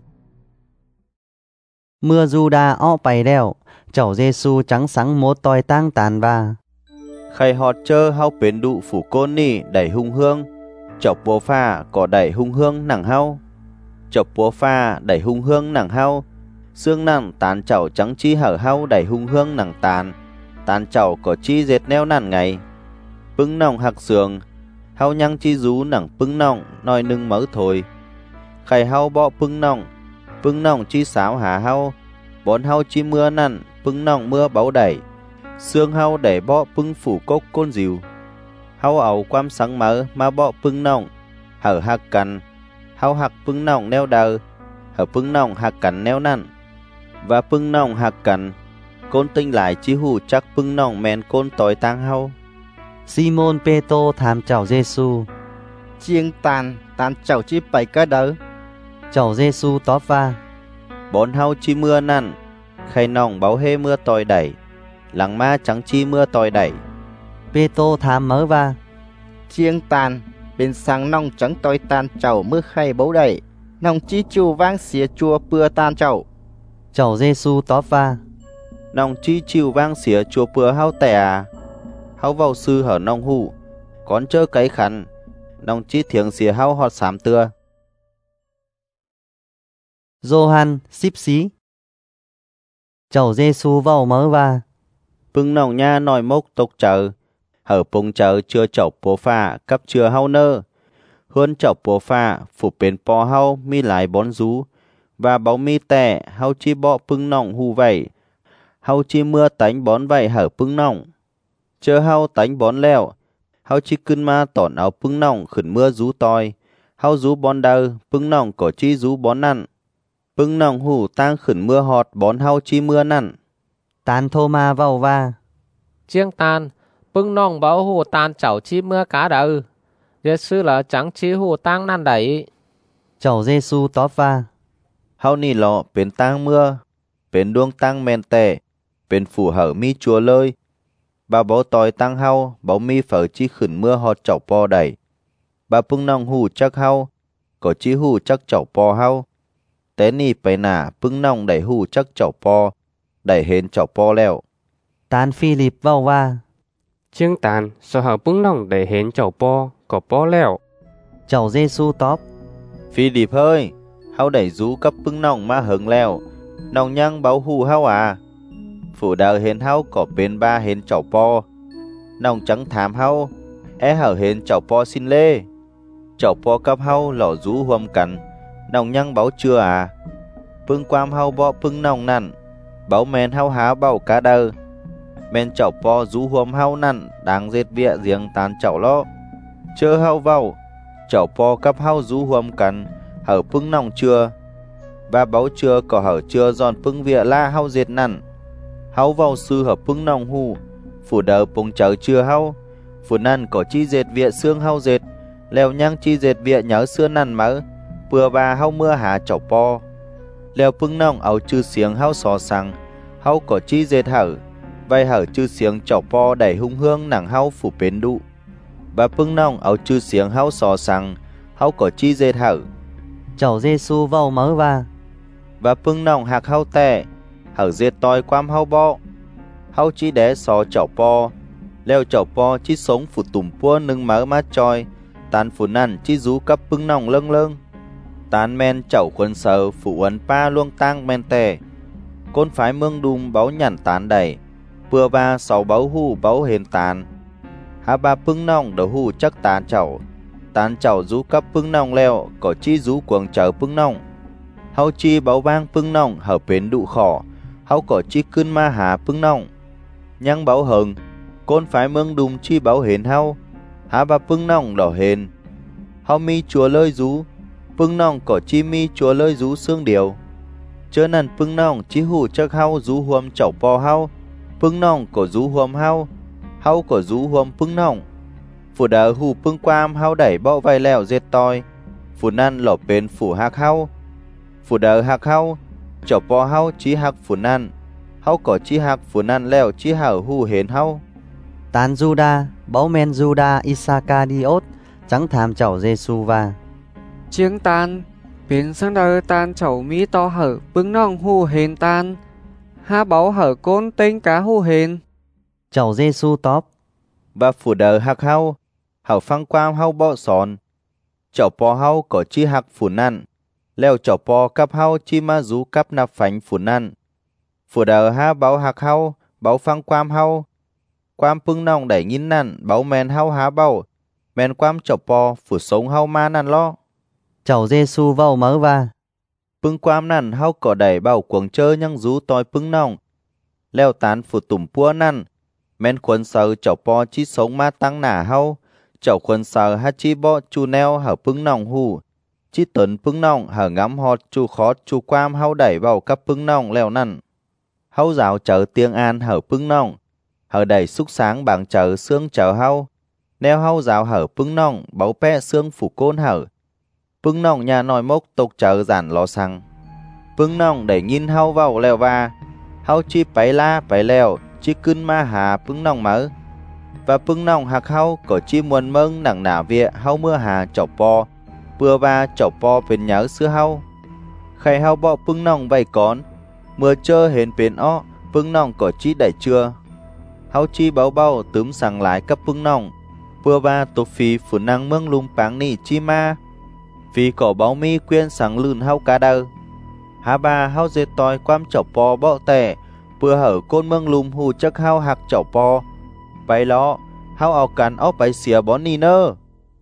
Speaker 1: Mưa Juda ọ bày leo, chậu Giêsu trắng sáng mốt toi tang tàn và
Speaker 4: Khay họt chơ hao bến đụ phủ côn nì đẩy hung hương. Chọc bố pha có đẩy hung hương nặng hao. Chọc bố pha đẩy hung hương nặng hao. Xương nặng tàn chậu trắng chi hở hao đẩy hung hương nặng tàn. Tàn chậu có chi dệt neo nặng ngày. Bưng nòng hạc sườn, hao nhăng chi rú nặng bưng nòng nói nưng mỡ thôi. Khay hao bọ bưng nòng, bưng nòng chi sáo hà hao. Bốn hao chi mưa nặng, bưng nòng mưa báu đẩy. Xương hao để bọ bưng phủ cốc côn dìu. Hao ẩu quam sáng mỡ mà bọ bưng nòng, hở hạc cằn. Hao hạc bưng nòng neo đờ, hở bưng nòng hạc cằn neo nặng. Và bưng nòng hạc cằn, côn tinh lại chi hù chắc bưng nòng men côn tối tang hao.
Speaker 1: Simon Peto tham chậu Giêsu.
Speaker 6: Chiêng tàn, tàn chậu chi bày cái đỡ.
Speaker 1: Chậu Giêsu tóp va.
Speaker 4: Bốn hao chi mưa năn, khay nòng báo hê mưa tòi đẩy. Lăng ma trắng chi mưa tòi đẩy.
Speaker 1: Peto tham mớ va.
Speaker 6: Chiêng tàn, bên sáng nòng trắng toi tàn chậu mưa khay bấu đẩy. Nòng chi chù vang xía chua bưa tàn chậu.
Speaker 1: Chậu Giêsu tóp va.
Speaker 4: Nòng chi chiều vang xía chua bưa hao tè à. Hao vào sư hở nòng hụ, con chơ cái khăn. Nòng chi thiếng xía hao họt xám tưa.
Speaker 1: Johann xíp xí. Chậu Giêsu vào mớ va.
Speaker 4: Bưng nòng nha nòi mốc tốc chờ. Hở bông chờ chưa chậu bố pha cấp chưa hao nơ. Hơn chậu bố pha phủ bến bò hao mi lại bón rú. Và báo mi tè hao chi bọ bưng nòng hù vẩy. Hao chi mưa tánh bón vẩy hở bưng nòng. Chơ hao tánh bón leo. Hao chi cưng ma tỏn áo bưng nòng khẩn mưa rú toi. Hao rú bón đơ bưng nòng có chi rú bón nặn. Bưng nòng hù tang khẩn mưa họt bón hao chi mưa nặn.
Speaker 1: Tàn thô ma vào va.
Speaker 3: Chiêng tàn, bưng nòng báo hù tàn chậu chi mưa cá đờ. Giêsu là trắng chi hù tang năn đẩy.
Speaker 1: Chậu Giêsu tóp va.
Speaker 4: Hao nì lọ bến tang mưa. Bến đuông tang men tè. Bến phủ hở mi chùa lơi. Bà bó tòi tang hao. Báo mi phở chi khẩn mưa họt chậu po đẩy. Bà bưng nòng hù chắc hao. Có chi hù chắc chậu po hao. Té nì bày nả bưng nòng đẩy hù chắc chậu po. Đẩy hến chậu po leo.
Speaker 1: Tàn Philip vào va.
Speaker 8: Chương tàn, so hở bưng nòng để hến chậu po, có po leo.
Speaker 1: Chậu Giêsu tóp.
Speaker 4: Philip ơi, hao đẩy rú cấp bưng nòng ma hứng leo. Nòng nhăng báo hù hao à. Phủ đào hến hao có bên ba hến chậu po. Nòng trắng thám hao, é hở hến chậu po xin lê. Chậu po cấp hao lỏ rú huâm cắn. Nòng nhăng báo chưa à. Bưng quam hao bọ bưng nòng nặn. Báo men hao há bảo cá đơ. Men chậu po rú huâm hao nặn. Đáng dệt vịa riêng tàn chậu lo. Chơ hao vào. Chậu po cấp hao rú huâm cắn. Hở bưng nòng chưa. Và báo chưa có hở chưa giòn bưng vịa la hao dệt nặn. Hao vào sư hợp bưng nòng hù. Phủ đờ bông chở chưa hao. Phủ năn có chi dệt vịa xương hao dệt. Leo nhang chi dệt vịa nhớ xưa năn mỡ. Bừa bà hao mưa hà chậu po. leo pưng nong áo chư xiềng hao sò sang hao có chi dệt hở vai hở chư xiềng chảo po đẩy hung hương nàng hao phủ bến đụ và pưng nong áo chư xiềng hao sò sang hao có chi dệt hở
Speaker 1: Chầu Giêsu vào mở va
Speaker 4: và pưng nong hạc hao tè hở dệt toi quam hao bo hao chi đé sò chảo po leo chảo po chi sống phủ tùm pua nâng mở mát choi tàn phủ năn chi rú cấp pưng nong lâng lâng tán men chảo khuân sờ phủ ấn pa luông tang men tè côn phái mương đùm báo nhằn tán đầy bừa ba sáu báo hu báo hền tán há ba pưng nong đầu hu chắc tán chảo tán chảo rú cấp pưng nong leo có chi rú cuồng chở pưng nong hao chi báo bang pưng nong hở bến đụ khỏ hao có chi cơn ma hà pưng nong nhăng báo hừng côn phái mương đùm chi báo hền hao há ba pưng nong đỏ hền hao mi chùa lơi rú pưng nong có chi mi chùa lơi rú xương điều chớ nằn pưng nong chi hù chắc hao rú huom chảo po hao pưng nong có rú huom hao hao có rú huom pưng nong phủ đờ hù pưng quam hao đẩy bọ vai leo dệt toi phủ năn lỏ bên phủ hạc hao phủ đờ hạc hao chảo po hao chi hạc phủ năn hao có chi hạc phủ năn leo chi hở hù hến hao
Speaker 1: Tán Juda báo men Juda Isacariot chẳng tham chầu Giêsu va
Speaker 2: Chiếng tan biến sang đời tan chầu mi to hở pưng nong hù hền tan ha báo hở côn tên cá hù hền
Speaker 1: Chầu Giêsu tóp
Speaker 4: và phủ đờ hạc hao hảo phăng quam hao bọ sòn chảo po hao có chi hạc phủ năn leo chảo po cắp hao chi ma rú cắp nạp phánh phủ năn phủ đờ ha báo hạc hao báo phăng quam hao quam pưng nong đẩy nghìn năn báo men hao há bao men quam chảo po phủ sống hao ma năn lo
Speaker 1: Chầu Giêsu vào mở va
Speaker 4: pưng quam năn hao có đẩy bao cuồng chơ nhăng rú toi pưng nong leo tán phủ tủm pua năn men khuân sờ chảo po chi sống ma tăng nả hao chảo khuân sờ ha chi bo chu neo hở pưng nong hù chi tấn pưng nong hở ngắm hot chu khót chu quam hao đẩy vào cấp pưng nong leo năn hao rào chở tiếng an hở pưng nong hở đẩy xúc sáng bằng chở xương chở hao neo hao rào hở pưng nong báu pe xương phủ côn hở pưng nong nhà nòi mốc tục chở giản lò xăng pưng nong đẩy nhìn hao vào leo va hao chi bấy la bấy leo chi cưng ma hà pưng nong mở và pưng nong hạc hao có chi muôn mâng nặng nả vịa hao mưa hà chảo po bừa ba chảo po bên nhớ xưa hao khay hao bọ pưng nong vay con mưa chơ hến bên ó pưng nong có chi đẩy chưa hao chi báo bao túm sang lái cấp pưng nong bừa ba tổ phi phủ năng mương lung báng nỉ chi ma vì có báo mi quyên sang lươn hao cá đơ há ba hao dệt toi quam chảo po bọ tè bừa hở côn mương lum hù chắc hao hạc chảo po bay ló hao ao cắn óc bay xìa bón ni nơ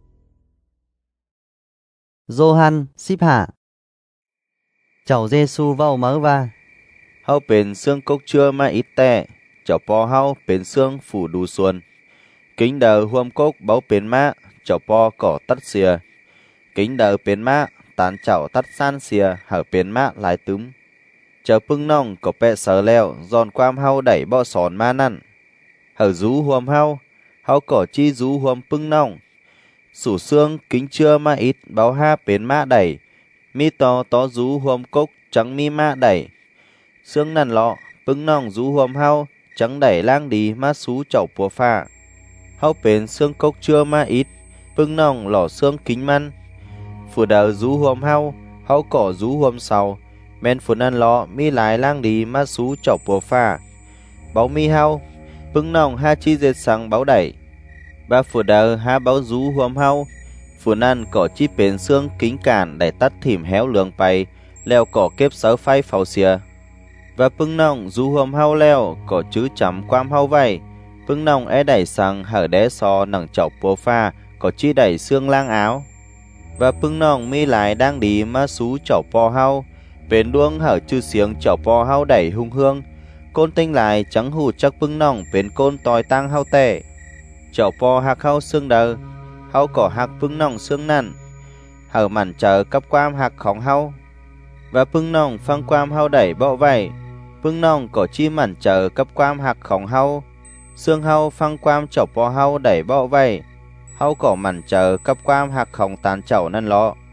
Speaker 1: Gioan ship hạ Chầu Giêsu vào mở va
Speaker 4: hao bền xương cốc chưa mà ít tè chảo po hao bền xương phủ đủ xuân kính đờ huom cốc báo bền má chảo po cỏ tắt xìa kính đờ bền má tán chảo tắt san xìa hở bền má lại túm chờ pưng nong có bẹ sờ leo giòn quam hao đẩy bọ sòn ma năn hở rú huom hao hao cỏ chi rú huom pưng nong sủ xương kính chưa ma ít báo ha bến ma đẩy mi to to rú huom cốc trắng mi ma đẩy xương năn lọ pưng nong rú huom hao trắng đẩy lang đi ma xú chậu pua pha hao bến xương cốc chưa ma ít pưng nong lỏ xương kính man phủ đờ rú huom hao hao cỏ rú huom sau men phủ năn lọ mi lái lang đi ma xú chậu pua pha báo mi hao pưng nong ha chi dệt sang báo đẩy ba phủ đờ ha báo rú huom hao phủ năn cỏ chi bền xương kính cản đẩy tắt thìm héo lường bay leo cỏ kếp sớ phay phào xìa và pưng nong rú huom hao leo cỏ chữ chấm quam hao vay pưng nong é đẩy sang hở đé so nằng chậu pua pha cỏ chi đẩy xương lang áo và pưng nong mi lại đang đi ma xú chậu po hao bền đuông hở chư xiếng chậu po hao đẩy hung hương côn tinh lại trắng hù chắc pưng nong bền côn tòi tăng hao tệ chậu po hạc hao xương đờ hao cỏ hạc pưng nong xương năn hở màn chờ cấp quam hạc khóng hao và pưng nong phăng quam hao đẩy bọ vay pưng nong có chi màn chờ cấp quam hạc khóng hao xương hao phăng quam chậu po hao đẩy bọ vay hao cỏ màn chờ cấp quam hạc khóng tán chậu năn lọ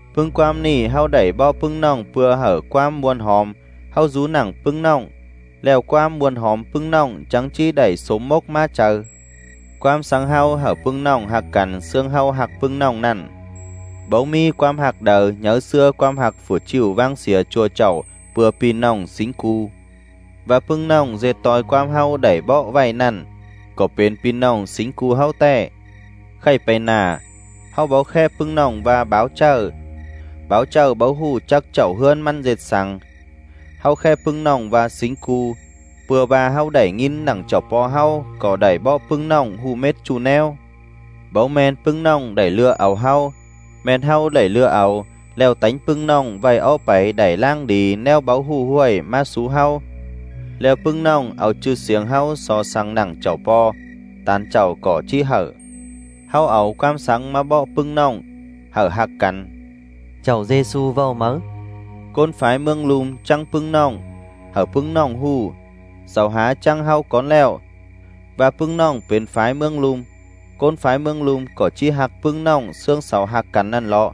Speaker 4: Pưng quam nì hao đẩy bao pưng nòng pưa hở quam muôn hòm hao rú nặng pưng nòng leo quam muôn hòm pưng nòng chẳng chi đẩy số mốc ma chờ quam sáng hao hở pưng nòng hạc cằn xương hao hạc pưng nòng nằn bấu mi quam hạc đờ nhớ xưa quam hạc phủ chiều vang xìa chùa chậu pưa pin nòng xính cu và pưng nòng dệt tòi quam hao đẩy bọ vầy nằn có bên pin nòng xính cu hao tè khay bay nà hao báo khe pưng nòng và báo chờ báo chờ báo hù chắc chậu hơn măn dệt sằng hao khe pưng nòng và xính cu pừa bà hao đẩy nghìn nặng chọc po hao có đẩy bo pưng nòng hù mết chu neo báo men pưng nòng đẩy lưa ảo hao men hao đẩy lưa ảo leo tánh pưng nòng vầy ó bảy đẩy lang đi neo báo hù huầy ma sú hao leo pưng nòng ảo chư xiềng hao so sang nặng chậu po tàn chậu cỏ chi hở hao ảo quam sáng ma bo pưng nòng hở hạc cắn
Speaker 1: Chầu Giê-xu vào mớ
Speaker 4: côn phái mương lùm trăng pưng nòng hở pưng nòng hù sầu há trăng hao con leo và pưng nòng bên phái mương lùm côn phái mương lùm có chi hạc pưng nòng xương sầu hạc cắn năn lọ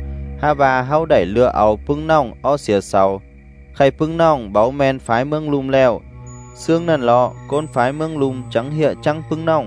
Speaker 4: ha bà hao đẩy lừa ảo pưng nòng ó xìa sầu khay pưng nòng báo men phái mương lùm leo xương năn lọ côn phái mương lùm trắng hiện trăng pưng nòng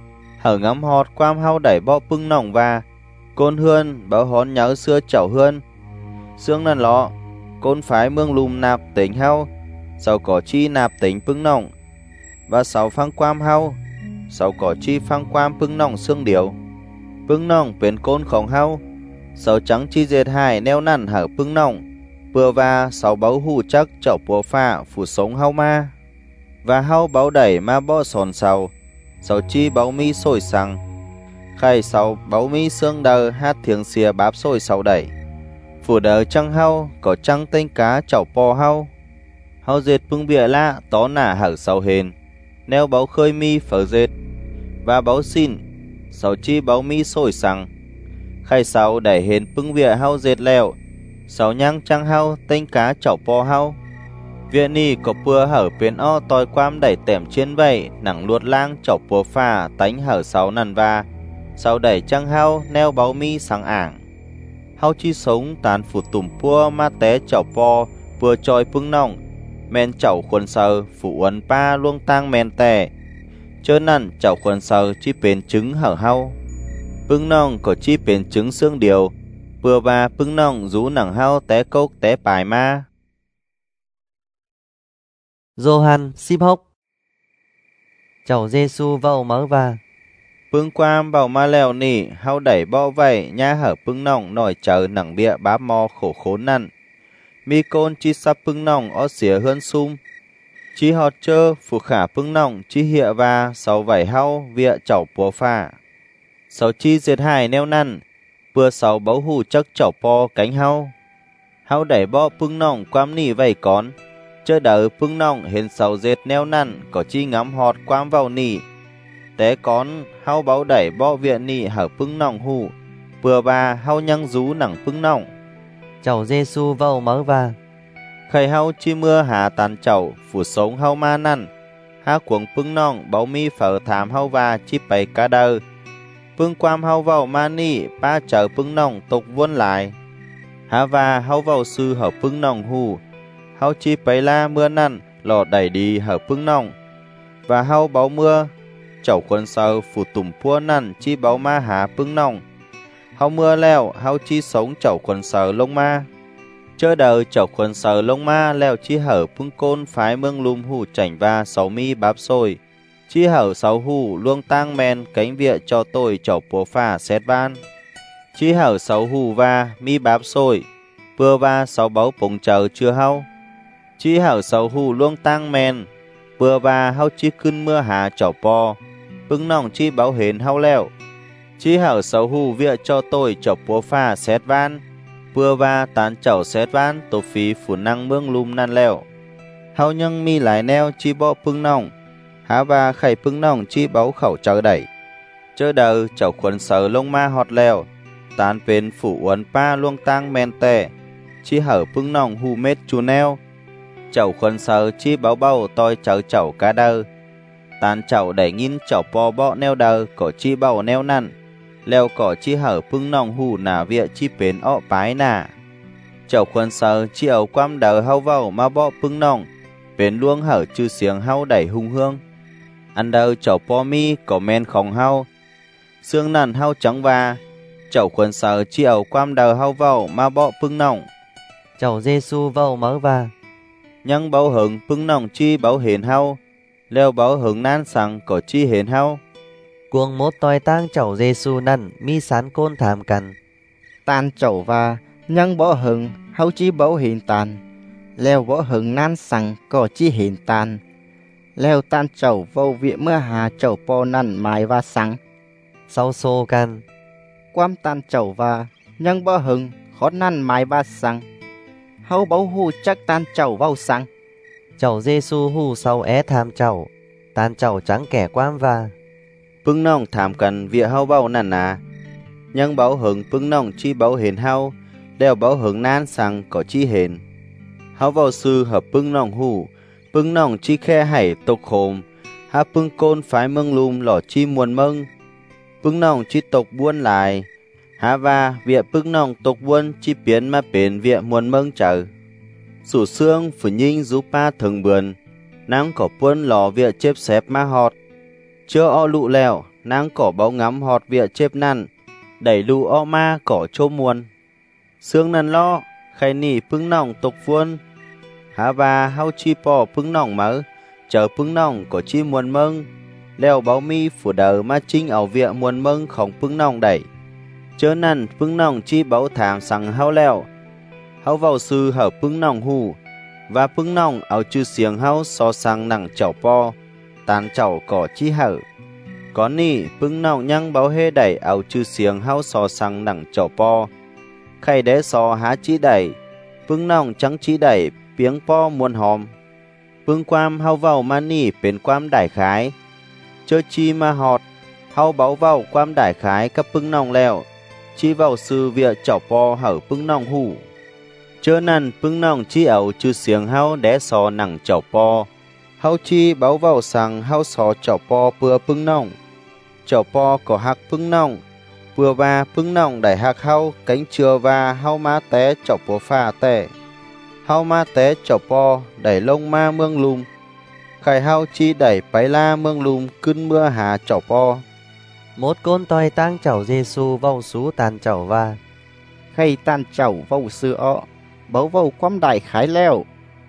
Speaker 4: hở ngắm họt quam hao đẩy bọ pưng nòng và côn hươn báo hón nhớ xưa chảo hươn xương năn lọ côn phái mương lùm nạp tỉnh hao sau có chi nạp tỉnh pưng nòng và sáu phăng quam hao sau có chi phăng quam pưng nòng xương điều pưng nòng bên côn khổng hao sáu trắng chi dệt hài neo nằn hở pưng nòng bừa và sáu báo hù chắc chậu bùa pha phủ sống hao ma và hao báo đẩy ma bo sòn sầu sáu chi báo mi sôi sằng khai sáu báo mi xương đờ hát thiêng xìa báp sôi sáu đẩy phủ đờ trăng hao có trăng tên cá chậu po hao hao dệt pưng bịa lạ tó nả hở sáu hền neo báo khơi mi phở dệt và báo xin sáu chi báo mi sôi sằng khai sáu đẩy hền pưng bịa hao dệt leo sáu nhang trăng hao tên cá chậu po hao viện ni có pưa hở bên o tòi quam đẩy tẻm trên vậy nặng luột lang chậu pua pha tánh hở sáu nằn va sau đẩy trăng hao neo báo mi sáng ảng hao chi sống tàn phụt tùm pua ma té chậu po pưa tròi pưng nòng men chậu khuôn sờ phủ uốn pa luông tang men tè chớ nằn chậu khuôn sờ chi bền trứng hở hao pưng nòng có chi bền trứng xương điều pưa ba pưng nòng rú nặng hao té cốc té bài ma
Speaker 1: Johan Sip Hốc Chầu Giê-xu vào mớ và
Speaker 4: pưng quam bảo ma lèo nỉ hao đẩy bo vầy nha hở pưng nòng nổi chờ nặng bịa bá mò khổ khốn nằn mi côn chi sắp pưng nòng ó xỉa hơn sum chi họt chơ phụ khả pưng nòng chi hịa và sáu vảy hao vịa chậu pua pha sáu chi dệt hài neo nằn bừa sáu báu hù chắc chậu po cánh hao hao đẩy bo pưng nòng quam nỉ vầy con chơ đỡ pưng nòng hên sáu dệt neo nằn có chi ngắm họt quam vào nỉ té con hao báo đẩy bo viện nỉ hở pưng nòng hù bừa ba hao nhăng rú nặng pưng nòng
Speaker 1: Chầu Giê-xu vào mớ và
Speaker 4: khởi hao chi mưa hà tàn chậu phủ sống hao ma nằn ha cuồng pưng nòng báo mi phở thảm hao và chi bày cá đơ pưng quam hao vào ma nỉ ba chở pưng nòng tục vuôn lại ha và hao vào sư hở pưng nòng hù hao chi bày la mưa nằn lò đẩy đi hở pưng nòng và hao báo mưa chậu quần sờ phủ tùm pua nằn chi báo ma hà pưng nòng hao mưa leo hao chi sống chậu quần sờ lông ma chớ đời chậu quần sờ lông ma leo chi hở pưng côn phái mương lùm hù chảnh va sáu mi báp sôi chi hở sáu hù luông tang men cánh vịa cho tôi chậu pua pha xét van chi hở sáu hù va mi báp sôi bưa va sáu báu bồng chờ chưa hao chi hở sáu hù luông tang men bưa va hao chi cưng mưa hà chậu po pưng nòng chi báo hến hao leo chi hở sáu hù vịa cho tôi chậu pua pha xét van bưa va tán chậu xét van tổ phí phủ năng mương lùm nan leo hao nhân mi lại neo chi bo pưng nòng há va khẩy pưng nòng chi báo khẩu chờ đẩy chớ đờ chậu quần sờ lông ma họt leo tán bên phủ uốn pa luông tang men tè chi hở pưng nòng hù mết chu neo chậu quần sờ chi báo bao tôi chờ chậu cá đơ tán chậu đẩy nghìn chậu po bọ neo đờ có chi bao neo nằn leo cỏ chi hở pưng nòng hù nà viện chi bến ọ bái nà. Chậu khuôn sờ chi ấu quam đờ hao vào mà bọ pưng nòng, bến luông hở chư xiềng hao đẩy hung hương. Ăn đâu chậu po mi có men khổng hao, xương nằn hao trắng và, chậu khuôn sờ chi ấu quam đờ hao vào mà bọ pưng nòng.
Speaker 1: Chậu Giêsu vào mở và,
Speaker 4: nhưng bảo hưởng pưng nòng chi bảo hiền hao, leo bảo hưởng nan sẵn có chi hiền hao.
Speaker 1: Cuồng mốt toi tang chậu Giêsu năn mi sán côn thảm cằn.
Speaker 6: Tan chậu và nhân bỏ hừng hậu chi bảo hiện tàn, leo bỏ hừng nan sẵn có chi hiện tàn, leo tan chậu vô viện mưa hà chậu po năn mài và sẵn.
Speaker 1: Sau xô can,
Speaker 6: quam tan chậu và nhân bỏ hừng khó năn mài và sẵn, hậu bảo hù chắc tan chậu vào sẵn.
Speaker 1: Chậu Giêsu hù sau é tham chậu, tan chậu trắng kẻ quam và.
Speaker 4: Pưng nòng thảm cần vịa hao bao nàn nà, nhưng bảo hưởng pưng nòng chi bảo hiền hao, đeo bảo hưởng nan sẵn có chi hiền. Hao vào sư hợp pưng nòng hù, pưng nòng chi khe hải tục khồm, ha pưng côn phái mương lùm lỏ chi muôn mâng. Pưng nòng chi tục buôn lại, ha va vịa pưng nòng tục buôn chi biến mà bến vịa muôn mâng chờ. Sủ xương phủ nhinh rú pa thường bườn, nắng có buôn lò vịa chếp xếp ma họt. Chưa o lụ lèo, nắng cỏ báo ngắm họt vịa chếp năn, đẩy lụ o ma cỏ chô muôn. Xương năn lo, khay nỉ pưng nòng tục vuôn, há va hao chi po pưng nòng mớ, chờ pưng nòng có chi muôn mâng, leo báo mi phủ đờ ma trinh ảo vịa muôn mâng khổng pưng nòng đẩy. Chớ năn pưng nòng chi báo thảm sẵn hao leo, hao vào sư hở pưng nòng hù, và pưng nòng ảo chư xiềng hao so sang nặng chảo po, tàn chảo cỏ chi hở. Có nỉ pưng nòng nhăng báo hê đẩy ảo chư xiềng hao so sang nặng chảo po, khay đế so há chi đẩy, pưng nòng trắng chi đẩy piếng po muôn hòm. Pưng quam hao vào ma nỉ bến quam đại khái, chơ chi ma họt, hao báo vào quam đại khái các pưng nòng leo, chi vào sư vịa chảo po hở pưng nòng hủ. Chớ năn pưng nòng chi ảo chư xiềng hao đế so nặng chảo po, hao chi báo vào sang hao so chảo po bừa pưng nòng. Chảo po có hạc pưng nòng, bừa va pưng nòng đẩy hạc hao cánh chừa và hao má té chảo po pha tè. Hao ma té chảo po đẩy lông ma mương lùm, khải hao chi đẩy bái la mương lùm cưng mưa hà chảo po.
Speaker 1: Mốt côn toi tang chậu Giêsu vào sú tan chậu và.
Speaker 6: Khay tan chậu vào sư ọ, bảo vào quam đại khái leo.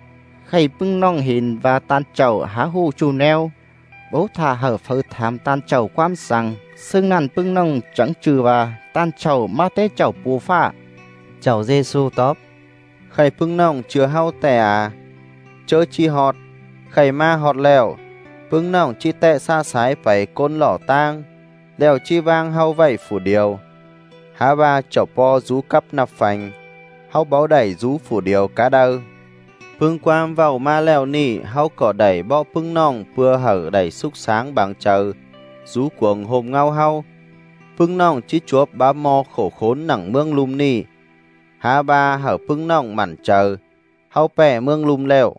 Speaker 6: Khay pưng nòng hình và tan chậu há hù chù neo, bố thà hở phơ thảm tan chậu quam sẵn, xương nàn pưng nòng chẳng trừ và tan chậu ma té chậu bùa pha.
Speaker 1: Chậu Giêsu tóp,
Speaker 4: Khay pưng nòng chưa hao tè à, chớ chi họt, khay ma họt lèo, pưng nòng chi tệ xa sái phải côn lỏ tang, lèo chi vang hao vẩy phủ điều. Há ba chậu po rú cắp nạp phành, hao báo đẩy rú phủ điều cá đơ. Pưng quam vào ma lèo nỉ hao cỏ đẩy bọ pưng nòng pưa hở đẩy xúc sáng bằng chờ, rú cuồng hôm ngao hao. Pưng nòng chi chuốc bá mò khổ khốn nặng mương lùm nỉ, há ba hở pưng nòng mặn chờ, hao bẻ mương lùm lèo.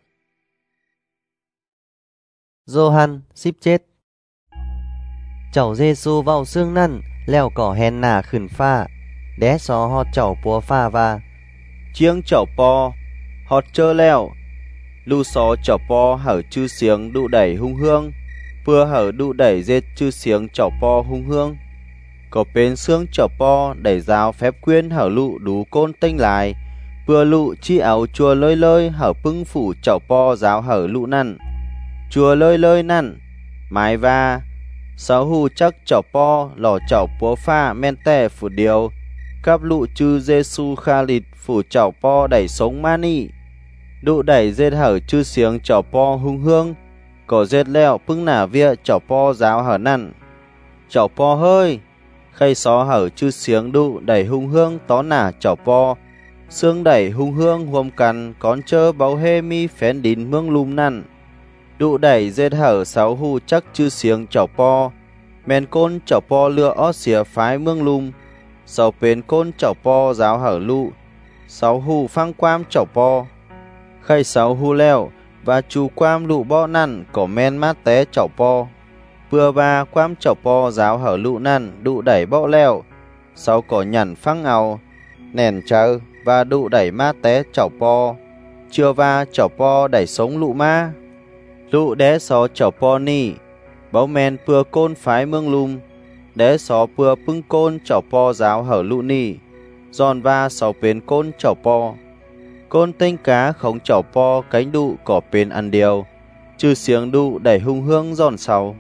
Speaker 1: Gioan ship chết. Chậu Giêsu vào xương năn, leo cỏ hèn nà khửn pha, đé xó họt chậu búa pha và.
Speaker 4: Chiêng chậu po, họt chơ leo, lưu xó chậu po hở chư xiếng đụ đẩy hung hương, vừa hở đụ đẩy dệt chư xiếng chậu po hung hương. Có bên xương chậu po đẩy rào phép quyên hở lụ đủ côn tinh lại, vừa lụ chi áo chùa lơi lơi hở pưng phủ chậu po rào hở lụ năn. Chùa lơi lơi năn, mái va, sáu hù chắc chậu po lò chậu búa pha men tè phủ điều, cắp lụ chư Giêsu kha lịt phủ chậu po đẩy sống mani. Đụ đẩy dệt hở chư xiếng chậu po hung hương, có dệt leo pưng nả vịa chậu po rào hở năn. Chậu po hơi, khay xó hở chư xiếng đụ đẩy hung hương tó nả chậu po, xương đẩy hung hương huom cằn con chơ báo hê mi phén đín mương lùm năn. Đụ đẩy dệt hở sáu hù chắc chư xiếng chậu po, men côn chậu po lựa ót xìa phái mương lùm, sáu bên côn chậu po ráo hở lụ, sáu hù phang quam chậu po. Khay sáu hù leo và chú quam lụ bọ năn có men mát té chậu po. Bừa ba quam chậu po ráo hở lụ năn đụ đẩy bọ leo, sau có nhằn phăng ảo nền chờ và đụ đẩy ma té chảo po chưa va chảo po đẩy sống lụ ma lụ đé xó chảo po ni báo men pưa côn phái mương lùm đé xó pưa pưng côn chảo po giáo hở lụ ni giòn va sáu bên côn chảo po côn tinh cá không chảo po cánh đụ có bên ăn điều trừ xiềng đụ đẩy hung hương giòn sầu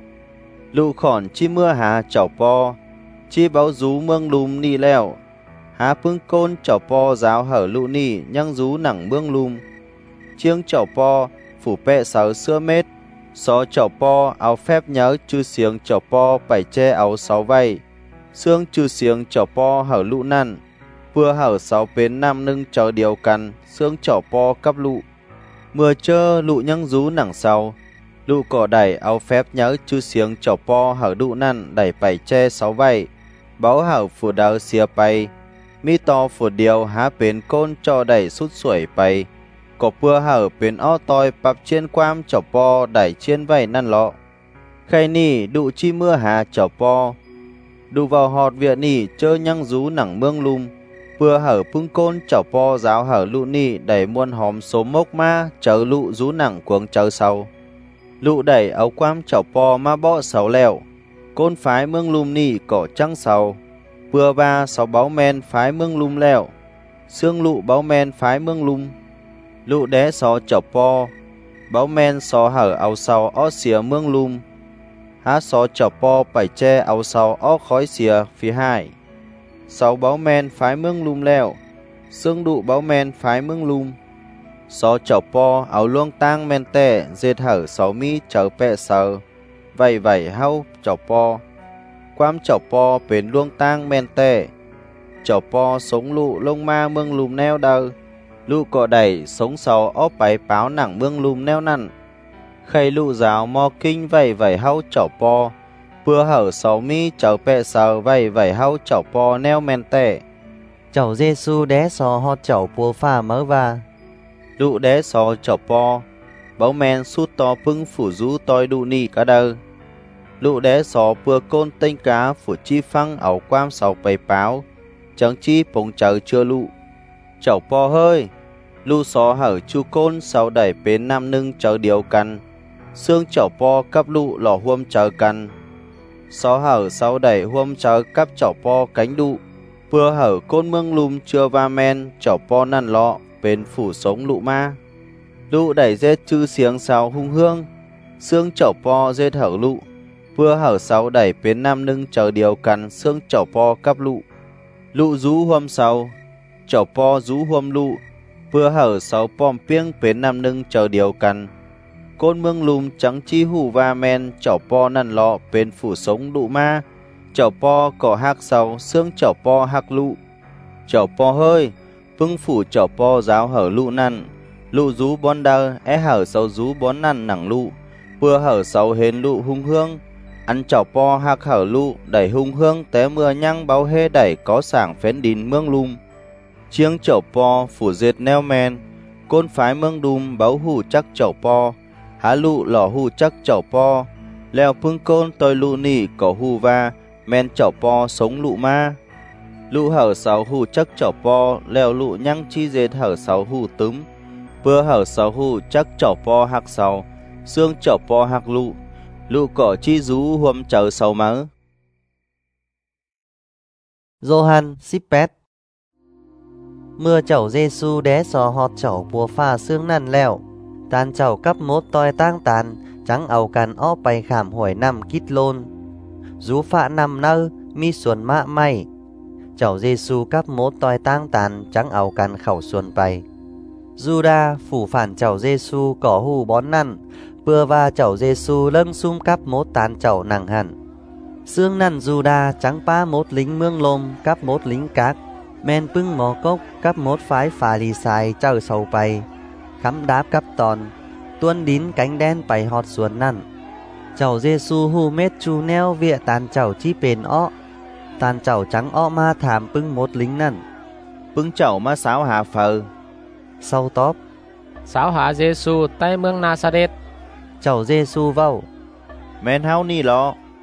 Speaker 4: lụ khỏn chi mưa hà chảo po chi báo rú mương lùm ni leo há pưng côn chảo po giáo hở lụ ni nhăng rú nẳng mương lùm chiêng chảo po phủ pẹ sáu sữa mết xó chảo po áo phép nhớ chư xiềng chảo po bảy che áo sáu vay xương chư xiềng chảo po hở lụ năn vừa hở sáu bên nam nưng chờ điều căn xương chảo po cắp lụ mưa chơ lụ nhăng rú nẳng sau lụ cỏ đẩy áo phép nhớ chư xiềng chảo po hở lụ năn đẩy bảy che sáu vay báo hở phủ đào xìa bay mi to phủ điều há bên côn cho đẩy sút xuổi bay có pưa hở bên o toi bắp trên quam chảo po đẩy trên vay năn lọ khay ni đụ chi mưa hà chảo po đụ vào họt viện ni chơ nhăng rú nẳng mương lùm pưa hở pưng côn chảo po giáo hở lụ ni đẩy muôn hòm số mốc ma chở lụ rú nẳng cuồng chở sau lụ đẩy áo quam chảo po ma bọ sáu lẹo côn phái mương lùm ni cỏ trăng sau pưa ba sáu báo men phái mương lùm lẹo xương lụ báo men phái mương lùm lụ đé xó chảo po báo men xó hở áo sau ó xìa mương lùm há xó chảo po bảy che áo sau ó khói xìa phía hai sáu báo men phái mương lùm lẹo xương đụ báo men phái mương lùm xó chảo po áo luông tang men tè dệt hở sáu mi chở pẹ sờ vầy vầy hau chảo po quam chảo po bến luông tang men tè chảo po sống lụ lông ma mương lùm neo đờ lụ cọ đẩy sống sầu óp báy báo nẳng mương lùm neo nặn khay lụ giáo mò kinh vầy vầy hau chảo po pưa hở sáu mi chở pẹ sờ vầy vầy hau chảo po neo men tè
Speaker 1: chảo Giêsu đé xó hót chảo po pha mớ va
Speaker 4: lụ đé xó chảo po báo men sút to pưng phủ rú toi đụ ni cá đơ lụ đé xó pưa côn tinh cá phủ chi phăng ảo quam sáu bầy báo chẳng chi bồng chờ chưa lụ chảo po hơi lụ xó hở chu côn sau đẩy bên nam nưng chờ điều căn xương chảo po cắp lụ lò huôm chờ căn xó hở sau đẩy huôm chờ cắp chảo po cánh đụ vừa hở côn mương lùm chưa va men chảo po năn lọ bên phủ sống lụ ma lụ đẩy dết chư xiếng sau hung hương xương chảo po dết hở lụ vừa hở sau đẩy bên nam nưng chờ điều căn xương chảo po cắp lụ lụ rú huôm sau chảo po rú huôm lụ vừa hở sáu pom piêng bên nam nưng chờ điều căn côn mương lùm trắng chi hù va men chảo po năn lọ bên phủ sống lụ ma chảo po cỏ hạc sau xương chảo po hạc lụ chảo po hơi pưng phủ chảo po giáo hở lụ năn lụ rú bón đơ é hở sáu rú bón năn nẳng lụ vừa hở sáu hến lụ hung hương ăn chảo po hạc hở lụ đẩy hung hương té mưa nhăng báo hê đẩy có sảng phén đín mương lùm chiêng chảo po phủ dệt neo men côn phái mương đùm báo hù chắc chảo po há lụ lò hù chắc chảo po leo pưng côn tôi lụ nỉ có hù va men chảo po sống lụ ma lụ hở sáu hù chắc chảo po leo lụ nhăng chi dệt hở sáu hù túm vừa hở sáu hù chắc chảo po hạc sáu xương chảo po hạc lụ lụ cỏ chi rú huôm chờ sáu mớ
Speaker 1: Johann Sipet mưa chảo Giêsu đé xó hót chảo po pha xương năn lẹo tàn chảo cắp mốt toi tang tàn trắng ảo càn ó bay khảm hỏi nằm kít lôn rú phạ nằm nơ mi xuân mạ may chảo Giêsu cắp mốt toi tang tàn trắng ảo càn khẩu xuân bay Juda phủ phản chảo Giêsu cỏ hù bón năn bưa va chảo Giêsu lâng sum cắp mốt tàn chảo nặng hẳn xương năn Juda trắng pa mốt lính mương lôm cắp mốt lính cát men pưng mò cốc cắp mốt phái phà lì xài chờ sầu bay khắm đáp cắp tòn tuôn đín cánh đen bay họt xuân năn chảo Giêsu hu mết chu neo vịa tàn chảo chi bền ó tàn chảo trắng ó ma thảm pưng mốt lính năn
Speaker 4: pưng chảo ma sáo hạ phờ
Speaker 1: sau tóp
Speaker 3: Sáo hạ Giêsu tay mương Nazareth
Speaker 1: chảo Giêsu vau
Speaker 4: men hao ni lọ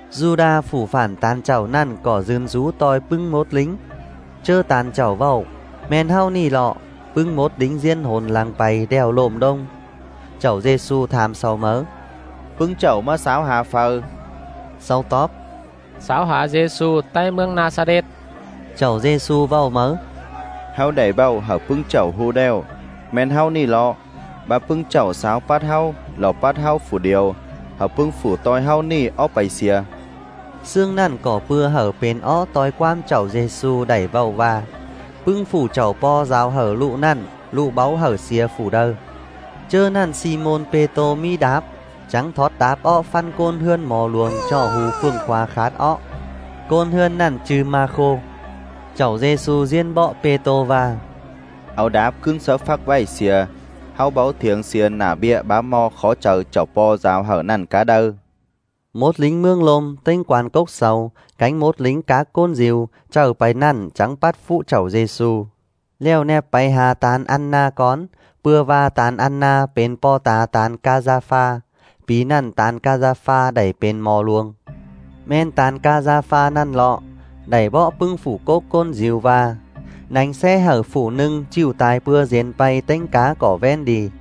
Speaker 1: Juda phủ phản tàn chảo năn cỏ dươn rú toi bưng một lính. Chơ tàn chảo vào, men hao nì lọ, bưng một đính diên hồn làng bày đèo lồm đông. Chảo Giê-xu tham sau mớ.
Speaker 4: Bưng chảo mà sáo hà phờ.
Speaker 1: Sau tóp.
Speaker 3: Sáo hạ Giê-xu tay mương Na-sa-đét.
Speaker 1: Chảo Giê-xu vào mớ.
Speaker 4: Hao đẩy bao hở bưng chảo hù đeo. Men hao nì lọ. Bà bưng chảo sáo bát hao, lọ bát hao phủ điều. Hở bưng phủ toi hao nì ó bày xìa.
Speaker 1: Xương năn cỏ bưa hở bên ó toi quam chảo Giê-xu đẩy vào và. Bưng phủ chảo po rào hở lụ năn, lụ báu hở xìa phủ đơ. Chơ năn Simon Pê-tô mi đáp. Trắng thoát đáp ó phân côn hươn mò luồng cho hù phương khoa khát ó. Côn hươn năn trừ ma khô. Chảo Giê-xu diên bọ Pê-tô và.
Speaker 4: Áo đáp cưng sớ phác vay xìa. Hao báo thiếng xìa nả bịa bá mò khó chờ chảo po rào hở năn cá đơ.
Speaker 1: Một lính mương lôm tên quan cốc sầu, cánh một lính cá côn diều, chở bài năn trắng bắt phụ chảo Giê-xu. Leo nẹp bài hà tàn Anna con, bưa va tàn Anna bên po tà tàn Ca-gia-pha, bí năn tàn Ca-gia-pha đẩy bên mò luông. Men tàn Ca-gia-pha năn lọ, đẩy bọ bưng phủ cốc côn diều va. Nánh xe hở phủ nưng chịu tài bưa diên bay tên cá cỏ ven đi.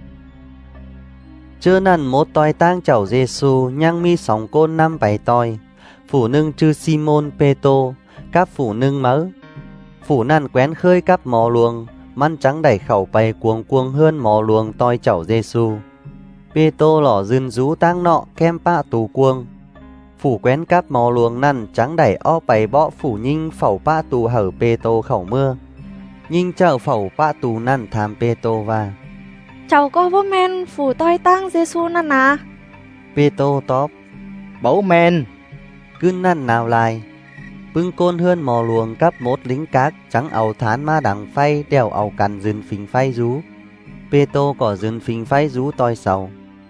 Speaker 1: Chơ năn một toi tang chảo Giê-xu nhang mi sóng côn năm bảy toi. Phủ nưng chư Simon Pê-tô, cắp phủ nưng mớ. Phủ năn quén khơi cắp mò luồng, măn trắng đẩy khẩu bày cuồng cuồng hơn mò luồng toi chảo Giê-xu. Pê-tô lỏ dưng rú tang nọ kem pạ tù cuông. Phủ quén cắp mò luồng năn trắng đẩy o bày bọ phủ nhinh phẩu pạ tù hở Pê-tô khẩu mưa. Nhinh chở phẩu pạ tù năn tham Pê-tô và.
Speaker 7: Cháu có bố men phủ toi tang Giê-xu năn à?
Speaker 1: Pê-tô tóp.
Speaker 6: Bấu men.
Speaker 1: Cứ năn nào lại. Bưng côn hươn mò luồng cắp một lính cát trắng ẩu thán ma đằng phay đèo ẩu cằn dừng phình phay rú. Pê-tô có dừng phình phay rú toi sầu.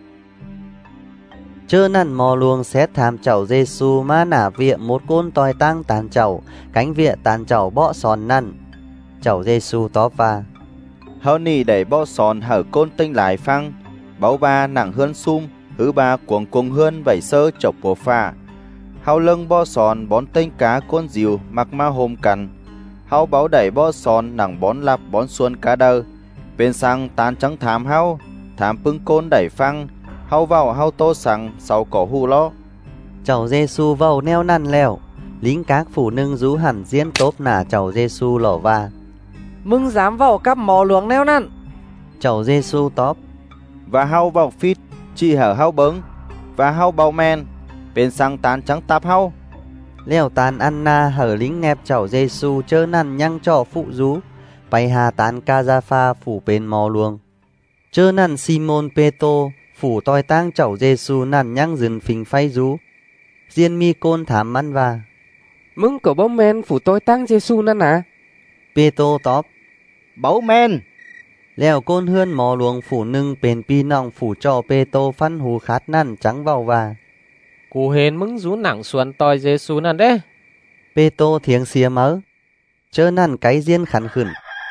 Speaker 1: Chơ năn mò luồng xét tham chảo Giê-xu ma nả vịa một côn toi tang tàn chảo, cánh vịa tàn chảo bọ sòn năn. Chảo Giê-xu tóp và.
Speaker 4: Hao nì đẩy bó sòn hở côn tinh lại phăng. Báo ba nặng hươn sum. Hứ ba cuồng cuồng hươn vẩy sơ chọc bồ pha. Hao lưng bó sòn bón tinh cá côn diều mặc ma hôm cằn. Hao báo đẩy bó sòn nặng bón lạp bón xuân cá đơ. Bên sang tán trắng thám hao. Thám bưng côn đẩy phăng. Hao vào hao tô sẵn sau cỏ hù lo.
Speaker 1: Chảo Giê-xu vào neo năn lèo. Lính các phủ nưng rú hẳn diễn tốp nả chảo Giê-xu lỏ va.
Speaker 5: Mưng dám vào cắp mò luồng neo năn.
Speaker 1: Chảo Giê-xu tóp.
Speaker 4: Và hao vào phít chi hở hao bứng. Và hao bao men. Bên sang tán trắng tạp hao.
Speaker 1: Leo tàn Anna hở lính nẹp chảo Giê-xu chơ năn nhăng cho phụ rú. Bay hà tàn Ca-gia-pha phủ bên mò luồng. Chơ năn Simon Pê-tô phủ toi tang chảo Giê-xu năn nhăng dừng phình phay rú. Diên mi côn thám ăn và.
Speaker 8: Mưng có bóng men phủ toi tang Giê-xu năn à?
Speaker 1: Pê-tô tóp.
Speaker 6: Bấu men.
Speaker 1: Leo côn hươn mò luồng phủ nưng bên pi nòng phủ cho Pê-tô phân hù khát năn trắng vào và.
Speaker 3: Cú hên mưng rú nặng xuân toi Giê-xu năn đấy.
Speaker 1: Pê-tô thiêng xìa mớ. Chơ năn cái diên khắn khửn.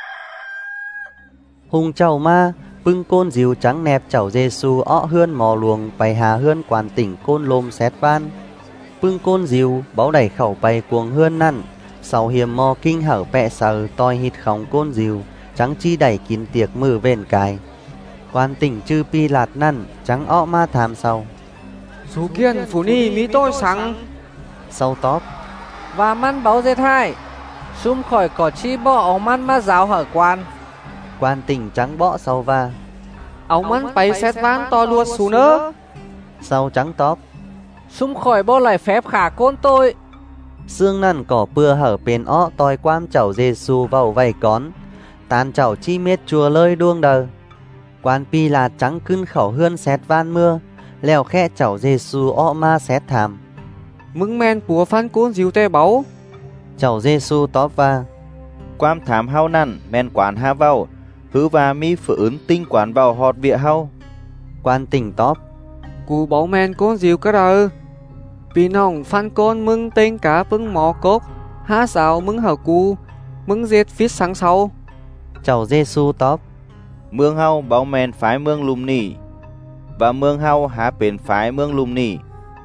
Speaker 1: Hùng chào ma bưng côn diều trắng nẹp chảo Giê-xu ọ hươn mò luồng bày hà hươn quản tỉnh côn lôm xét van. Bưng côn diều báo đẩy khẩu bày cuồng hươn năn. Sau hiểm mò kinh hở bẹ sờ toi hít khóng côn diều trắng chi đẩy kín tiệc mừ vền cài. Quan tỉnh chư pi lạt năn trắng ọ ma tham sau.
Speaker 2: Sú kiên phủ ni mỹ tôi sáng.
Speaker 1: Sau tóp.
Speaker 5: Và măn báo dệt hai. Xung khỏi cỏ chi bọ ống măn ma giáo hở quan.
Speaker 1: Quan tỉnh trắng bọ sau va.
Speaker 2: Ống măn bay xét ván to luột xú nơ.
Speaker 1: Sau trắng tóp.
Speaker 5: Xung khỏi bọ lại phép khả côn tôi.
Speaker 1: Xương năn cỏ bưa hở bên ó toi quam chảo Giê-xu vào vầy con. Tàn chảo chi mết chùa lơi đuông đờ. Quan pi là trắng cưng khẩu hươn xét van mưa. Lèo khe chảo Giê-xu ọ ma xét thảm.
Speaker 2: Mưng men bùa phan côn diều tê báu.
Speaker 1: Chảo Giê-xu tóp va.
Speaker 4: Quam thám hao năn men quán ha vào. Hứ và mi phở ứng tinh quán vào họt vịa hao.
Speaker 1: Quan tỉnh tóp.
Speaker 2: Cú báu men côn diều cái đờ. Vì nòng phan côn mưng tên cá bưng mò cốc. Há xào mưng hở cú. Mưng giết phít sáng sau.
Speaker 1: Chảo Giê-xu tóp.
Speaker 4: Mương hao báo men phái mương lùm nỉ. Và mương hao há bên phái mương lùm nỉ.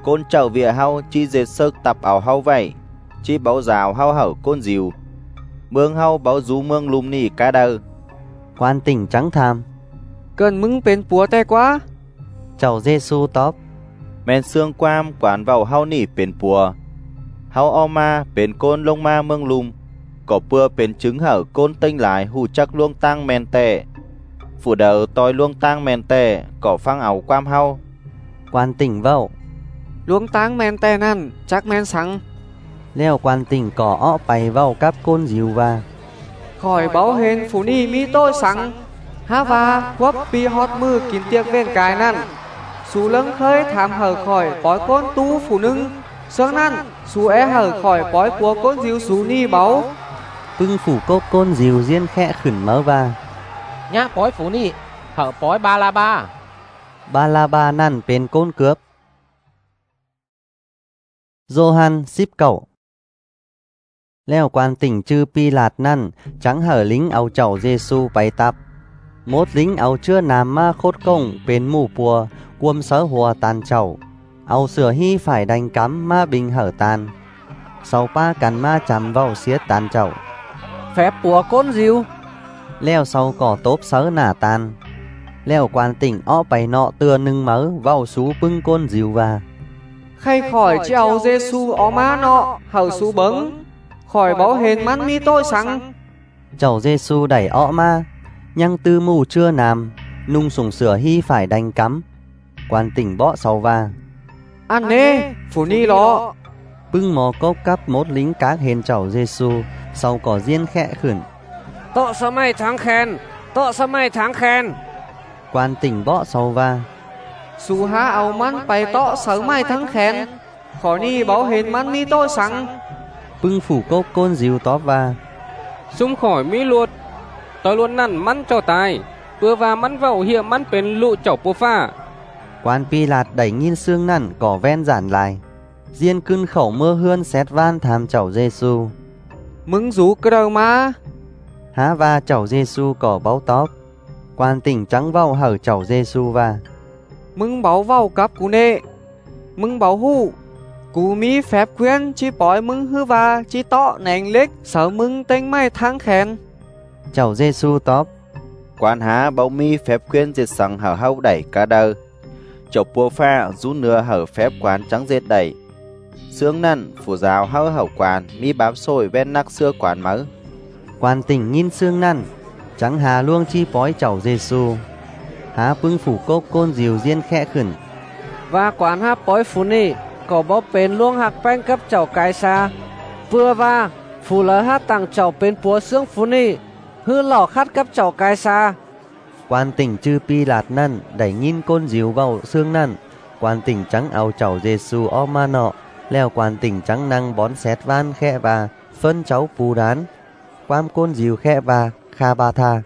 Speaker 4: côn chậu vỉa hao chi dệt sơ tập ảo hao vậy chi báo rào hao hở côn dìu mương hao báo rú mương lùm nỉ cá đơ.
Speaker 1: Quan tỉnh trắng tham.
Speaker 2: Cần mưng bên búa tay quá.
Speaker 1: Chầu Giêsu tóp.
Speaker 4: Men xương quam quán vào hao nỉ bên bùa. Hao o ma bên côn lông ma mương lùm. Có bưa bên trứng hở côn tinh lại hù chắc luông tăng men tệ. Phủ đầu tôi luông tăng men tệ có phăng ảo quam hao.
Speaker 1: Quan tỉnh vậu.
Speaker 2: Luông tăng men tệ năn chắc men sẵn.
Speaker 1: Leo quan tỉnh có ọ bày vào cắp côn dìu và
Speaker 2: khỏi báo hên phủ ni mi tôi sẵn. Há và quốc pi hót mư kín tiệc bên cái năn. Sú lưng khơi thảm hở khỏi bói côn tu phủ nưng. Sương năn sú é hở khỏi bói của côn dìu sú ni báo.
Speaker 1: Bưng phủ cốc côn dìu riêng khẽ khửn mớ và
Speaker 3: nhá bói phủ ni hở bói ba la ba.
Speaker 1: Ba la ba năn bên côn cướp. Johan ship cậu. Leo quan tỉnh chư pi lạt năn trắng hở lính áo chậu Giêsu bày tập. Mốt lính áo chưa nàm ma khốt công bên mù pùa quâm sớ hùa tàn chậu. Áo sửa hy phải đánh cắm ma bình hở tàn. Sau pa cắn ma chằm vào xiết tàn chậu.
Speaker 5: Phép của côn dìu.
Speaker 1: Leo sau cỏ tốp sớ nả tàn. Leo quan tỉnh ọ bày nọ tưa nưng mớ vào sú bưng côn dìu và
Speaker 2: khay khỏi chèo Giêsu ó má nọ hở sú bấng. Khỏi báo hên mắn mi tôi sẵn.
Speaker 1: Chầu Giêsu đẩy ọ ma nhăng tư mù chưa nàm nung sùng sửa hy phải đánh cắm. Quan tỉnh bọ sau va
Speaker 2: ăn nê phủ ni lọ.
Speaker 1: Bưng mò cốc cắp mốt lính các hên chầu Giêsu sau cỏ riêng khẽ khửn.
Speaker 5: Tọ sa mai tháng khen. Tọ sa mai tháng khen.
Speaker 1: Quan tỉnh bọ sau va
Speaker 2: Sú há áo mắn bày tọ sớ mai thắng khen. Khỏi ni báo hên mắn mi tôi sẵn.
Speaker 1: Bưng phủ cốc côn dìu tóp va
Speaker 8: Xung khỏi mỹ luột. Tôi luôn năn mắn cho tài. Vừa và mắn vào hiện mắn bên lụ chậu bố pha.
Speaker 1: Quan pi lạt đẩy nghiên xương năn cỏ ven giản lại. Diên cưng khẩu mưa hươn xét van tham chậu Giêsu.
Speaker 2: Mưng rú cơ đâu má.
Speaker 1: Há va chậu Giêsu cỏ báo tóp. Quan tỉnh trắng vào hở chậu Giêsu va
Speaker 2: Mưng báo vào cắp cú nệ. Mưng báo hụ. Cú mi phép khuyên chi bói mưng hư va chi tọ nành lích sở mưng tên mai thắng khen.
Speaker 1: Chậu Giêsu tóp.
Speaker 4: Quan há báo mi phép khuyên dệt sẵn hở hao đẩy cá đơ. Chậu bùa pha rú nửa hở phép quán trắng dệt đẩy. Sướng năn phủ rào hao hậu quán mi bám sôi ven nắc xưa quán mớ.
Speaker 1: Quan tỉnh nhìn xương năn trắng hà luông chi bói chậu Giêsu. Há bưng phủ cốc côn dìu riêng khẽ khửn.
Speaker 5: Và quán há bói phủ ni có bó bên luông hạc bánh cấp chậu cái xa. Vừa và phủ lỡ hát tặng chậu bên búa xương phủ ni hư lỏ khát cấp chậu cái xa.
Speaker 1: Quan tỉnh chư pi lạt năn đẩy nhìn côn dìu vào xương năn. Quan tỉnh trắng áo chậu Giêsu o ma nọ. Leo quan tỉnh trắng năng bón xét van khẽ và phân cháu phù đán. Quam côn dìu khẽ và kha ba tha.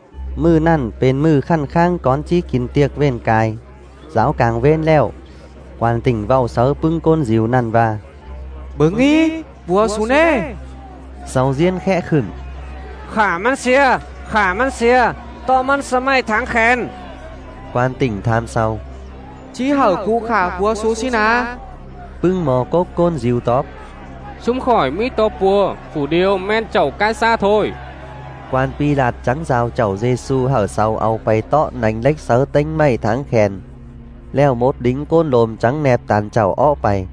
Speaker 1: Mư năn bên mư khăn khang con chi kín tiệc ven cài. Giáo càng ven leo. Quan tỉnh vào sớ bưng côn dìu năn và
Speaker 2: bưng ý bùa xú nê.
Speaker 1: Sau riêng khẽ khửn.
Speaker 5: Khả măn xìa. Khả măn xìa. Tọ măn sa mai tháng khen.
Speaker 1: Quan tỉnh tham sau.
Speaker 2: Chí hở cụ khả bùa xú xin à.
Speaker 1: Bưng mò cốc côn dìu tóp.
Speaker 8: Xung khỏi mỹ to bùa phủ điều men chậu cái xa thôi.
Speaker 1: Quan pi lạt trắng rào chậu Giêsu hở sau áo bày tọ nành lách sớ tênh mây tháng khen. Leo mốt đính côn lồm trắng nẹp tàn chậu ó bày.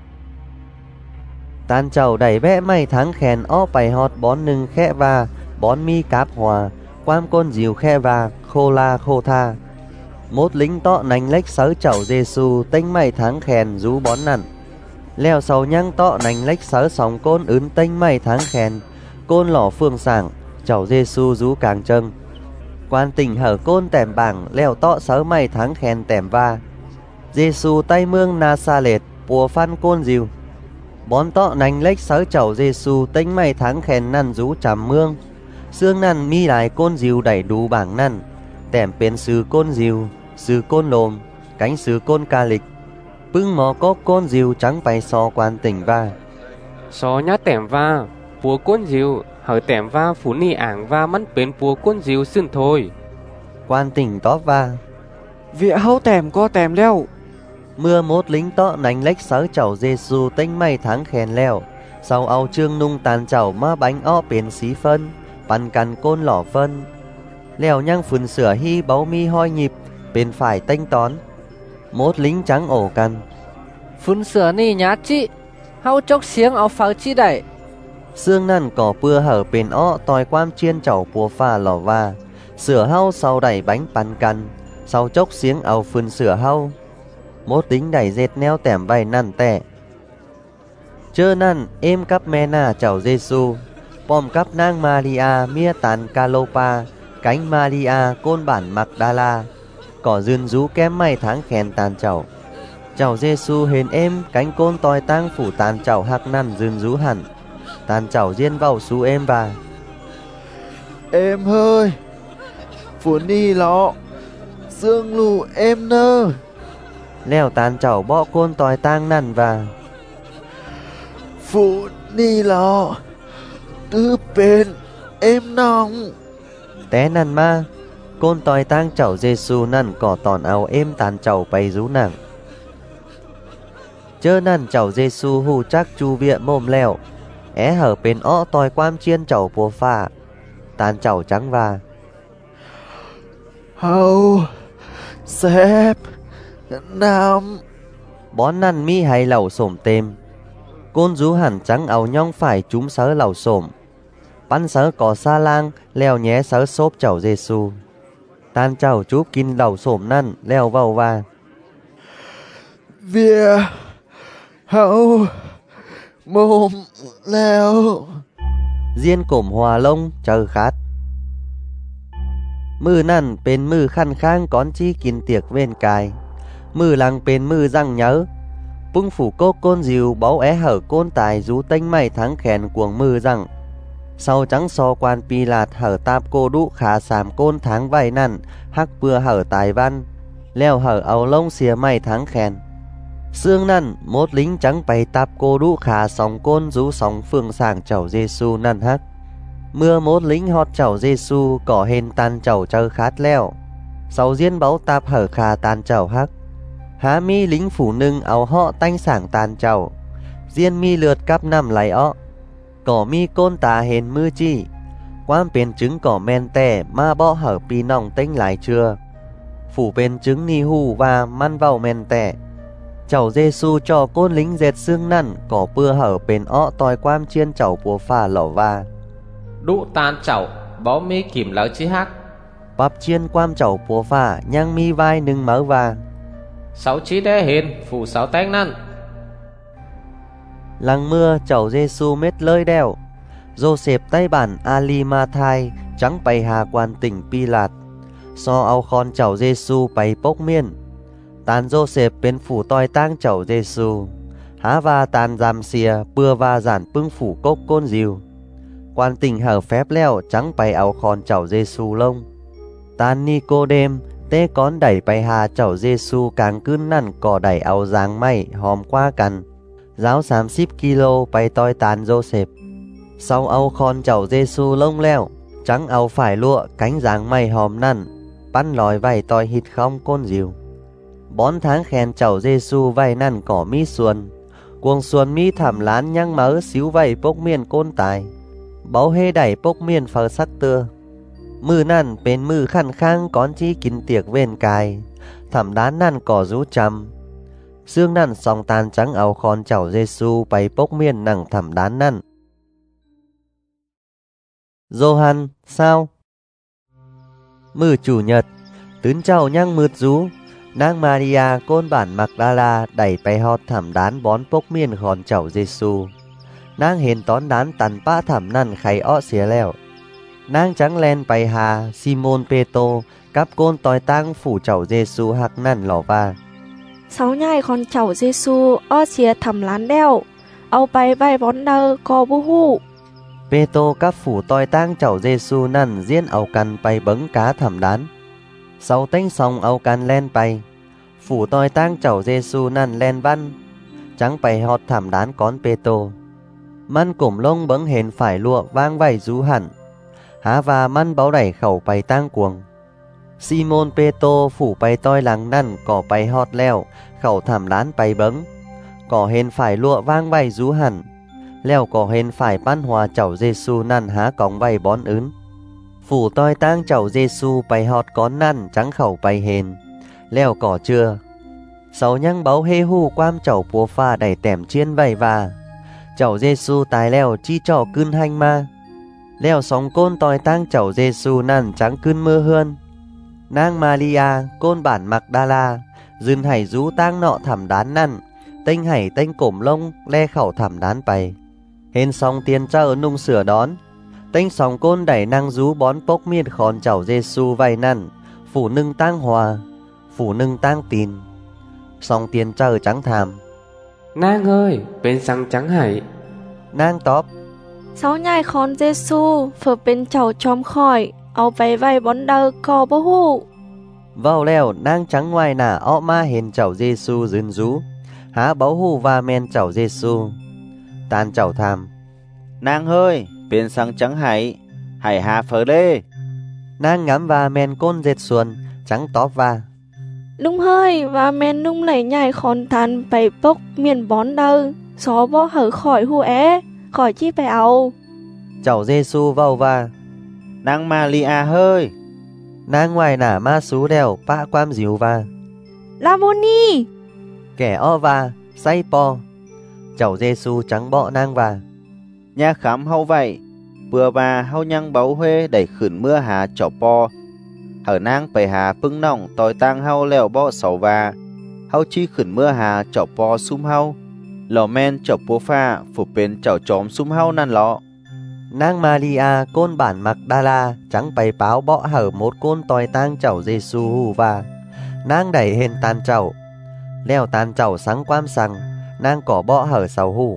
Speaker 1: Tàn chậu đẩy vẽ mây tháng khen ó bày hót bón nưng khẽ va bón mi cáp hòa. Quam côn dìu khẽ va khô la khô tha. Mốt lính tọ nành lách sớ chậu Giêsu tênh mây tháng khen rú bón nặn. Leo sau nhăng tọ nành lách sớ sóng côn ướn tênh mây tháng khen. Côn lỏ phương sảng chậu Giêsu rú càng trâng. Quan tỉnh hở côn tẻm bảng leo tọ sớ mây tháng khen tẻm va. Giêsu tay mương Na-sa-lệt bùa phan côn dìu. Bón tọ nành lách sớ chậu Giêsu tênh mây tháng khen năn rú chằm mương. Xương năn mi lại côn dìu đẩy đủ bảng năn. Tẻm bên sư côn dìu, sư côn lồm, cánh sư côn ca lịch. Bưng mò cốc côn dìu trắng bày so quan tỉnh va.
Speaker 8: So nhá tẻm va, bùa côn dìu, hở tẻm va phủ ni ảng va mắn bên bùa côn dìu xưng thôi.
Speaker 1: Quan tỉnh tóp va.
Speaker 2: Vịa hâu tèm co tèm leo.
Speaker 1: Mưa mốt lính tọ nánh lách sớ chầu Giêsu tinh mày tháng khen leo. Sau ao trương nung tàn chầu ma bánh o biển xí phân, bắn cằn côn lỏ phân. Leo nhang phun sửa hy báu mi hoi nhịp, bên phải tênh tón. Mốt lính trắng ổ căn.
Speaker 5: Phun sửa ni nhá chị, hao chốc xiếng áo pháo chi đẩy.
Speaker 1: Sương năn cỏ pưa hở bên o tòi quam chiên chầu pua pha lò va. Sửa hao sau đẩy bánh bắn cằn, sau chốc xiếng áo phun sửa hao. Mốt lính đẩy dệt neo tẻm vầy năn tẻ. Chơ năn êm cắp mê na chầu Giêsu, bom cắp nang Maria mía tàn Calopa, cánh Maria côn bản Magdala, cỏ dươn rú kém may tháng khen tàn chầu. Chầu Giêsu hên êm cánh côn tòi tang phủ tàn chầu hạc năn dươn rú hẳn, tàn chầu diên vào su êm và.
Speaker 6: Em hơi, phủ ni lọ, dương lù em nơ.
Speaker 1: Leo tàn chầu bỏ côn tòi tang năn và.
Speaker 6: Phủ ni lọ, tư bên em nong.
Speaker 1: Té năn ma, côn tòi tang chầu Giêsu năn cỏ tòn áo êm tàn chầu bay rú nặng. Chơ năn chầu Giêsu hù chắc chu viện mồm leo, é hở bên o tòi quam chiên chầu pua pha, tàn chầu trắng và.
Speaker 6: Hầu, xếp, nam.
Speaker 1: Bón năn mi hay lẩu xổm têm. Côn rú hẳn trắng áo nhong phải chúng sớ lẩu xổm. Bắn sớ có xa lang leo nhé sớ xốp chầu Giêsu. Tàn chầu chúp kín lẩu xổm năn leo vào và.
Speaker 6: Vìa, hậu, mồm leo.
Speaker 1: Diên cổm hòa lông chờ khát. Mư năn bên mư khăn khang con chi kín tiệc bên cài. Mư lăng bên mư răng nhớ. Bưng phủ cô côn dìu báu é hở côn tài rú tênh mày tháng khen cuồng mư rằng. Sau trắng so quan pi lạt hở tạp cô đũ khá sàm côn tháng vay năn hắc bưa hở tài văn. Leo hở áo lông xìa mày tháng khen. Sương năn mốt lính trắng bày tạp cô đũ khá sóng côn rú sóng phương sàng chầu Giêsu năn hắc. Mưa mốt lính hót chầu Giêsu cỏ hên tan chầu chơ khát leo. Sau diên báu tạp hở khá tan chầu hắc. Há mi lính phủ nưng áo họ tanh sảng tàn chầu. Diên mi lượt cắp nằm lấy ọ. Cỏ mi côn tà hên mưa chi. Quam bên trứng cỏ men tè ma bó hở pi nòng tênh lại chưa. Phủ bên trứng ni hù và man vào men tè. Chầu Giêsu cho côn lính dệt xương năn cỏ pưa hở bên ọ tòi quam chiên chầu pua pha lỏ va.
Speaker 3: Đụ tàn chầu bó mi kìm lỡ chi hắc.
Speaker 1: Bắp chiên quam chầu pua pha nhang mi vai nưng mớ va.
Speaker 3: Sáu chí đế hiền phủ sáu tánh năn.
Speaker 1: Lăng mưa chầu Giêsu mết lơi đeo. Joseph tay bản Alimathai trắng bày hà quan tỉnh Pilat. So ao khon chầu Giêsu bày bốc miên. Tàn Joseph bên phủ toi tang chầu Giêsu. Há va tàn giam xìa bưa va giản bưng phủ cốc côn diều. Quan tỉnh hở phép leo trắng bày ao khon chầu Giêsu lông. Tàn Nicodem tê con đẩy bày hà chầu Giêsu càng cươn năn cỏ đẩy áo dáng mày hòm qua cằn. Giáo tám mươi ki lô bay toi tàn Joseph. Sau áo khon chầu Giêsu lông leo trắng áo phải lụa cánh dáng mày hòm năn. Bắn lòi vầy toi hít không côn diều. Bón tháng khen chầu Giêsu vầy năn cỏ mi xuân. Cuồng xuân mi thảm lán nhang mớ xíu vầy bốc miên côn tài. Báu hê đẩy bốc miên phở sắc tưa. Mư năn bên mư khăn khang con chi kín tiệc bên cài. Thảm đán năn cỏ rú chăm. Sương năn song tàn trắng áo khon chầu Giêsu bày bốc miên nằng thảm đán năn. Gioan sao? Mư chủ nhật tướn chầu nhang mượt rú. Nang Maria côn bản Magdala đẩy bày hót thảm đán bón bốc miên khon chầu Giêsu. Nang hên tón đán tàn pa thảm năn khay ọ xía leo. Nang trắng len bày hà Simon Peto cắp côn tòi tang phủ chầu Giêsu hạc năn lò va.
Speaker 7: Sáu nhai con chầu Giêsu o xìa thầm lán đeo. Áo bay vai bón đơ co bu hụ.
Speaker 1: Peto cắp phủ tòi tang chầu Giêsu năn diên áo căn bay bấng cá thầm đán. Sau tênh xong áo căn len bay. Phủ tòi tang chầu Giêsu năn len văn. Trắng bay hót thầm đán con Peto. Man cổm lông bấng hền phải lụa vang vầy rú hẳn. Há và man báo đẩy khẩu bay tang cuồng. Simon Peto phủไปต้อยหลังนั่นก่อไปฮอดแล้วเขาทำร้านไปเบิงก่อเห็นฝ่ายลวว่างไว้จูหันแล้วก่อเห็นฝ่ายปั้นหัวเจ้าเยซูนั่นหากองไว้บอนอื่นphủต้อยตั้งเจ้าเยซูไปฮอดก้อนนั่นจังเข้าไปเห็นแล้วก่อเชื่อเสายังเบาเฮฮู้ความเจ้าปัวฟ้าได้แต้มเชียนไว้ว่าเจ้าเยซูตายแล้วจี้จ่อขึ้นหังมาแล้วสองก้นต้อยตั้งเจ้าเยซูนั่นจังขึ้นมือเฮือนนางมาริยาก้นบ้านมักดาลายืนไห้จูตั้งเนาะทำด้านนั่นเต้งไห้เต้งกลมลงแล่เข้าทำด้านไปเห็นสองเตียนเจ้านุ่งเสือดอนเต้งสองก้นได้นั่งจูบอนปกมีดขอนเจ้าเยซูไว้นั่นฝูหนึ่งตั้งหัวฝูหนึ่งตั้งตีนสองเตียนเจ้าจังถาม
Speaker 8: นางเอ้ยเป็นสังจังไห้
Speaker 1: นางตอบ
Speaker 7: เสาใหญ่คอนเยซูเฟื่อเป็นเจ้าจอมคอยเอาไปไว้บอนเดอร์ก็บ่ฮู้
Speaker 1: เว้าแล้วนางจังไว้หน้าออกมาเห็นเจ้าเยซูยืนจูหาเบาฮู้ว่าแม่นเจ้าเยซูตานเจ้าถาม
Speaker 4: นางเฮ้ยเป็นสังจังไห้ไห้หาเฟอเด้
Speaker 1: นางงำว่าแม่นก้นเจ็ดส่วนจังตอบว่า
Speaker 7: ลุงเฮ้ยว่าแม่นนุ่มไหลใหญ่คอนทันไปปกเมียนบอนเดอร์สอบ่เหอข่อยฮู้แอข่อยจี้ไปเอา
Speaker 1: เจ้าเยซูเว้าว่าน
Speaker 4: างมาริอาเฮ้ย
Speaker 1: นางไหว้หน้ามาสูแล้วปะความหิวว่า
Speaker 7: ลาโมนี
Speaker 1: แก่อ้อว่าไซปอเจ้าเยซูจังเบาะนางว่า
Speaker 4: อย่าขำเฮาไว้เปื่อว่าเฮายังเบาเฮได้ขึ้นเมื่อหาเจ้าปอเหอนางไปหาปึ้งน้องต่อยตั้งเฮาแล้วบ่เสาว่าเฮาชี้ขึ้นเมื่อหาเจ้าปอซุ่มเฮาหล่อแม่นเจ้าปัวฟ้าฝูเป็นเจ้าจอมซุ่มเฮานั่นเหรอน
Speaker 1: างมาริอาก้นบ้านมักดาลาจังไปเปล่าเบาะเหอหมดก้นต่อยตั้งเจ้าเยซูว่านางได้เห็นตานเจ้าแล้วตานเจ้าสังความสั่งนางก่อเบาะเหอเสาหู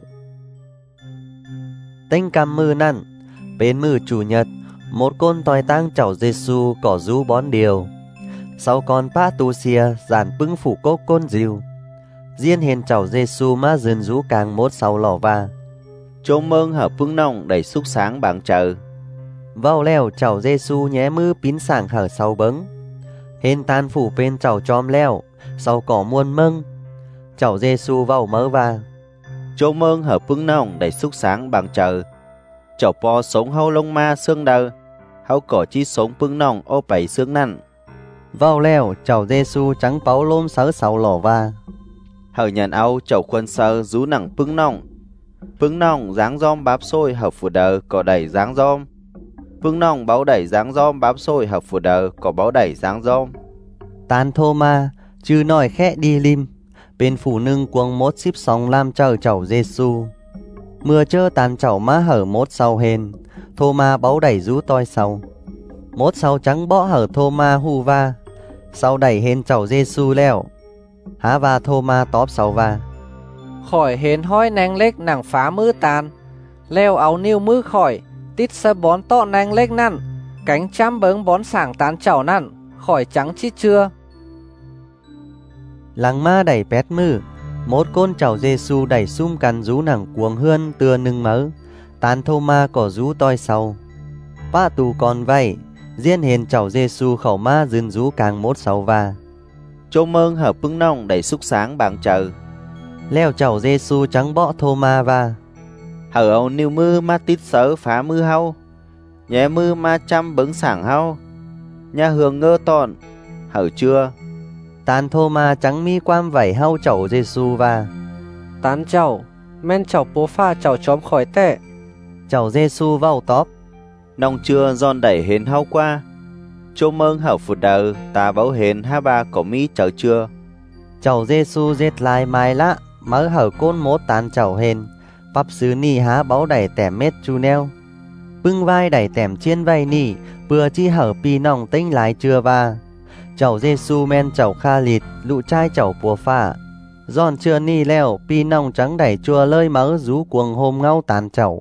Speaker 1: เต้งกำมือนั่นเป็นมือจูญดหมดก้นต่อยตั้งเจ้าเยซูก่อจูบอนเดียวเสาก่อนป้าตูเซียสานปึ้งฝูโกก้นจิวเจียนเห็นเจ้าเยซูมายืนจูกลางหมดเสาหล่อว่า
Speaker 4: จงเมืองหาปึ้งน้องได้สุกสางบางเจอ
Speaker 1: เว้าแล้วเจ้าเยซูแย้มือปิ้นสางหาเสาเบิงเห็นตานฝูเป็นเจ้าจอมแล้วเสาก่อมวนเมืองเจ้าเยซูเว้าเมื่อว่า
Speaker 4: จงเมืองหาปึ้งน้องได้สุกสางบางเจอเจ้าปอสงเฮาลงมาเสื่องเดอเฮาก่อจี้สงปึ้งน้องโอไปเสื่องนั่น
Speaker 1: เว้าแล้วเจ้าเยซูจังเป่าลมเสาเสาหล่อว่า
Speaker 4: เฮาnhậnเอาเจ้าควรเซอrú nặng pưng nong pưng nong dáng dom bám xôi hợp phù đờ có đẩy dáng dom pưng nong báo đẩy dáng dom bám xôi hợp phù đờ có báo đẩy dáng dom
Speaker 1: ตานโทมาจื้อน้อยแค่ดีลิมเป็นฝูหนึ่งกวงมดสิบสองลามเจ้าเจ้าเยซูเมื่อเจอตานเจ้ามาเหอมดเศร้าเห็นโทมาเบ้าđẩy rú toiเศร้ามดเศร้าจังเบาะเหอโทมาฮู้ว่าเศร้าđẩyเห็นเจ้าเยซูแล้วหาว่าโทมาตอบเศร้าว่า
Speaker 5: ข่อยเห็นห้อยนางเล็กหนังฝามือตานแล้วเอานิ้วมือข่อยติดสะบอนโต๊ะนางเล็กนั่นกังจ้ำเบิงบอนสั่งตานเจ้านั่นข่อยจังชิเชื่อ
Speaker 1: หลังมาได้แปดมือหมดก้นเจ้าเยซูได้ซุ่มกันรูหนังกวงเฮือนเตือหนึ่งมื้อตานโทมาก็รูต้อยเศร้าป้าตูก่อนไว้เจียนเห็นเจ้าเยซูเข้ามายืนรูกลางหมดเศร้าว่า
Speaker 4: โจเมืองหาปึ้งน้องได้สุกสางบางเจอ
Speaker 1: แล้วเจ้าเยซูจังเบาะโทมาว่า
Speaker 4: เหอเอานิ้วมือมาติดเสอฝามือเฮาแย่มือมาจำเบิ้งสั่งเฮาnhà hương ngơ tอนเหอเชื่อ
Speaker 1: ตานโทมาจังมีความไหวเฮาเจ้าเยซูว่า
Speaker 5: ตานเจ้าแม่นเจ้าปัวฟ้าเจ้าจอมข่อยแต้
Speaker 1: เจ้าเยซูเว้าตอบ
Speaker 4: น้องเชื่อgiòn đẩyเห็นเฮากว่าโจเมืองเหอฝุดเดอตาเบ้าเห็นฮาบาก็มีเจ้าเชื่อ
Speaker 1: เจ้าเยซูเจ็ดลายไม้ละเมื่อเหอก้นโมตานเจ้าเห็นปับซื้อนี่หาเบ้าได้แต่เม็ดจูแนวปึ้งไหวได้แต้มเชียนไว้นี่เปื่อที่เหอปีน้องติ้งหลายเชื่อว่าเจ้าเยซูแม่นเจ้าคาลิดลุใจเจ้าปัวฟ้าย้อนเชื่อนี่แล้วปีน้องจังได้จัวเลยเมื่อรูกวงโฮมเงาตานเจ้า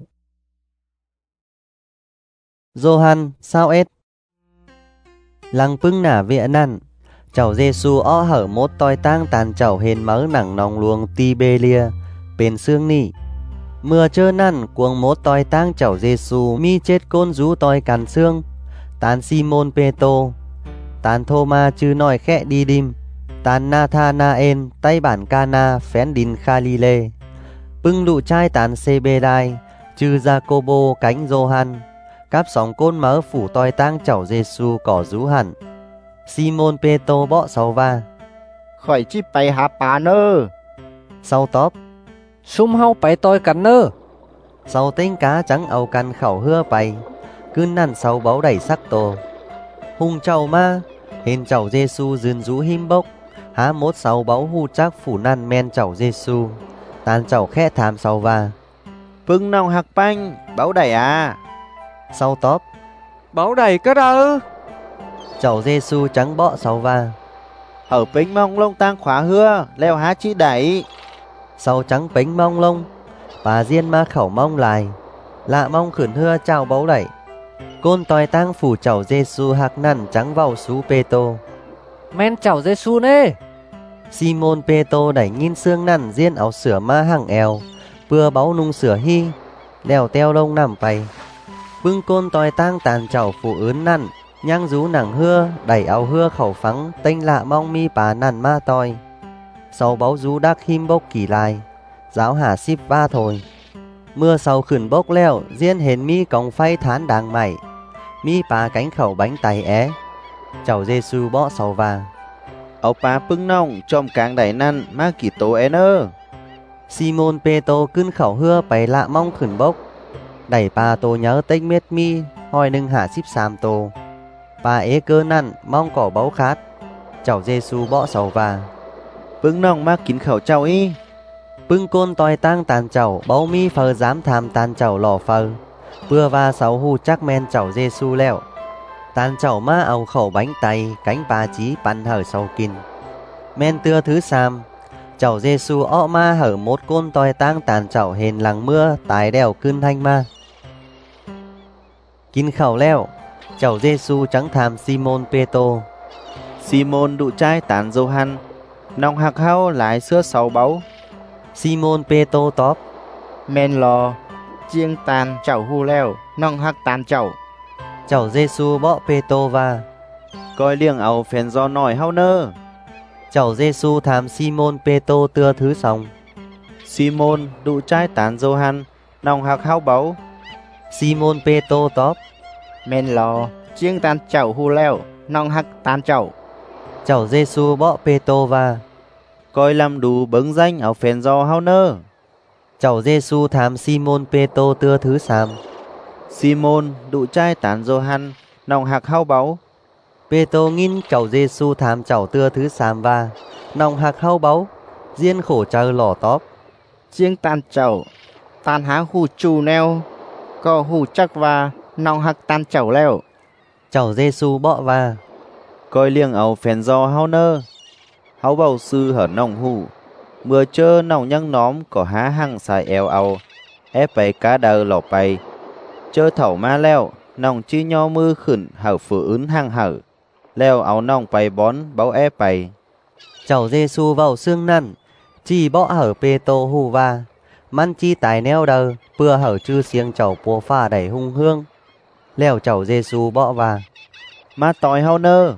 Speaker 1: โยฮันเศร้าเอ็ดหลังปึ้งหน้าเวียนั่นเจ้าเยซูอ้อเหอมดต้อยตั้งตานเจ้าเห็นเมื่อหนังนองหลวงตีเบเลียเป็นเสื่องนี่เมื่อเจอนั่นกวงมดต้อยตั้งเจ้าเยซูมีเจ็ดก้นรูต้อยกันเสื่องตานซีโมนเปโต tàn thô ma chư nói khẽ đi đêm, tàn Nathanael tay bản Cana phén đín Galilee, bưng lụ trai tàn Sê-bê-đai chư Giacobo cánh Gioan, cáp sóng côn mỡ phủ toi tang chảo Giêsu cỏ rú hẳn. Simon Pê-tô bọ sau va,
Speaker 6: khỏi chi bày hạ bà nơ.
Speaker 1: Sau tóp,
Speaker 5: Sum hau bày tôi cắn nơ.
Speaker 1: sau tên cá trắng ầu căn khẩu hưa bày, cứ nằn sau báu đẩy sắc tổ. Hùng chầu ma, hình chầu Giêsu dừng rú him bốc, há mốt sau báu hu chắc phủ nằn men chầu Giêsu, tàn chầu khẽ thàm sau va.
Speaker 4: Pưng nòng hạc banh, báo đẩy à.
Speaker 1: Sau tóp,
Speaker 2: Báo đầy cơ đâu.
Speaker 1: chầu Giêsu trắng bọ sau va.
Speaker 4: Ở bính mong lông tang khóa hưa, leo há chi đẩy.
Speaker 1: Sau trắng bánh mong lông, bà diên ma khẩu mong lại, lạ mong khửn hưa chào báu đẩy. Côn toi tang phủ chầu Giêsu hạc nằn trắng vào xú Pê-tô.
Speaker 5: Men chảo Giêsu nê.
Speaker 1: Simon Pê-tô đẩy nhìn xương nằn diên áo sửa ma hằng eo, bưa báu nung sửa hy, leo teo lông nằm bày. Bưng côn toi tang tàn chảo phủ ướn nằn, nhang rú nặng hưa, đẩy áo hưa khẩu phắng, tênh lạ mong mi bà nằn ma toi. Sau báu rú đắc him bốc kỳ lai, giáo hà ship va thôi. Mưa sau khửn bốc leo, diên hến mi còng phay thán đàng mày, mi bà cánh khẩu bánh tay é. Chầu Giêsu bọ sau va.
Speaker 4: Áo pá pưng nòng trong cáng đẩy năn má kỳ tố é nơ.
Speaker 1: Simon Pê-tô cưng khẩu hưa bày lạ mong khửn bốc, đẩy bà tô nhớ tích miết mi, hoi nâng hạ ship sam tô. Bà ế cơ năn mong cỏ báu khát, chầu Giêsu bọ sau va.
Speaker 4: Pưng nòng má kín khẩu chào y.
Speaker 1: Bưng côn toi tang tàn chầu báu mi phờ dám tham tàn chầu lò phờ, bưa va sáu hu chắc men chầu Giêsu leo. Tàn chầu ma áo khẩu bánh tay cánh bà chí bắn hở sau kinh. Men tưa thứ sam, chầu Giêsu ọ ma hở một côn toi tang tàn chầu hền lằng mưa tài đèo cưng thanh ma. Kinh khẩu leo, chầu Giêsu trắng tham Simon Pê-tô.
Speaker 4: Simon đụ trai tán Gioan, nòng hạc hao lái xưa sáu báu.
Speaker 1: Simon Pê-tô tóp,
Speaker 6: Men lò, chiêng tàn chảo hu leo, nong hạc tàn chảo.
Speaker 1: chầu Giêsu bọ Pê-tô va.
Speaker 4: Coi liêng áo phèn do nổi hao nơ.
Speaker 1: Chầu Giêsu tham Simon Pê-tô tưa thứ xong.
Speaker 4: Simon đụ trai tán Gioan, nòng hạc hao báu.
Speaker 1: Simon Pê-tô tóp,
Speaker 6: Men lò, chiêng tàn chảo hu leo, nong hạc tàn chảo.
Speaker 1: chầu Giêsu bọ Pê-tô va.
Speaker 4: Coi làm đủ bứng danh áo phèn do hao nơ.
Speaker 1: Chầu Giêsu tham Simon Pê-tô tưa thứ sam.
Speaker 4: Simon đụ trai tán Gioan, nòng hạc hao báu.
Speaker 1: Pê-tô nghìn chầu Giêsu tham chầu tưa thứ sam va, nòng hạc hao báu, diên khổ chờ lò tóp.
Speaker 6: Chiêng tàn chảo, tàn há hu chù neo, có hu chắc và nong hạc tàn chảo leo.
Speaker 1: Chầu Giêsu bọ va.
Speaker 4: Coi liêng áo phèn do hao nơ. Hao bầu sư hở nòng hù, mưa chơ nòng nhăng nóm có há hăng xài eo áo, ép bày cá đờ lò bày. Chơ thẩu ma leo, nòng chi nho mư khửn hở phủ ướn hăng hở, leo áo nòng bày bón báu ép bày.
Speaker 1: Chầu Giêsu vào xương năn, chi bọ hở Pê-tô hù va, man chi tài neo đờ, bưa hở chư xiêng chầu bùa pha đẩy hung hương. Leo chầu Giêsu bọ va.
Speaker 4: Ma tòi hao nơ.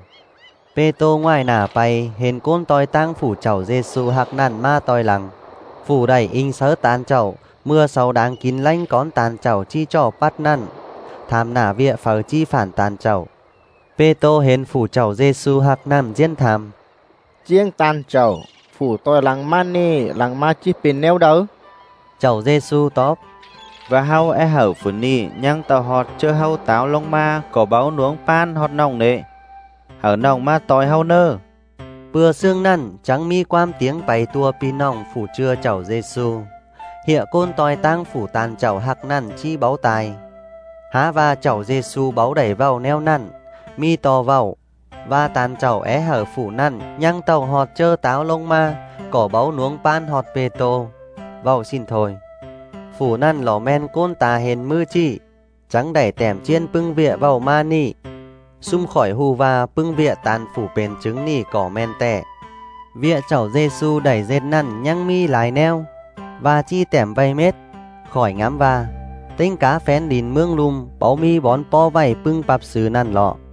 Speaker 1: Pê-tô ngoài nả bày, hên côn toi tang phủ chầu Giêsu hạc nằn ma toi lằng. Phủ đẩy in sớ tàn chầu, mưa sau đáng kín lanh con tàn chầu chi trò bắt nằn. Tham nả vịa phở chi phản tàn chầu. Pê-tô hên phủ chầu Giêsu hạc nằn diên tham.
Speaker 6: Chiêng tàn chảo, phủ tôi lăng ma nê, lăng ma chi pin neo đâu.
Speaker 1: Chầu Giêsu tóp,
Speaker 4: Và hao e hở phủ ni nhang tàu họt chơ hao táo lông ma có báo nuống pan họt nòng nệ. Hở nòng ma tòi hao nơ.
Speaker 1: bưa xương nằn trắng mi quam tiếng bày tua pi nòng phủ trưa chầu Giêsu. Hiện côn toi tang phủ tàn chầu hạc nằn chi báu tài. Há va chầu Giêsu báu đẩy vào neo nằn, mi to vào. Và tàn chầu é hở phủ nằn nhang tàu họt chơ táo lông ma, cỏ báu nuống pan họt Pê-tô. Vào xin thôi. Phủ nằn lò men côn tà hền mư chi, trắng đẩy tẻm chiên pưng vịa vào ma ni. Xung khỏi hù va pưng vịa tàn phủ bền trứng nỉ cỏ men tẻ. Vịa chầu Giêsu đẩy dệt nằn nhăng mi lái neo, và chi tẻm vay mết, khỏi ngắm va. Tinh cá phén đìn mương lùm, báu mi bón po vầy pưng bạp sứ nằn lọ.